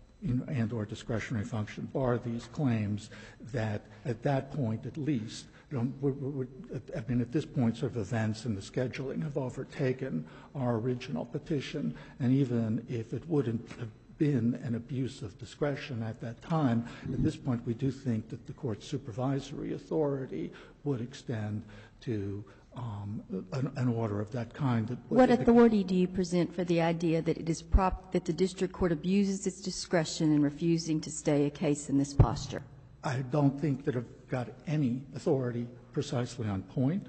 and or discretionary function bar these claims, that at that point at least, you know, we're, we're, I mean, at this point, sort of events and the scheduling have overtaken our original petition, and even if it wouldn't have been an abuse of discretion at that time, at this point we do think that the court's supervisory authority would extend to um, an, an order of that kind. That what authority do you present for the idea that it is prop that the district court abuses its discretion in refusing to stay a case in this posture? I don't think that I've got any authority precisely on point.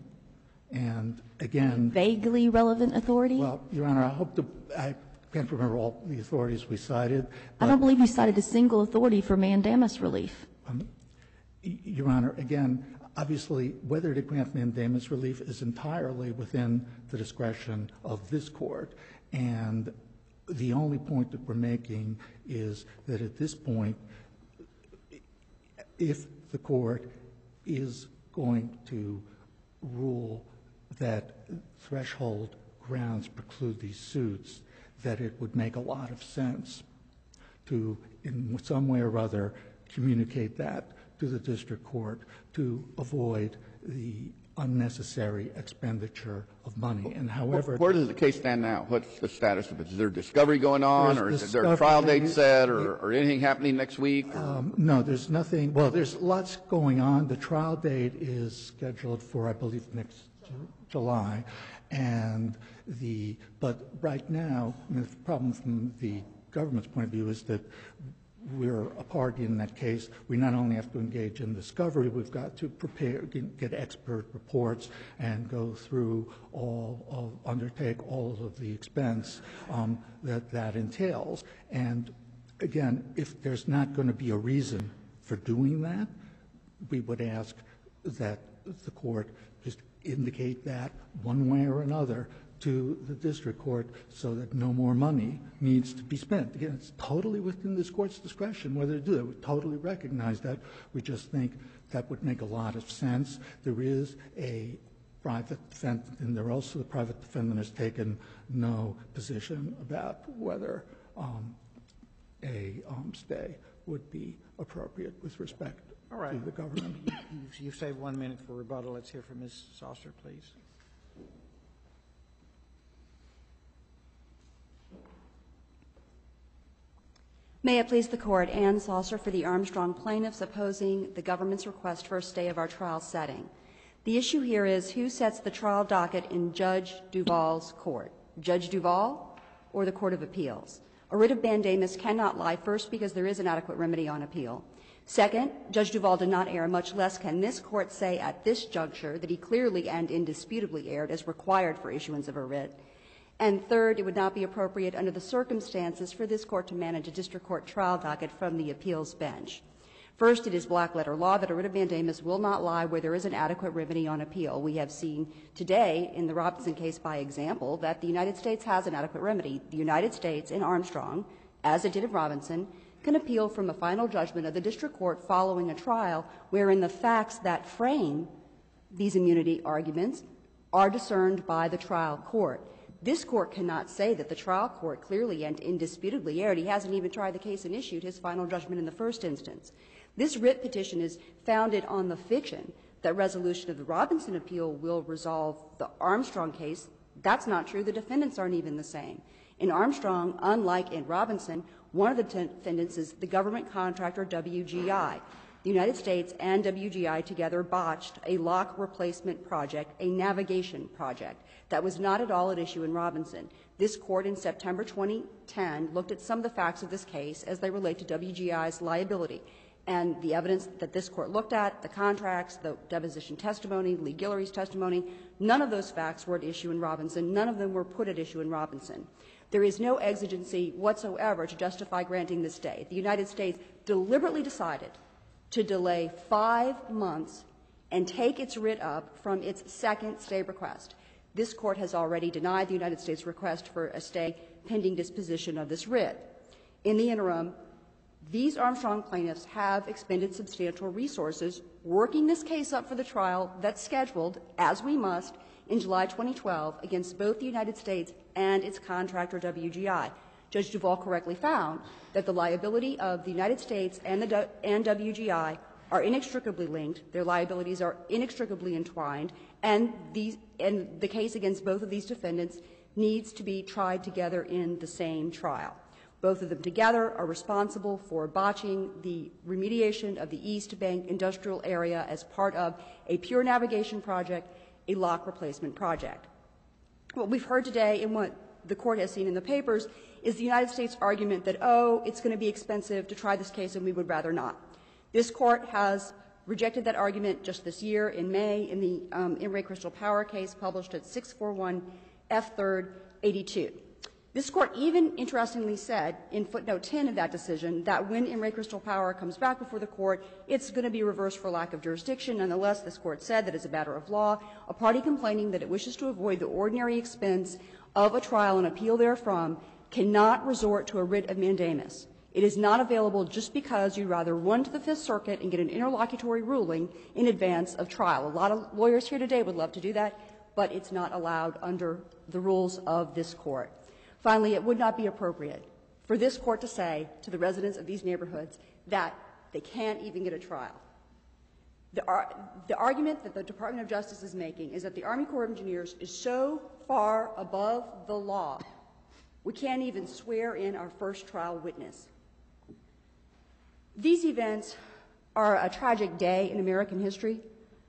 And again, vaguely relevant authority? Well, Your Honor, I hope to, I can't remember all the authorities we cited. I don't believe you cited a single authority for mandamus relief. Um, Your Honor, again, obviously, whether to grant mandamus relief is entirely within the discretion of this court. And the only point that we're making is that at this point, if the court is going to rule that threshold grounds preclude these suits, that it would make a lot of sense to, in some way or other, communicate that to the district court to avoid the unnecessary expenditure of money. And however, where does the case stand now? What's the status of it? Is there discovery going on, or is there a discovery- trial date set, or, or anything happening next week? or- Um, no, there's nothing. Well, there's lots going on. The trial date is scheduled for, I believe, next Ju- July, and the. But right now, I mean, the problem from the government's point of view is that we're a party in that case. We not only have to engage in discovery, we've got to prepare, get expert reports, and go through all of, undertake all of the expense um, that that entails. And again, if there's not going to be a reason for doing that, we would ask that the court just indicate that one way or another to the district court so that no more money needs to be spent. Again, it's totally within this court's discretion whether to do that. We totally recognize that. We just think that would make a lot of sense. There is a private defendant, and there also the private defendant has taken no position about whether um, a um, stay would be appropriate with respect All right. to the government. You've, you've saved one minute for rebuttal. Let's hear from Miz Saucer, please. May it please the Court, Ann Saucer for the Armstrong plaintiffs opposing the government's request for a stay of our trial setting. The issue here is who sets the trial docket in Judge Duvall's court, Judge Duvall or the Court of Appeals? A writ of mandamus cannot lie, first, because there is an adequate remedy on appeal. Second, Judge Duvall did not err, much less can this Court say at this juncture that he clearly and indisputably erred as required for issuance of a writ. And third, it would not be appropriate under the circumstances for this Court to manage a district court trial docket from the appeals bench. First, it is black-letter law that a writ of mandamus will not lie where there is an adequate remedy on appeal. We have seen today in the Robinson case, by example, that the United States has an adequate remedy. The United States in Armstrong, as it did in Robinson, can appeal from a final judgment of the district court following a trial wherein the facts that frame these immunity arguments are discerned by the trial court. This Court cannot say that the trial court clearly and indisputably erred. He hasn't even tried the case and issued his final judgment in the first instance. This writ petition is founded on the fiction that resolution of the Robinson appeal will resolve the Armstrong case. That's not true. The defendants aren't even the same. In Armstrong, unlike in Robinson, one of the defendants is the government contractor W G I. The United States and W G I together botched a lock replacement project, a navigation project, that was not at all at issue in Robinson. This Court in September twenty ten looked at some of the facts of this case as they relate to W G I's liability. And the evidence that this Court looked at, the contracts, the deposition testimony, Lee Guillory's testimony, none of those facts were at issue in Robinson. None of them were put at issue in Robinson. There is no exigency whatsoever to justify granting this stay. The United States deliberately decided to delay five months and take its writ up from its second stay request. This Court has already denied the United States' request for a stay pending disposition of this writ. In the interim, these Armstrong plaintiffs have expended substantial resources working this case up for the trial that's scheduled, as we must, in July twenty twelve against both the United States and its contractor W G I. Judge Duvall correctly found that the liability of the United States and, the, and W G I are inextricably linked, their liabilities are inextricably entwined, and, these, and the case against both of these defendants needs to be tried together in the same trial. Both of them together are responsible for botching the remediation of the East Bank industrial area as part of a pure navigation project, a lock replacement project. What we've heard today and what the Court has seen in the papers is the United States' argument that, oh, it's going to be expensive to try this case and we would rather not. This Court has rejected that argument just this year in May in the um, In re Crystal Power case published at six forty-one F third eighty-two. This Court even interestingly said in footnote ten of that decision that when In re Crystal Power comes back before the Court, it's going to be reversed for lack of jurisdiction. Nonetheless, this Court said that as a matter of law, a party complaining that it wishes to avoid the ordinary expense of a trial and appeal therefrom cannot resort to a writ of mandamus. It is not available just because you'd rather run to the Fifth Circuit and get an interlocutory ruling in advance of trial. A lot of lawyers here today would love to do that, but it's not allowed under the rules of this Court. Finally, it would not be appropriate for this Court to say to the residents of these neighborhoods that they can't even get a trial. The, ar the argument that the Department of Justice is making is that the Army Corps of Engineers is so far above the law, we can't even swear in our first trial witness. These events are a tragic day in American history,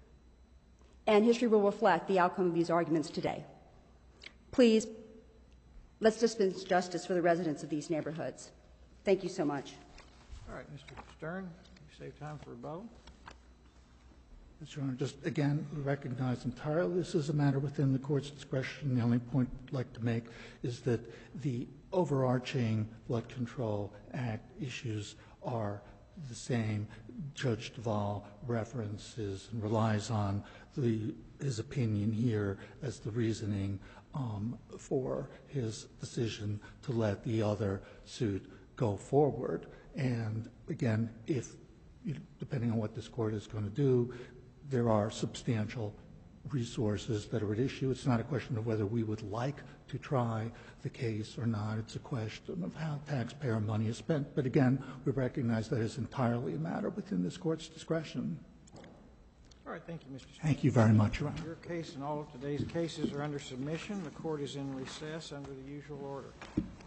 and history will reflect the outcome of these arguments today. Please, let's dispense justice for the residents of these neighborhoods. Thank you so much. All right, Mister Stern, you save time for rebuttal. Mister Honor, just again, we recognize entirely this is a matter within the court's discretion. The only point I'd like to make is that the overarching Blood Control Act issues are the same. Judge Duvall references and relies on the, his opinion here as the reasoning um, for his decision to let the other suit go forward. And again, if, depending on what this court is going to do, there are substantial resources that are at issue. It's not a question of whether we would like to try the case or not. It's a question of how taxpayer money is spent. But again, we recognize that is entirely a matter within this court's discretion. All right, thank you, Mister Stern. Thank you very much, Your Honor. Your case and all of today's cases are under submission. The court is in recess under the usual order.